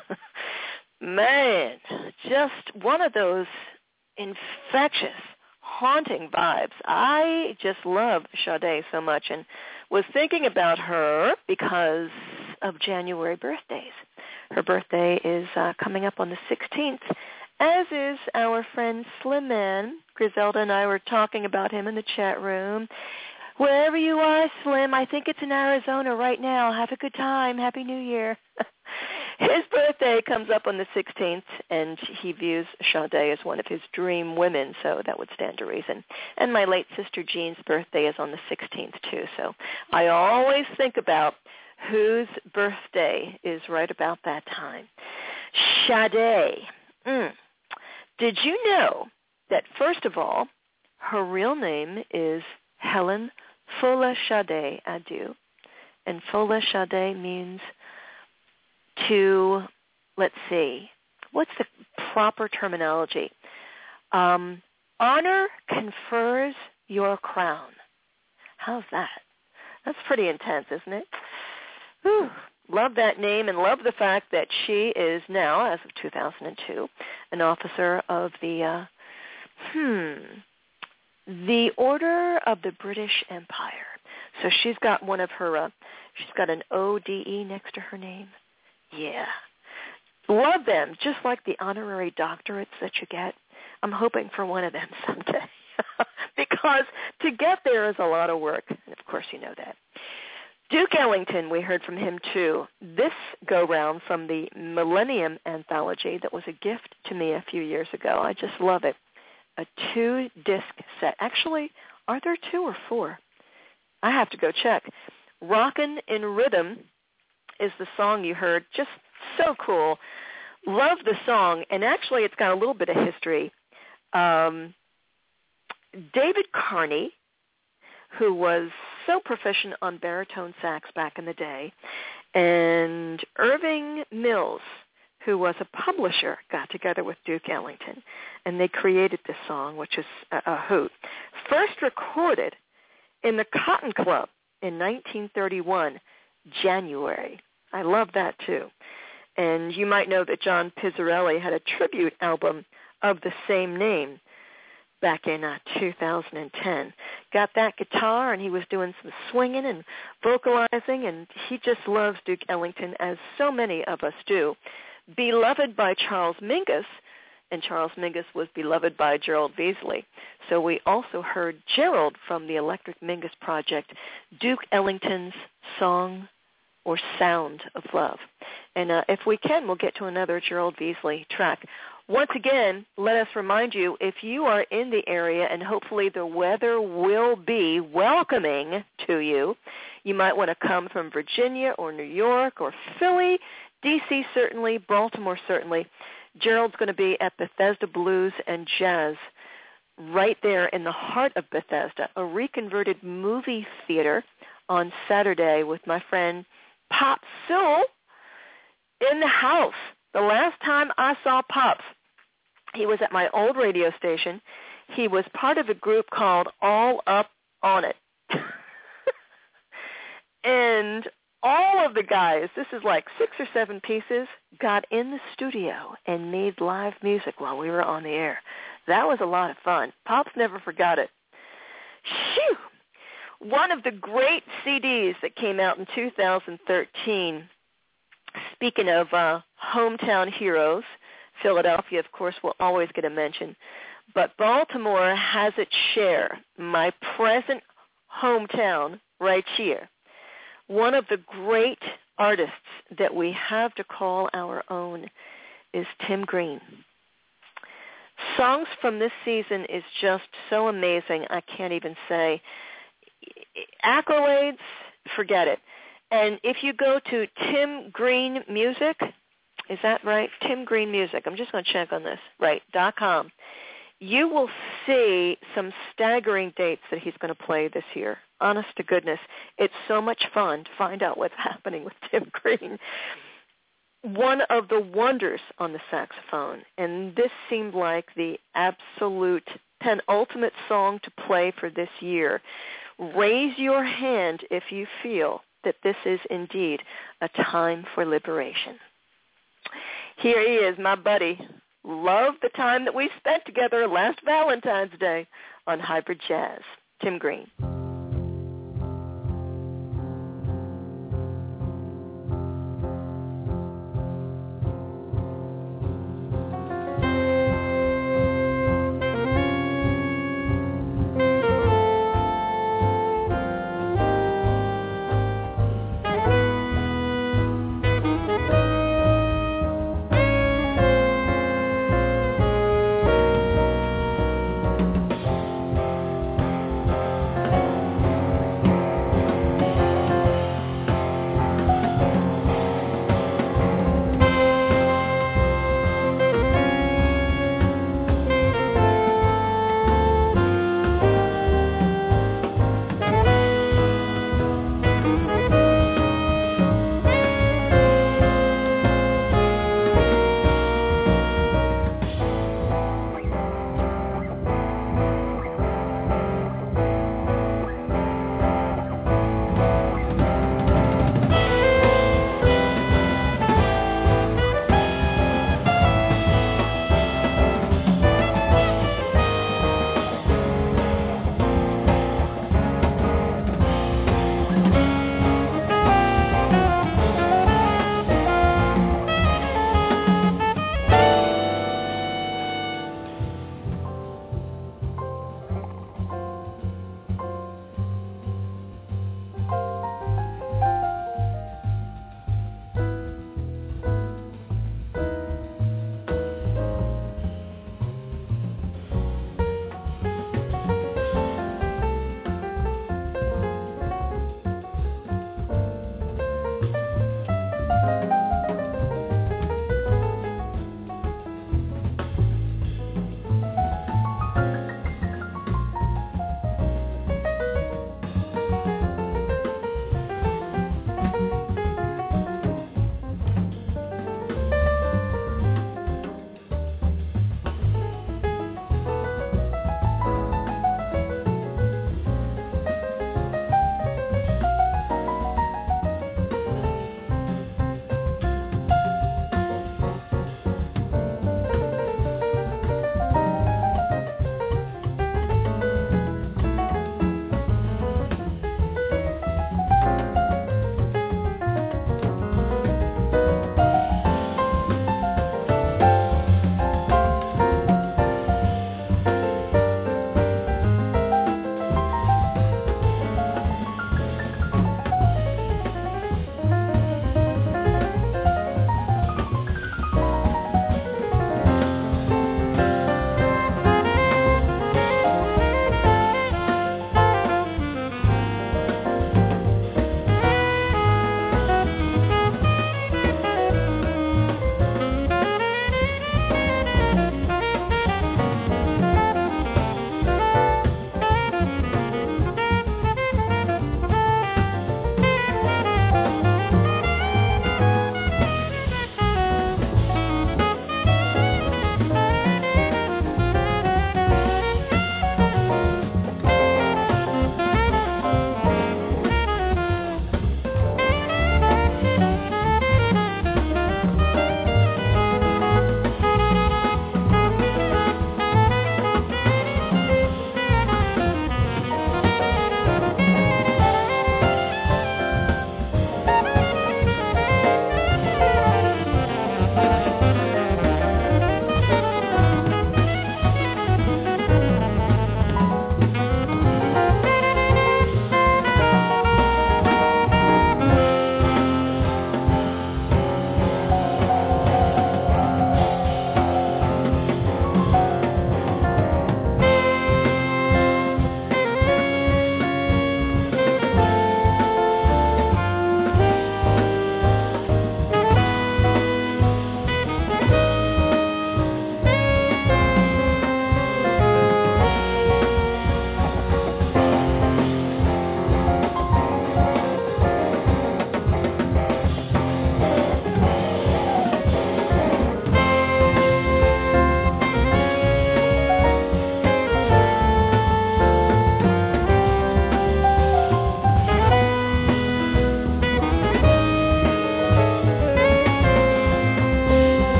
Man, just one of those infectious, haunting vibes. I just love Sade so much and was thinking about her because of January birthdays. Her birthday is uh, coming up on the sixteenth, as is our friend Slim Man. Griselda and I were talking about him in the chat room. Wherever you are, Slim, I think it's in Arizona right now. Have a good time. Happy New Year. His birthday comes up on the sixteenth, and he views Sade as one of his dream women, so that would stand to reason. And my late sister Jean's birthday is on the sixteenth, too, so I always think about whose birthday is right about that time. Sade. Mm. Did you know that, first of all, her real name is Helen Fola Sade Adu, and Fola Sade means to, let's see, what's the proper terminology? Um, honor confers your crown. How's that? That's pretty intense, isn't it? Whew. Love that name and love the fact that she is now, as of two thousand two, an officer of the, uh, hmm, the Order of the British Empire. So she's got one of her, uh, she's got an O D E next to her name. Yeah. Love them, just like the honorary doctorates that you get. I'm hoping for one of them someday because to get there is a lot of work. And of course you know that. Duke Ellington, we heard from him too. This go-round from the Millennium Anthology that was a gift to me a few years ago. I just love it. A two-disc set. Actually, are there two or four? I have to go check. Rockin' in Rhythm is the song you heard. Just so cool. Love the song, and actually it's got a little bit of history. Um, David Carney, who was so proficient on baritone sax back in the day, and Irving Mills, who was a publisher, got together with Duke Ellington, and they created this song, which is a, a hoot. First recorded in the Cotton Club in nineteen thirty-one, January. I love that, too. And you might know that John Pizzarelli had a tribute album of the same name back in uh, two thousand ten. Got that guitar, and he was doing some swinging and vocalizing, and he just loves Duke Ellington, as so many of us do. Beloved by Charles Mingus, and Charles Mingus was beloved by Gerald Beasley. So we also heard Gerald from the Electric Mingus Project, Duke Ellington's song or Sound of Love. And uh, if we can, we'll get to another Gerald Beasley track. Once again, let us remind you, if you are in the area and hopefully the weather will be welcoming to you, you might want to come from Virginia or New York or Philly, D C certainly, Baltimore certainly. Gerald's going to be at Bethesda Blues and Jazz right there in the heart of Bethesda, a reconverted movie theater on Saturday with my friend Pop Sewell in the house. The last time I saw Pops, he was at my old radio station. He was part of a group called All Up On It. And all of the guys, this is like six or seven pieces, got in the studio and made live music while we were on the air. That was a lot of fun. Pops never forgot it. Phew! One of the great C Ds that came out in two thousand thirteen, speaking of uh, hometown heroes, Philadelphia, of course, will always get a mention, but Baltimore has its share. My present hometown right here. One of the great artists that we have to call our own is Tim Green. Songs from this season is just so amazing, I can't even say. Accolades, forget it. And if you go to Tim Green Music, is that right? Tim Green Music. I'm just going to check on this. Right, dot com. you will see some staggering dates that he's going to play this year. Honest to goodness, it's so much fun to find out what's happening with Tim Green. One of the wonders on the saxophone, and this seemed like the absolute penultimate song to play for this year. Raise your hand if you feel that this is indeed a time for liberation. Here he is, my buddy. Love the time that we spent together last Valentine's Day on Hybrid Jazz. Tim Green.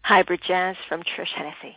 Hybrid Jazz from Trish Hennessy.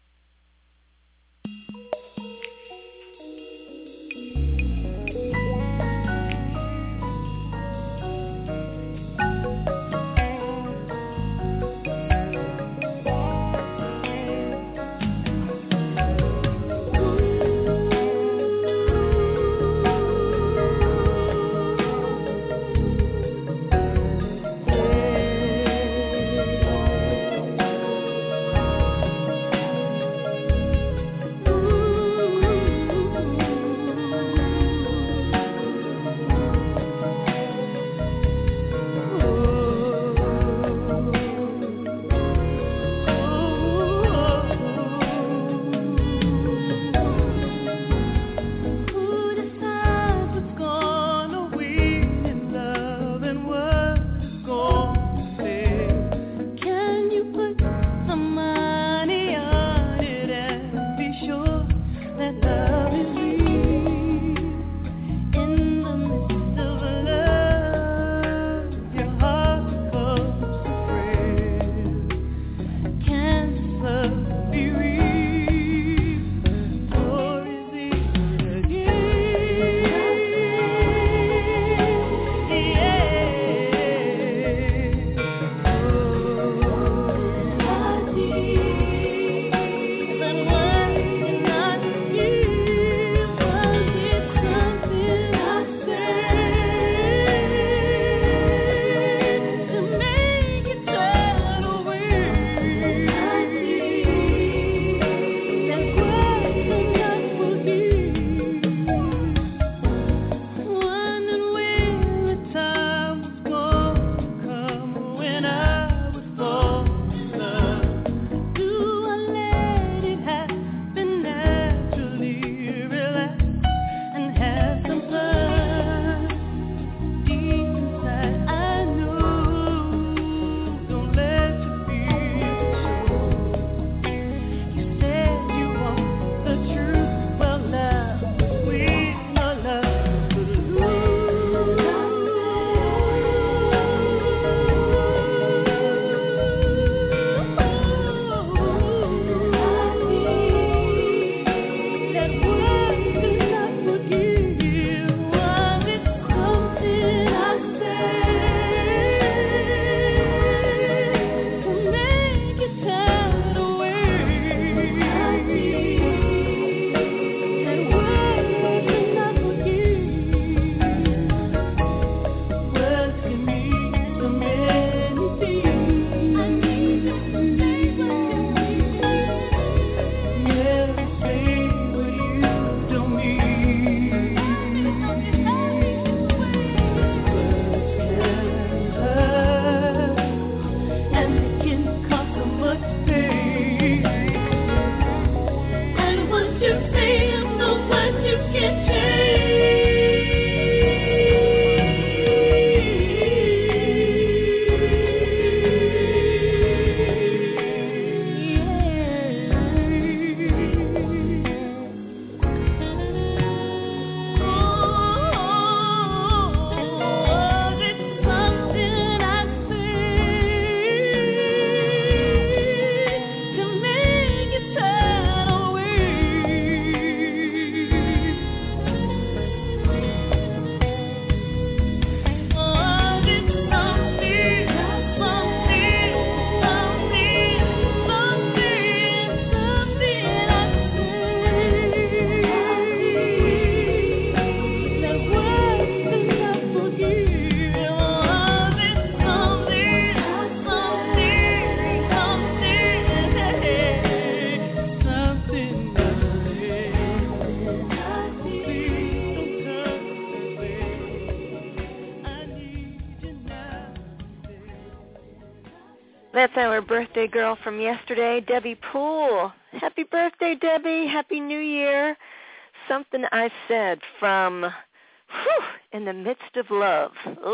That's our birthday girl from yesterday, Debbie Poole. Happy birthday, Debbie. Happy New Year. Something I said from whew, In the Midst of Love.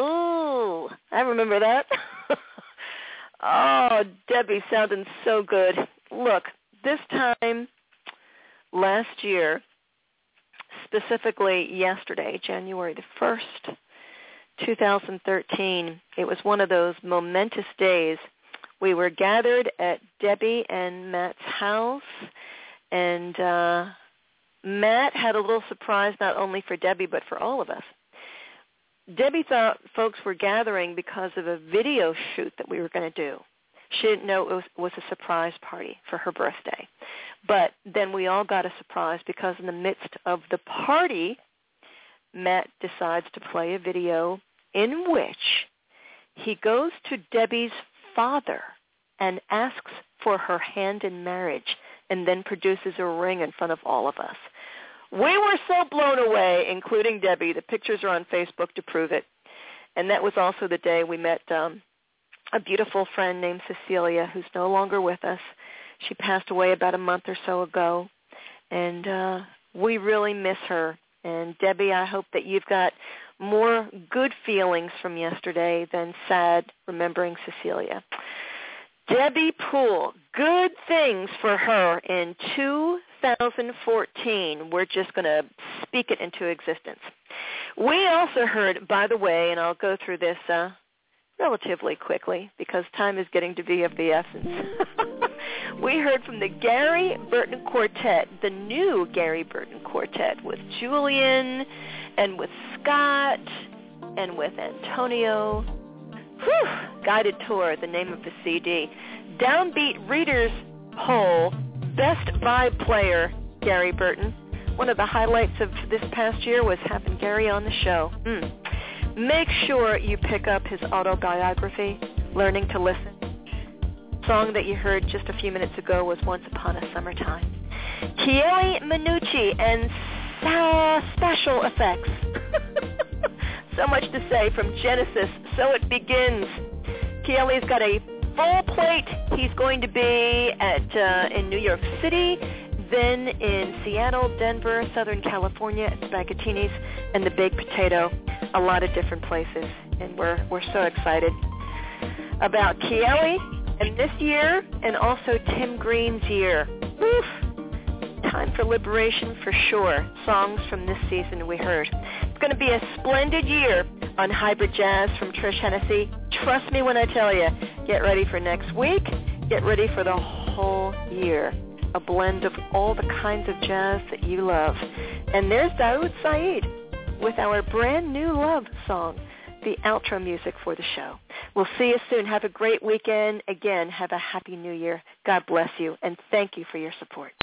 Ooh, I remember that. Oh, Debbie sounding so good. Look, this time last year, specifically yesterday, January the first, two thousand thirteen, it was one of those momentous days We were gathered at Debbie and Matt's house, and uh, Matt had a little surprise not only for Debbie but for all of us. Debbie thought folks were gathering because of a video shoot that we were going to do. She didn't know it was, was a surprise party for her birthday. But then we all got a surprise because in the midst of the party, Matt decides to play a video in which he goes to Debbie's father and asks for her hand in marriage and then produces a ring in front of all of us. We were so blown away, including Debbie. The pictures are on Facebook to prove it. And that was also the day we met um, a beautiful friend named Cecilia, who's no longer with us. She passed away about a month or so ago, and uh, we really miss her. And Debbie, I hope that you've got more good feelings from yesterday than sad remembering Cecilia. Debbie Poole, good things for her in two thousand fourteen. We're just going to speak it into existence. We also heard, by the way, and I'll go through this uh, relatively quickly because time is getting to be of the essence. We heard from the Gary Burton Quartet, the new Gary Burton Quartet, with Julian and with Scott and with Antonio. Whew, Guided Tour, the name of the C D. Downbeat Readers Poll, Best Vibe Player, Gary Burton. One of the highlights of this past year was having Gary on the show. Mm. Make sure you pick up his autobiography, Learning to Listen. The song that you heard just a few minutes ago was Once Upon a Summertime. Chieli Minucci and Sa- Special Effects. So much to say from Genesis, So It Begins. Chieli's got a full plate. He's going to be at uh, in New York City, then in Seattle, Denver, Southern California at Spaghettini's and the Baked Potato, a lot of different places. And we're we're so excited about Chieli and this year and also Tim Green's year. Woof. Time for liberation for sure. Songs from this season we heard. It's going to be a splendid year on Hybrid Jazz from Trish Hennessy. Trust me when I tell you, get ready for next week. Get ready for the whole year. A blend of all the kinds of jazz that you love. And there's Daoud Saeed with our brand new love song, the outro music for the show. We'll see you soon. Have a great weekend. Again, have a happy new year. God bless you, and thank you for your support.